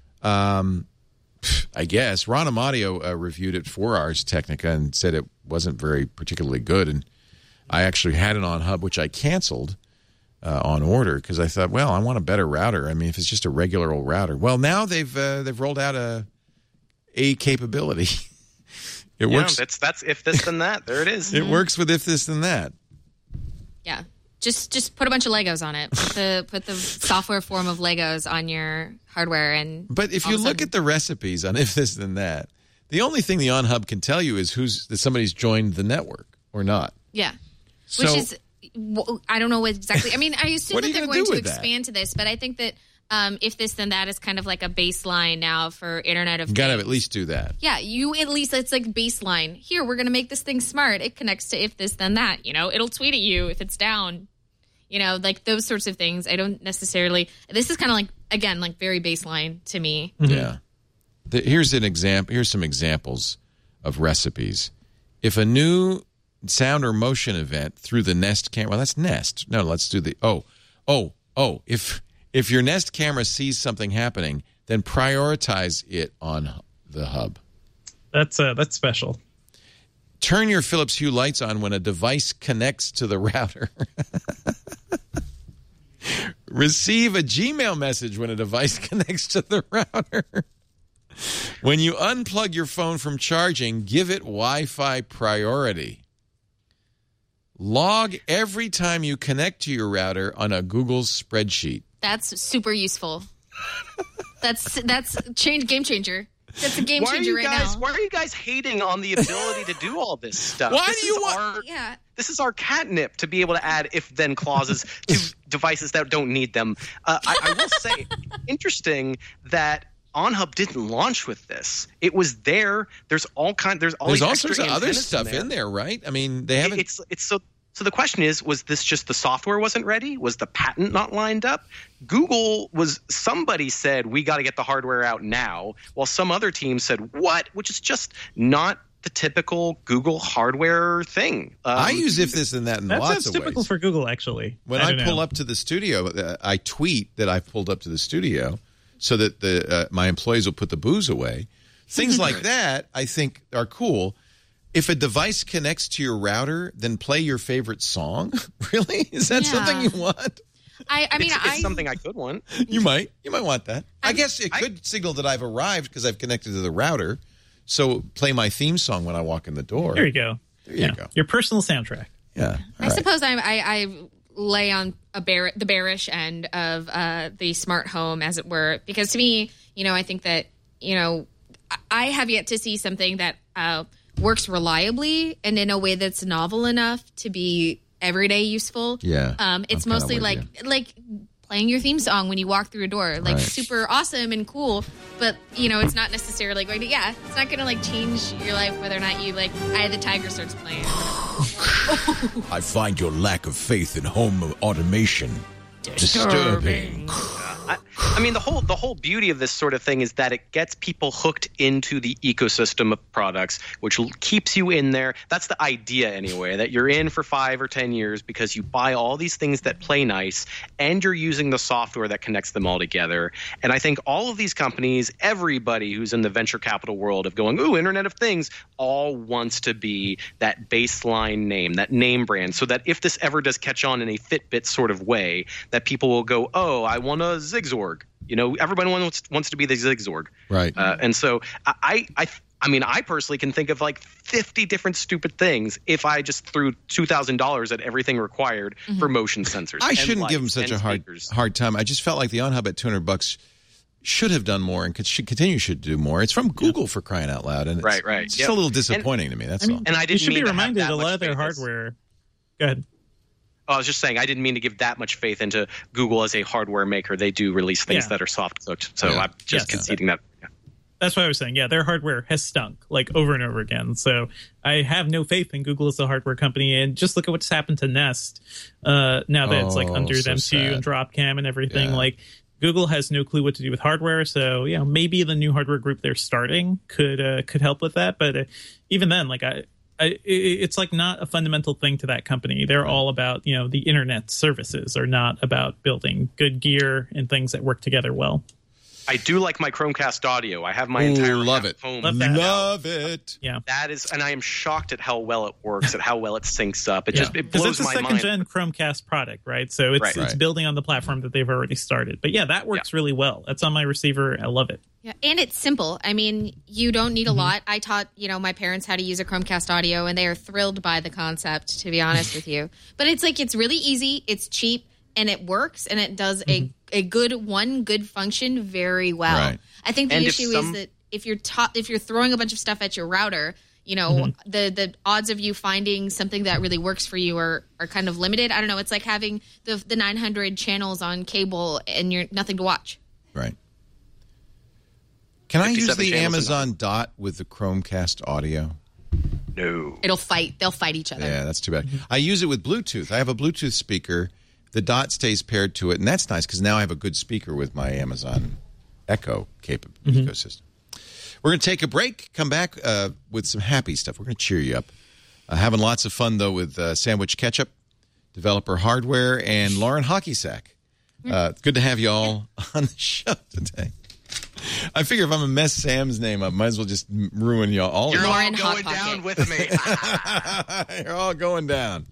I guess Ron Amadio reviewed it for Ars Technica and said it wasn't very particularly good. And I actually had it on hub, which I canceled on order because I thought, well, I want a better router. I mean, if it's just a regular old router. Well, now they've rolled out a capability. It works. That's if this then that. There it is. It works with if this then that. Yeah. Just put a bunch of Legos on it. Put the software form of Legos on your hardware, But if you look at the recipes on if this then that, the only thing the on hub can tell you is that somebody's joined the network or not. Yeah, which is I don't know exactly. I mean, I assume that they're going to expand to this, but I think that if this then that is kind of like a baseline now for Internet of Things. You got to at least do that. Yeah, it's like baseline. Here, we're going to make this thing smart. It connects to if this then that. It'll tweet at you if it's down. Like those sorts of things. I don't necessarily. This is kind of like, again, like very baseline to me. Yeah. Here's an example. Here's some examples of recipes. If a new sound or motion event through the Nest camera. Well, that's Nest. No, let's do the. If your Nest camera sees something happening, then prioritize it on the hub. That's special. Turn your Philips Hue lights on when a device connects to the router. Receive a Gmail message when a device connects to the router. When you unplug your phone from charging, give it Wi-Fi priority. Log every time you connect to your router on a Google spreadsheet. That's super useful. That's game changer. That's a game changer now. Why are you guys hating on the ability to do all this stuff? Why do you want? This is our catnip to be able to add if-then clauses to devices that don't need them. I will say, interesting that OnHub didn't launch with this. It was there. There's all sorts of other stuff in there, right? I mean, they haven't. So the question is, was this just the software wasn't ready? Was the patent not lined up? Somebody said, we got to get the hardware out now, while some other team said, what? Which is just not the typical Google hardware thing. I use if this and that in lots of ways. That's typical for Google, actually. When I pull up to the studio, I tweet that I've pulled up to the studio so that my employees will put the booze away. Things like that, I think, are cool. If a device connects to your router, then play your favorite song. Really? Is that something you want? I mean, it's something I could want. You might want that. I guess it could signal that I've arrived because I've connected to the router. So play my theme song when I walk in the door. There you go. There you go. Your personal soundtrack. Yeah. I suppose I lay on the bearish end of the smart home, as it were, because to me, I think that I have yet to see something that works reliably and in a way that's novel enough to be everyday useful. Yeah. It's mostly like playing your theme song when you walk through a door, super awesome and cool. But it's not necessarily going to. Yeah, it's not going to change your life whether or not you Eye of the Tiger starts playing. I find your lack of faith in home automation disturbing. I mean, the whole beauty of this sort of thing is that it gets people hooked into the ecosystem of products, which keeps you in there. That's the idea anyway, that you're in for 5 or 10 years because you buy all these things that play nice and you're using the software that connects them all together. And I think all of these companies, everybody who's in the venture capital world of going, ooh, Internet of Things, all wants to be that baseline name, that name brand, so that if this ever does catch on in a Fitbit sort of way, that people will go, oh, I want a Zigzorg. Everybody wants to be the Zigzorg. Right. And so I I mean, I personally can think of like 50 different stupid things if I just threw $2,000 at everything required for motion sensors. I shouldn't give them such a hard time. I just felt like the OnHub at $200 should have done more and should do more. It's from Google, for crying out loud, and it's, it's just a little disappointing to me. That's all. And I didn't you should mean be to reminded have that a lot of their much hardware. Go ahead. I was just saying, I didn't mean to give that much faith into Google as a hardware maker. They do release things that are soft cooked, so I'm just conceding that. Yeah. That's what I was saying. Yeah, their hardware has stunk like over and over again. So I have no faith in Google as a hardware company. And just look at what's happened to Nest now that it's like under them too, and Dropcam and everything. Yeah. Like Google has no clue what to do with hardware. So maybe the new hardware group they're starting could help with that. But even then, like it's like not a fundamental thing to that company. They're all about the internet services, are not about building good gear and things that work together well. I do like my Chromecast audio. I have my entire home. Love it. Yeah, that is, and I am shocked at how well it works, at how well it syncs up. It blows my mind. Because it's a second-gen Chromecast product, right? So it's building on the platform that they've already started. But yeah, that works really well. That's on my receiver. I love it. Yeah, and it's simple. I mean, you don't need a lot. I taught, my parents how to use a Chromecast audio, and they are thrilled by the concept, to be honest with you. But it's like, it's really easy, it's cheap, and it works, and it does a good function very well. Right. I think the issue is that if you're throwing a bunch of stuff at your router, the odds of you finding something that really works for you are kind of limited. I don't know. It's like having the 900 channels on cable and you're nothing to watch. Right. Can I use the Amazon Dot with the Chromecast audio? No. They'll fight each other. Yeah, that's too bad. I use it with Bluetooth. I have a Bluetooth speaker. The Dot stays paired to it, and that's nice because now I have a good speaker with my Amazon Echo ecosystem. We're going to take a break, come back with some happy stuff. We're going to cheer you up. Having lots of fun, though, with Sandwich Ketchup, Developer Hardware, and Lauren Hockeysack. Good to have you all on the show today. I figure if I'm going to mess Sam's name up, might as well just ruin you all. You're all going down with me. You're all going down.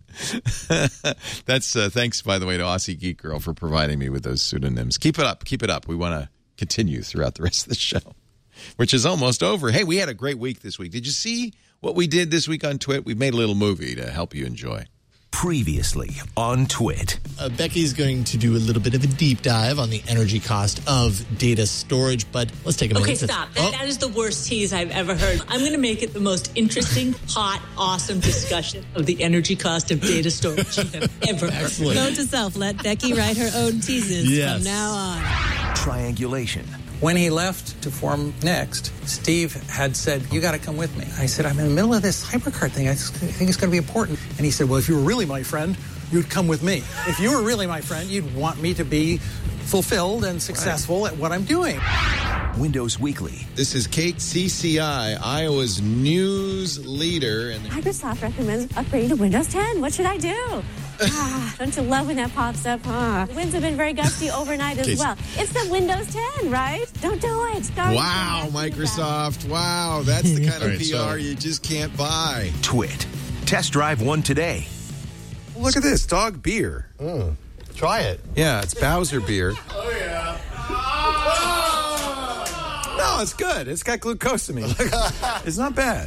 That's thanks, by the way, to Aussie Geek Girl for providing me with those pseudonyms. Keep it up. Keep it up. We want to continue throughout the rest of the show, which is almost over. Hey, we had a great week this week. Did you see what we did this week on Twit? We made a little movie to help you enjoy. Previously on Twit. Becky's going to do a little bit of a deep dive on the energy cost of data storage, but let's take a minute. Okay, stop. That is the worst tease I've ever heard. I'm going to make it the most interesting, hot, awesome discussion of the energy cost of data storage you have ever heard. Excellent. Note to self, let Becky write her own teases from now on. Triangulation. When he left to form Next, Steve had said, you got to come with me. I said, I'm in the middle of this hypercard thing. I think it's going to be important. And he said, well, if you were really my friend, you'd come with me. If you were really my friend, you'd want me to be fulfilled and successful at what I'm doing. Windows Weekly. This is Kate CCI, Iowa's news leader. And Microsoft recommends upgrading to Windows 10. What should I do? Don't you love when that pops up? The winds have been very gusty overnight as well. It's the Windows 10, right? Don't do it. Wow, Microsoft. Wow, that's the kind of PR you just can't buy. Twit. Test drive one today. Look at this, dog beer. Try it. Yeah, it's Bowser beer. Oh, yeah. No, it's good. It's got glucosamine. It's not bad.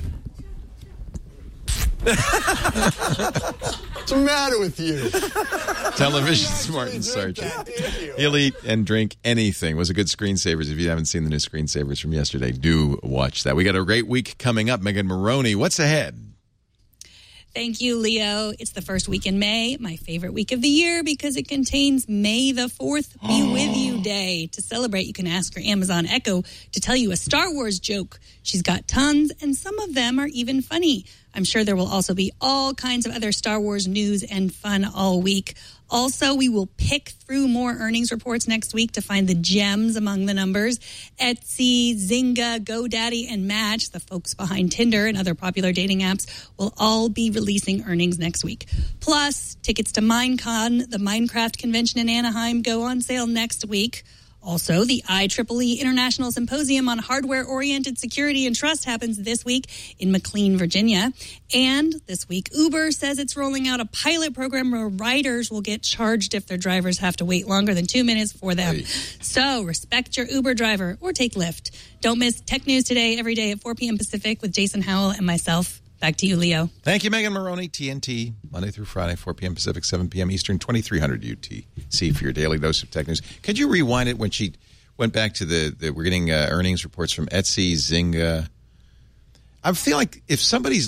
What's the matter with you? Television Smart and Sergeant. He'll eat and drink anything. It was a good Screensavers. If you haven't seen the new Screensavers from yesterday, do watch that. We got a great week coming up. Megan Maroney, what's ahead? Thank you, Leo. It's the first week in May, my favorite week of the year because it contains May the 4th Be With You Day. To celebrate, you can ask your Amazon Echo to tell you a Star Wars joke. She's got tons, and some of them are even funny. I'm sure there will also be all kinds of other Star Wars news and fun all week. Also, we will pick through more earnings reports next week to find the gems among the numbers. Etsy, Zynga, GoDaddy, and Match, the folks behind Tinder and other popular dating apps, will all be releasing earnings next week. Plus, tickets to Minecon, the Minecraft convention in Anaheim, go on sale next week. Also, the IEEE International Symposium on Hardware-Oriented Security and Trust happens this week in McLean, Virginia. And this week, Uber says it's rolling out a pilot program where riders will get charged if their drivers have to wait longer than 2 minutes for them. So respect your Uber driver or take Lyft. Don't miss Tech News Today every day at 4 p.m. Pacific with Jason Howell and myself. Back to you, Leo. Thank you, Megan Maroney. TNT, Monday through Friday, 4 p.m. Pacific, 7 p.m. Eastern, 2300 UTC for your daily dose of tech news. Could you rewind it when she went back to we're getting earnings reports from Etsy, Zynga. I feel like if somebody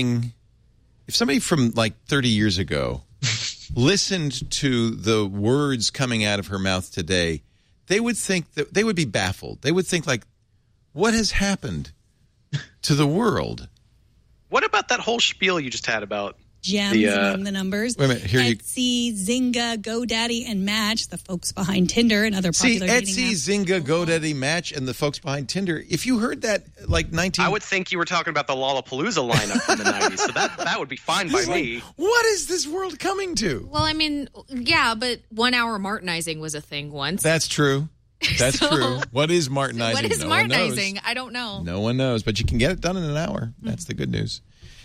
from like 30 years ago listened to the words coming out of her mouth today, they would think that they would be baffled. They would think like, what has happened to the world? What about that whole spiel you just had about gems among the numbers? Wait a minute, Etsy, Zynga, GoDaddy, and Match, the folks behind Tinder and other popular dating apps. Etsy, Zynga, GoDaddy, Match, and the folks behind Tinder. If you heard that I would think you were talking about the Lollapalooza lineup from the 90s, so that would be fine by me. What is this world coming to? Well, I mean, yeah, but 1 hour Martinizing was a thing once. That's true. That's true. What is Martinizing? What is Martinizing? I don't know. No one knows, but you can get it done in an hour. That's the good news.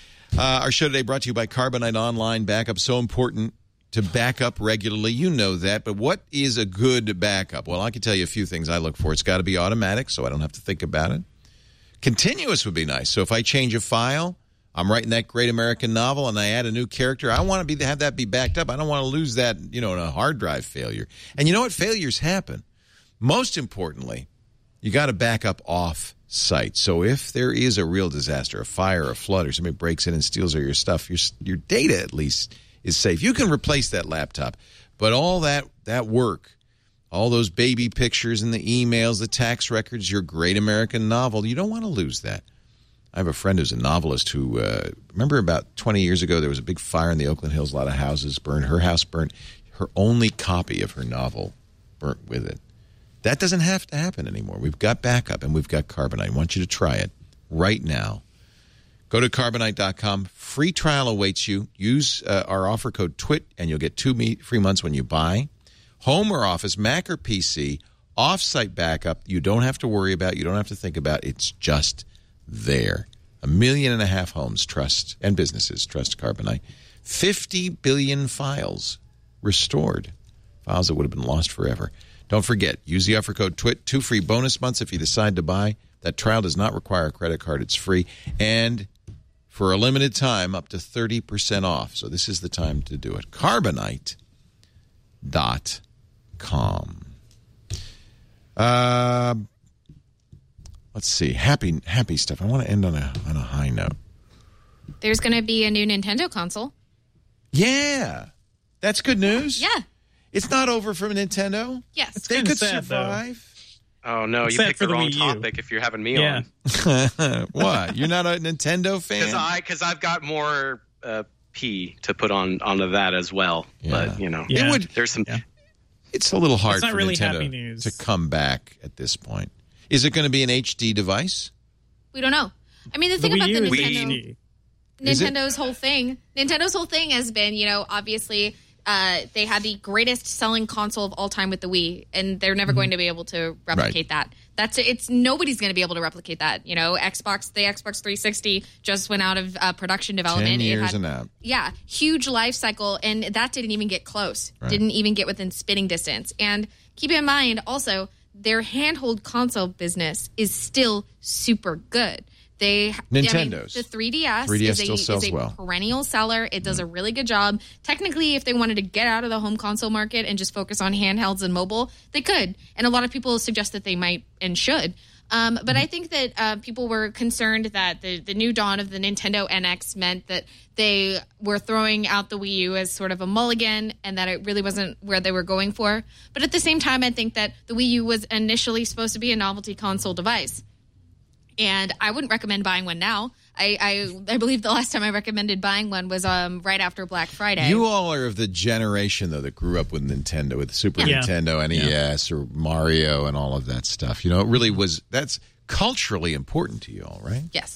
Our show today brought to you by Carbonite Online Backup. So important to back up regularly. You know that. But what is a good backup? Well, I can tell you a few things I look for. It's got to be automatic, so I don't have to think about it. Continuous would be nice. So if I change a file, I'm writing that great American novel, and I add a new character, I want to have that be backed up. I don't want to lose that, in a hard drive failure. And you know what? Failures happen. Most importantly, you got to back up off-site. So if there is a real disaster, a fire, a flood, or somebody breaks in and steals all your stuff, your data at least is safe. You can replace that laptop, but all that work, all those baby pictures and the emails, the tax records, your great American novel, you don't want to lose that. I have a friend who's a novelist who, remember about 20 years ago, there was a big fire in the Oakland Hills, a lot of houses burned. Her house burnt. Her only copy of her novel burnt with it. That doesn't have to happen anymore. We've got backup, and we've got Carbonite. I want you to try it right now. Go to Carbonite.com. Free trial awaits you. Use our offer code TWIT, and you'll get 2 free months when you buy. Home or office, Mac or PC, off-site backup, you don't have to worry about, you don't have to think about. It's just there. 1.5 million homes trust, and businesses trust Carbonite. 50 billion files restored. Files that would have been lost forever. Don't forget, use the offer code TWIT, 2 free bonus months if you decide to buy. That trial does not require a credit card. It's free. And for a limited time, up to 30% off. So this is the time to do it. Carbonite.com. Let's see. Happy stuff. I want to end on a high note. There's going to be a new Nintendo console. Yeah. That's good news. Yeah. It's not over for Nintendo. Yes. They could survive. Oh, no. You picked the wrong topic if you're having me on. What? You're not a Nintendo fan? Because I've got more P to put onto that as well. Yeah. But, there's some... Yeah. It's a little hard for really Nintendo to come back at this point. Is it going to be an HD device? We don't know. I mean, the thing about the Nintendo's whole thing has been, obviously... they had the greatest selling console of all time with the Wii, and they're never going to be able to replicate that. Nobody's going to be able to replicate that. The Xbox 360 just went out of production development. 10 years and out. Yeah, huge life cycle, and that didn't even get close. Right. Didn't even get within spitting distance. And keep in mind, also, their handheld console business is still super good. Nintendo's. The 3DS is a perennial seller. It does a really good job. Technically, if they wanted to get out of the home console market and just focus on handhelds and mobile, they could. And a lot of people suggest that they might and should. But I think that people were concerned that the new dawn of the Nintendo NX meant that they were throwing out the Wii U as sort of a mulligan and that it really wasn't where they were going for. But at the same time, I think that the Wii U was initially supposed to be a novelty console device. And I wouldn't recommend buying one now. I believe the last time I recommended buying one was right after Black Friday. You all are of the generation, though, that grew up with Nintendo, with Super Nintendo, NES, or Mario, and all of that stuff. It really was, that's culturally important to you all, right? Yes.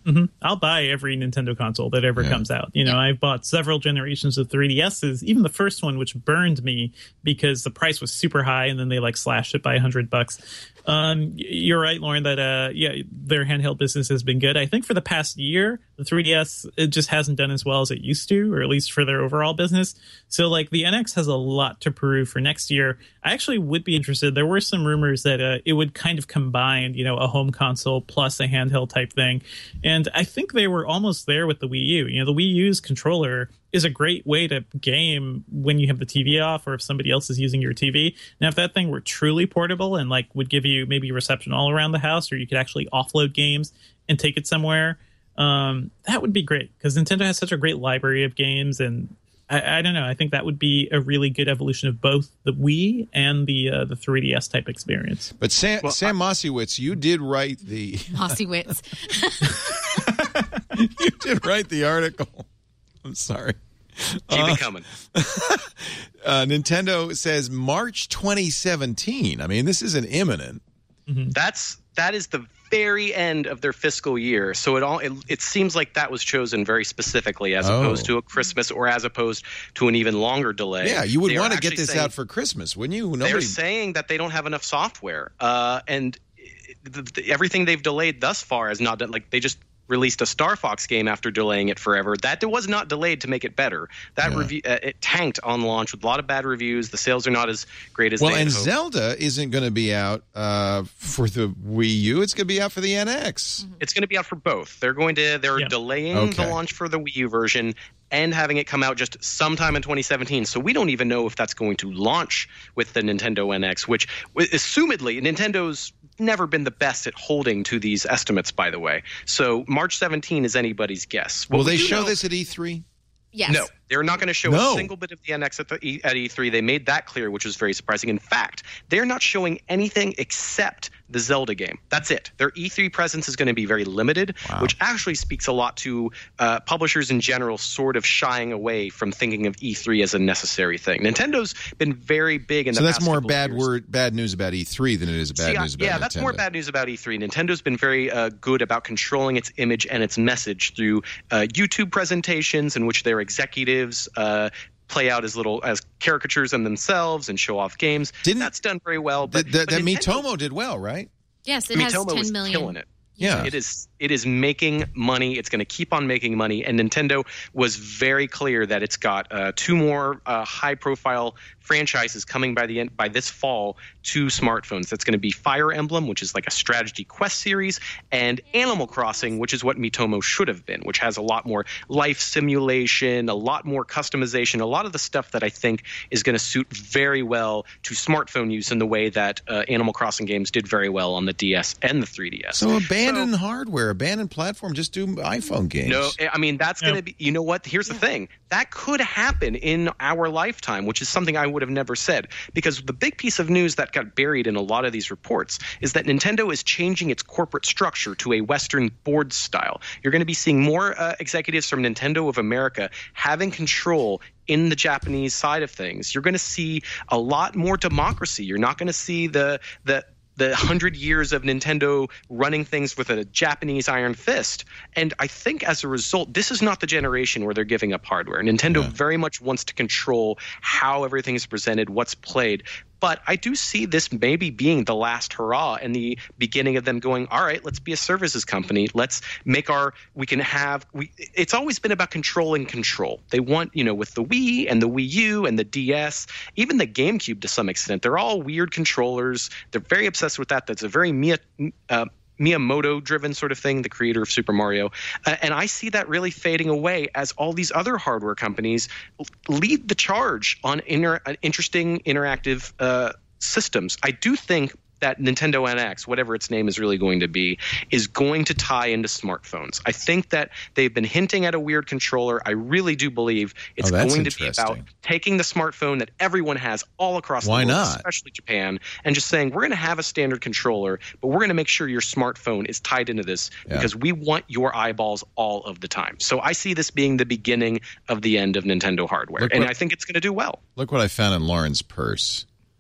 Mm-hmm. I'll buy every Nintendo console that ever comes out. You know, I've bought several generations of 3DSs, even the first one, which burned me because the price was super high, and then they slashed it by $100. You're right, Lauren, that their handheld business has been good. I think for the past year, the 3DS, it just hasn't done as well as it used to, or at least for their overall business. So the NX has a lot to prove for next year. I actually would be interested. There were some rumors that it would kind of combine, a home console plus a handheld type thing. And I think they were almost there with the Wii U. The Wii U's controller is a great way to game when you have the TV off or if somebody else is using your TV. Now, if that thing were truly portable and would give you maybe reception all around the house, or you could actually offload games and take it somewhere, that would be great, because Nintendo has such a great library of games. And I don't know. I think that would be a really good evolution of both the Wii and the 3DS type experience. But Sam Mossiewicz, you did write the... Mossiewicz. You did write the article. I'm sorry. Keep it coming. Nintendo says March 2017. I mean, this isn't imminent. Mm-hmm. That is the very end of their fiscal year. So it seems like that was chosen very specifically, as opposed to a Christmas, or as opposed to an even longer delay. Yeah, you would want to get this out for Christmas, wouldn't you? They're saying that they don't have enough software, and everything they've delayed thus far is not they just released a Star Fox game after delaying it forever. That was not delayed to make it better. That review it tanked on launch with a lot of bad reviews. The sales are not as great as they had hoped. Zelda isn't going to be out for the Wii U. It's going to be out for the NX. It's going to be out for both. They're delaying the launch for the Wii U version and having it come out just sometime in 2017. So we don't even know if that's going to launch with the Nintendo NX, which assumedly Nintendo's never been the best at holding to these estimates, by the way. So March 17 is anybody's guess. Will they show this at E3? Yes. No, they're not going to show a single bit of the NX at E3. They made that clear, which was very surprising. In fact, they're not showing anything except the Zelda game. That's it. Their E3 presence is going to be very limited, which actually speaks a lot to publishers in general sort of shying away from thinking of E3 as a necessary thing. Nintendo's been very big in the past couple of years. So that's more bad news about E3 than it is bad news about Nintendo. Yeah, that's more bad news about E3. Nintendo's been very good about controlling its image and its message through YouTube presentations in which their executives play out as caricatures in themselves and show off games. That's done very well. But Miitomo did well, right? Yes, it has 10 million. Killing it. Yeah, it is making money. It's going to keep on making money. And Nintendo was very clear that it's got 2 more high-profile franchises coming by this fall to smartphones. That's going to be Fire Emblem, which is like a strategy quest series, and Animal Crossing, which is what Miitomo should have been, which has a lot more life simulation, a lot more customization, a lot of the stuff that I think is going to suit very well to smartphone use in the way that Animal Crossing games did very well on the DS and the 3DS. So abandon hardware, abandon platform, just do iPhone games. No, I mean, that's going to be, you know what? Here's the thing. That could happen in our lifetime, which is something I would have never said, because the big piece of news that got buried in a lot of these reports is that Nintendo is changing its corporate structure to a Western board style. You're going to be seeing more executives from Nintendo of America having control in the Japanese side of things. You're going to see a lot more democracy. You're not going to see the 100 years of Nintendo running things with a Japanese iron fist. And I think as a result, this is not the generation where they're giving up hardware. Nintendo very much wants to control how everything is presented, what's played. But I do see this maybe being the last hurrah and the beginning of them going, all right, let's be a services company. Let's make it's always been about controlling control. They want, with the Wii and the Wii U and the DS, even the GameCube to some extent, they're all weird controllers. They're very obsessed with that. That's a very Miyamoto-driven sort of thing, the creator of Super Mario. And I see that really fading away as all these other hardware companies lead the charge on interesting interactive systems. I do think that Nintendo NX, whatever its name is really going to be, is going to tie into smartphones. I think that they've been hinting at a weird controller. I really do believe it's going to be about taking the smartphone that everyone has all across the world, especially Japan, and just saying, we're going to have a standard controller, but we're going to make sure your smartphone is tied into this because we want your eyeballs all of the time. So I see this being the beginning of the end of Nintendo hardware, and I think it's going to do well. Look what I found in Lauren's purse.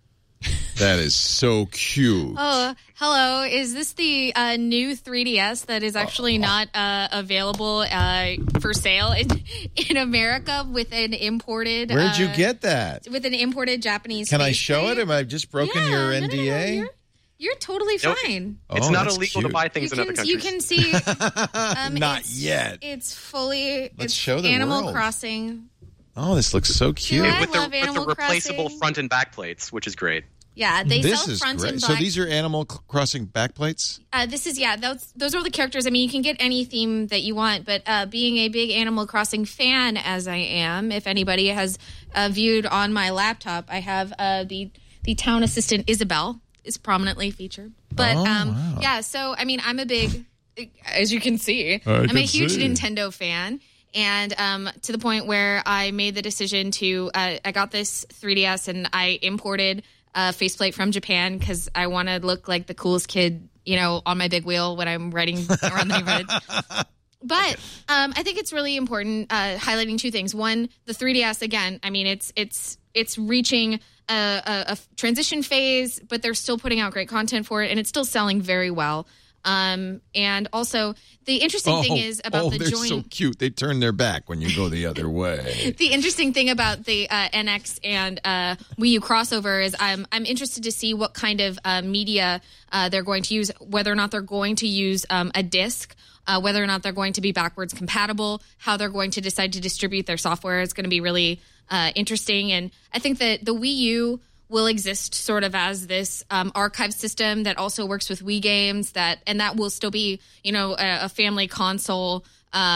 That is so cute. Oh, hello. Is this the new 3DS that is actually not available for sale in America with an imported... Where'd you get that? With an imported Japanese Can I show it? Have I just broken your NDA? No. You're totally fine. It's not illegal to buy things in other countries. You can see... not yet. It's fully... Let's show the Animal world. Crossing. Oh, this looks so cute. I with love the Animal replaceable Crossing. front and back plates, which is great. Yeah, they This sell is front great. and back. So these are Animal Crossing backplates? Those are the characters. I mean, you can get any theme that you want, but being a big Animal Crossing fan as I am, if anybody has viewed on my laptop, I have the town assistant Isabel is prominently featured. But wow. yeah, so I mean, I'm a big, as you can see, I'm a huge Nintendo fan. And to the point where I made the decision to, I got this 3DS and I imported a faceplate from Japan because I want to look like the coolest kid, on my big wheel when I'm riding around the neighborhood. But I think it's really important highlighting two things. One, the 3DS, again, I mean, it's reaching a transition phase, but they're still putting out great content for it, and it's still selling very well. And also, the interesting thing is about the they're joint. so cute. They turn their back when you go the other way. The interesting thing about the NX and Wii U crossover is I'm interested to see what kind of media they're going to use, whether or not they're going to use a disc, whether or not they're going to be backwards compatible, how they're going to decide to distribute their software. It's going to be really interesting. And I think that the Wii U will exist sort of as this archive system that also works with Wii games, and that will still be, a family console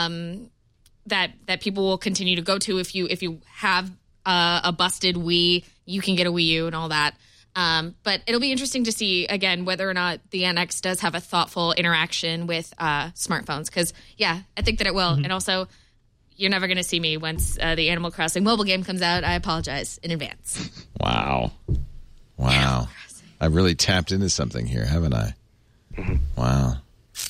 that people will continue to go to. If you have a busted Wii, you can get a Wii U and all that. But it'll be interesting to see, again, whether or not the NX does have a thoughtful interaction with smartphones. Because, yeah, I think that it will. Mm-hmm. And also, you're never going to see me once the Animal Crossing mobile game comes out. I apologize in advance. Wow. I've really tapped into something here, haven't I? Mm-hmm. Wow.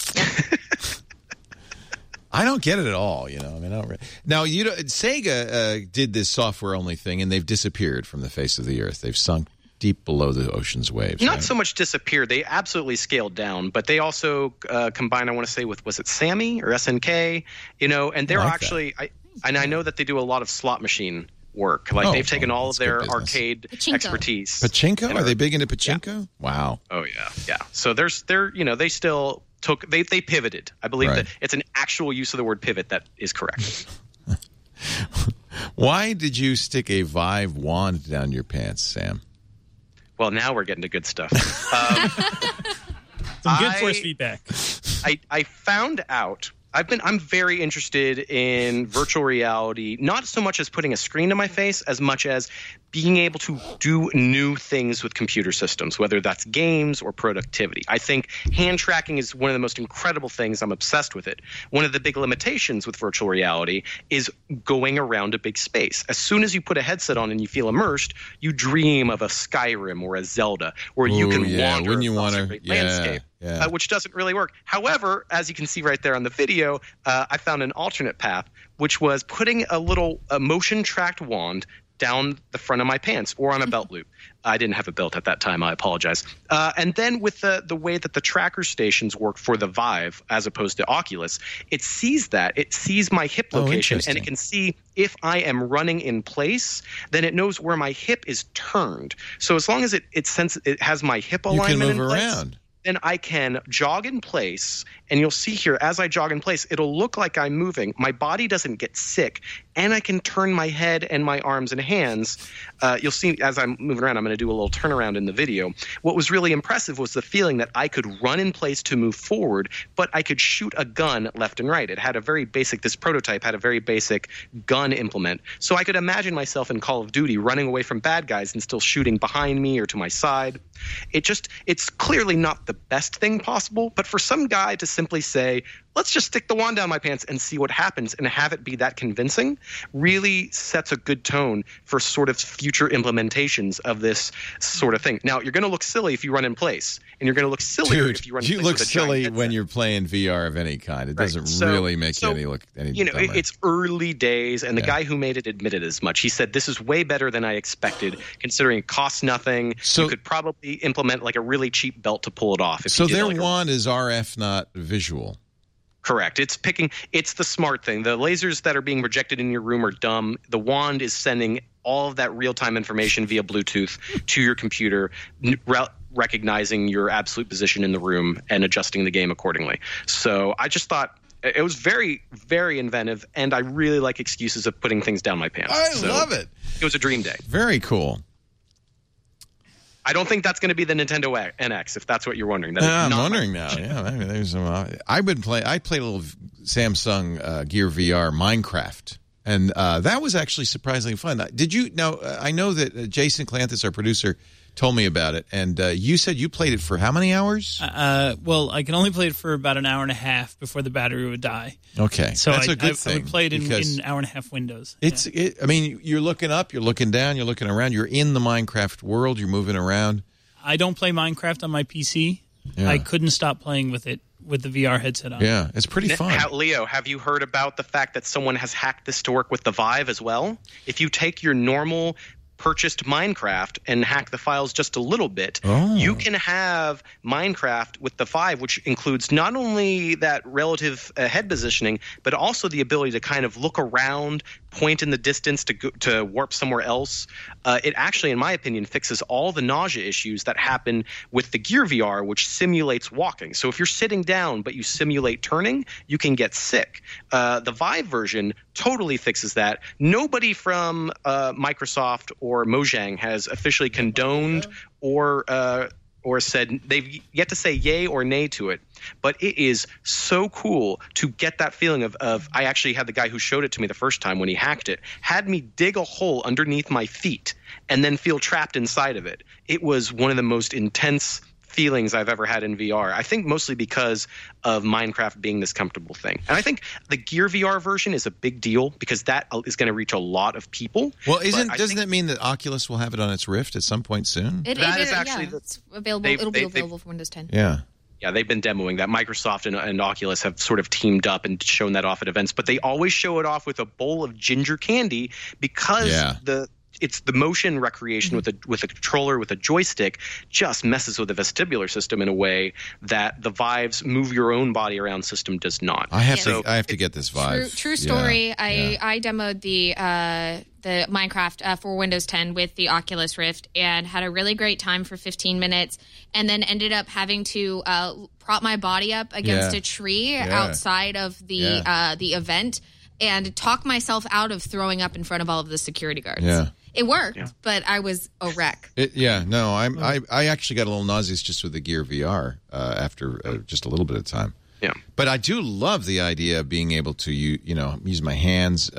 I don't get it at all, I mean, I don't really. Now, Sega did this software-only thing, and they've disappeared from the face of the earth. They've sunk deep below the ocean's waves. Not so much disappeared. They absolutely scaled down, but they also combined, I want to say, with, was it Sammy or SNK? And they're actually, I know that they do a lot of slot machine work. Like they've taken all of their arcade expertise. Pachinko? Are they big into pachinko? Yeah. Wow. Oh, yeah. So they still took, they pivoted. I believe that it's an actual use of the word pivot that is correct. Why did you stick a Vive wand down your pants, Sam? Well, now we're getting to good stuff. Some good force feedback. I found out. I'm very interested in virtual reality, not so much as putting a screen to my face, as much as being able to do new things with computer systems, whether that's games or productivity. I think hand tracking is one of the most incredible things. I'm obsessed with it. One of the big limitations with virtual reality is going around a big space. As soon as you put a headset on and you feel immersed, you dream of a Skyrim or a Zelda where you can wander across a great landscape. Yeah. Which doesn't really work. However, as you can see right there on the video, I found an alternate path, which was putting a motion-tracked wand down the front of my pants or on a belt loop. I didn't have a belt at that time. I apologize. And then with the way that the tracker stations work for the Vive as opposed to Oculus, it sees that. It sees my hip location, and it can see if I am running in place, then it knows where my hip is turned. So as long as it has my hip alignment in place, around. Then I can jog in place, and you'll see here as I jog in place, it'll look like I'm moving. My body doesn't get sick, and I can turn my head and my arms and hands. You'll see as I'm moving around, I'm going to do a little turnaround in the video. What was really impressive was the feeling that I could run in place to move forward, but I could shoot a gun left and right. It had this prototype had a very basic gun implement. So I could imagine myself in Call of Duty running away from bad guys and still shooting behind me or to my side. It's clearly not the best thing possible, but for some guy to simply say, let's just stick the wand down my pants and see what happens and have it be that convincing, really sets a good tone for sort of future implementations of this sort of thing. Now, you're going to look silly if you run in place, and you're going to look sillier if you run in place. You look silly when you're playing VR of any kind. It doesn't really make you look any dumber. It's early days, and the guy who made it admitted as much. He said, this is way better than I expected, considering it costs nothing. So you could probably implement like a really cheap belt to pull it off. So their wand is RF, not visual. Correct. It's the smart thing. The lasers that are being projected in your room are dumb. The wand is sending all of that real-time information via Bluetooth to your computer, recognizing your absolute position in the room and adjusting the game accordingly. So I just thought it was very, very inventive, and I really like excuses of putting things down my pants. I love it. It was a dream day. Very cool. I don't think that's going to be the Nintendo NX, if that's what you're wondering. I'm wondering now. Yeah, maybe there's some. I played a little Samsung Gear VR Minecraft, and that was actually surprisingly fun. Did you? Now I know that Jason Clanthis, our producer, told me about it, and you said you played it for how many hours? Well, I can only play it for about an hour and a half before the battery would die. Okay, so that's a good thing. I would play it in an hour and a half windows. I mean, you're looking up, you're looking down, you're looking around. You're in the Minecraft world. You're moving around. I don't play Minecraft on my PC. Yeah. I couldn't stop playing with it with the VR headset on. Yeah, it's pretty fun. Leo, have you heard about the fact that someone has hacked this to work with the Vive as well? If you take your normal purchased Minecraft and hack the files just a little bit, you can have Minecraft with the Vive, which includes not only that relative head positioning, but also the ability to kind of look around, point in the distance to warp somewhere else. It actually, in my opinion, fixes all the nausea issues that happen with the Gear VR, which simulates walking. So if you're sitting down but you simulate turning, you can get sick. The Vive version totally fixes that. Nobody from Microsoft or Mojang has officially condoned or said they've yet to say yay or nay to it. But it is so cool to get that feeling of I actually had the guy who showed it to me the first time when he hacked it, had me dig a hole underneath my feet and then feel trapped inside of it. It was one of the most intense feelings I've ever had in VR. I think mostly because of Minecraft being this comfortable thing. And I think the Gear VR version is a big deal because that is going to reach a lot of people. Well, doesn't that mean that Oculus will have it on its Rift at some point soon? It's available. It'll be available for Windows 10. Yeah. Yeah, they've been demoing that. Microsoft and Oculus have sort of teamed up and shown that off at events, but they always show it off with a bowl of ginger candy because it's the motion recreation with a controller, with a joystick, just messes with the vestibular system in a way that the Vive's move your own body around system does not. I have to get this Vive. True story. Yeah. I demoed the Minecraft for Windows 10 with the Oculus Rift and had a really great time for 15 minutes, and then ended up having to prop my body up against a tree outside of the event and talk myself out of throwing up in front of all of the security guards. Yeah. It worked, but I was a wreck. I actually got a little nauseous just with the Gear VR after just a little bit of time. Yeah. But I do love the idea of being able to use my hands.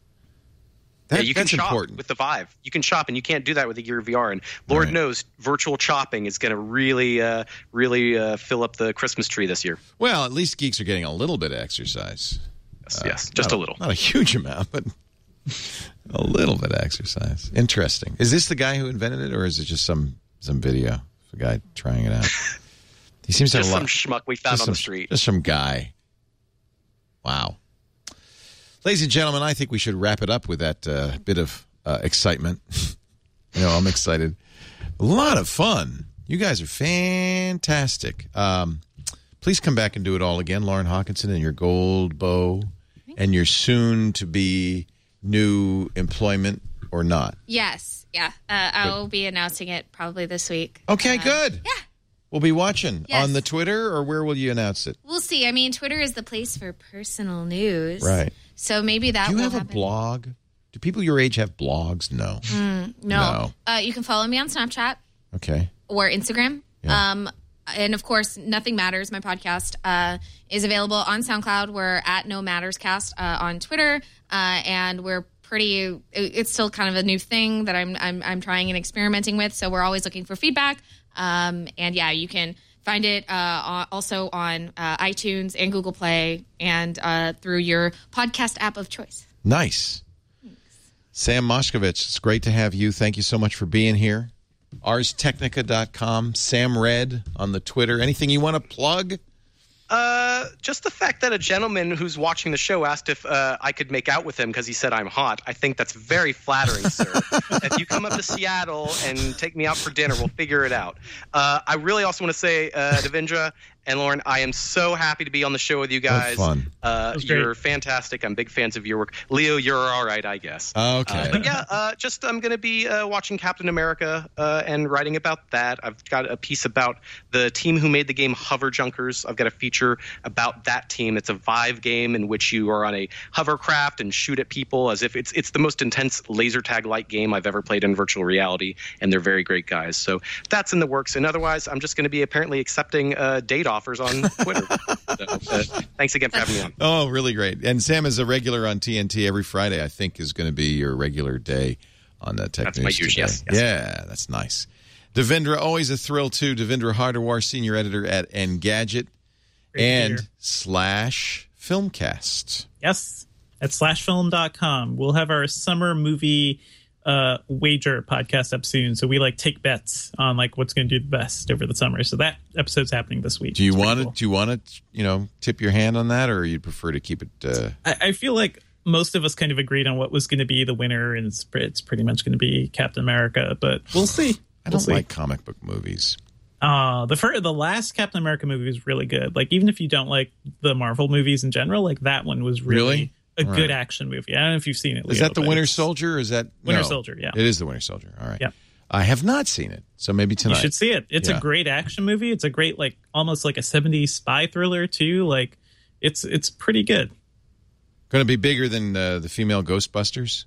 You can shop important with the Vive. You can shop, and you can't do that with the Gear VR. And Lord knows, virtual chopping is going to really fill up the Christmas tree this year. Well, at least geeks are getting a little bit of exercise. Yes, just a little. Not a huge amount, but a little bit of exercise. Interesting. Is this the guy who invented it, or is it just some video? The guy trying it out. He seems to have a lot. Just some schmuck we found on the street. Just some guy. Wow. Ladies and gentlemen, I think we should wrap it up with that bit of excitement. I'm excited. A lot of fun. You guys are fantastic. Please come back and do it all again. Lauren Hawkinson and your gold bow and your soon-to-be new employment or not. Yes. Yeah. I'll be announcing it probably this week. Okay, good. Yeah. We'll be watching on the Twitter, or where will you announce it? We'll see. I mean, Twitter is the place for personal news. Right. So maybe that will happen. Do you have a blog? Do people your age have blogs? No. No. You can follow me on Snapchat. Okay. Or Instagram. Yeah. And, of course, Nothing Matters, my podcast, is available on SoundCloud. We're at No Matters Cast on Twitter. And we're it's still kind of a new thing that I'm trying and experimenting with. So we're always looking for feedback. You can find it also on iTunes and Google Play and through your podcast app of choice. Nice. Sam Moshkovich, it's great to have you. Thank you so much for being here. ArsTechnica.com, Sam Red on the Twitter. Anything you want to plug? Just the fact that a gentleman who's watching the show asked if I could make out with him because he said I'm hot. I think that's very flattering, sir. If you come up to Seattle and take me out for dinner, we'll figure it out. I really also want to say, Devindra and Lauren, I am so happy to be on the show with you guys. Fun. You're fantastic. I'm big fans of your work. Leo, you're all right, I guess. Okay. But yeah, I'm going to be watching Captain America and writing about that. I've got a piece about the team who made the game Hover Junkers. I've got a feature about that team. It's a Vive game in which you are on a hovercraft and shoot at people as if it's the most intense laser tag-like game I've ever played in virtual reality, and they're very great guys. So that's in the works. And otherwise, I'm just going to be apparently accepting date offers on Twitter. So, thanks again for having me on. Oh, really great. And Sam is a regular on TNT every Friday, I think, is going to be your regular day on Tech That's News my today. usual, yes. Yeah, that's nice. Devindra, always a thrill, too. Devindra Hardawar, senior editor at Engadget and /Filmcast. Yes, at /film.com. We'll have our summer movie wager podcast up soon. So we take bets on what's going to do the best over the summer. So that episode's happening this week. Do you want to tip your hand on that, or you'd prefer to keep it? I feel like most of us kind of agreed on what was going to be the winner, and it's pretty much going to be Captain America. But we'll see. I don't like comic book movies. The last Captain America movie was really good. Even if you don't like the Marvel movies in general, that one was really a good action movie. I don't know if you've seen it, Leo. Is that the Winter Soldier? Or is that Winter Soldier? Yeah, it is the Winter Soldier. All right. Yeah, I have not seen it, so maybe tonight you should see it. It's a great action movie. It's a great almost like a 70s spy thriller too. It's pretty good. Going to be bigger than the female Ghostbusters.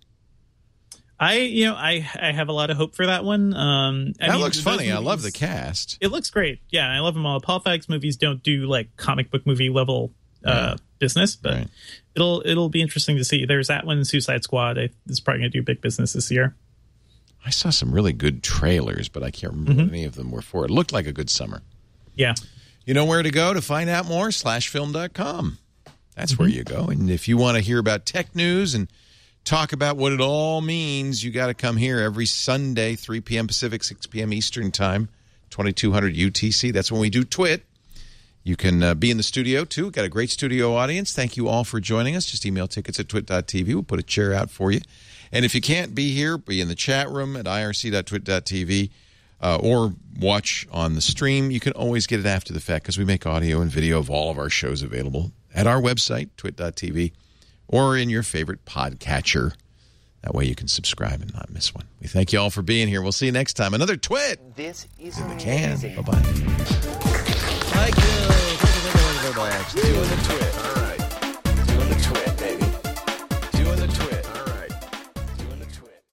I have a lot of hope for that one. That looks funny. I love the cast. It looks great. Yeah, I love them all. Paul Feig's movies don't do comic book movie level business, but it'll be interesting to see. There's that one, Suicide Squad. It's probably going to do big business this year. I saw some really good trailers, but I can't remember what any of them were for. It looked like a good summer. Yeah. You know where to go to find out more? /film.com. That's where you go. And if you want to hear about tech news and talk about what it all means, you got to come here every Sunday, 3 p.m. Pacific, 6 p.m. Eastern Time, 2200 UTC. That's when we do Twit. You can be in the studio, too. Got a great studio audience. Thank you all for joining us. Just email tickets at twit.tv. We'll put a chair out for you. And if you can't be here, be in the chat room at irc.twit.tv or watch on the stream. You can always get it after the fact because we make audio and video of all of our shows available at our website, twit.tv, or in your favorite podcatcher. That way you can subscribe and not miss one. We thank you all for being here. We'll see you next time. Another Twit This is in the can. amazing. Bye-bye. Thank you. Doing the Twit.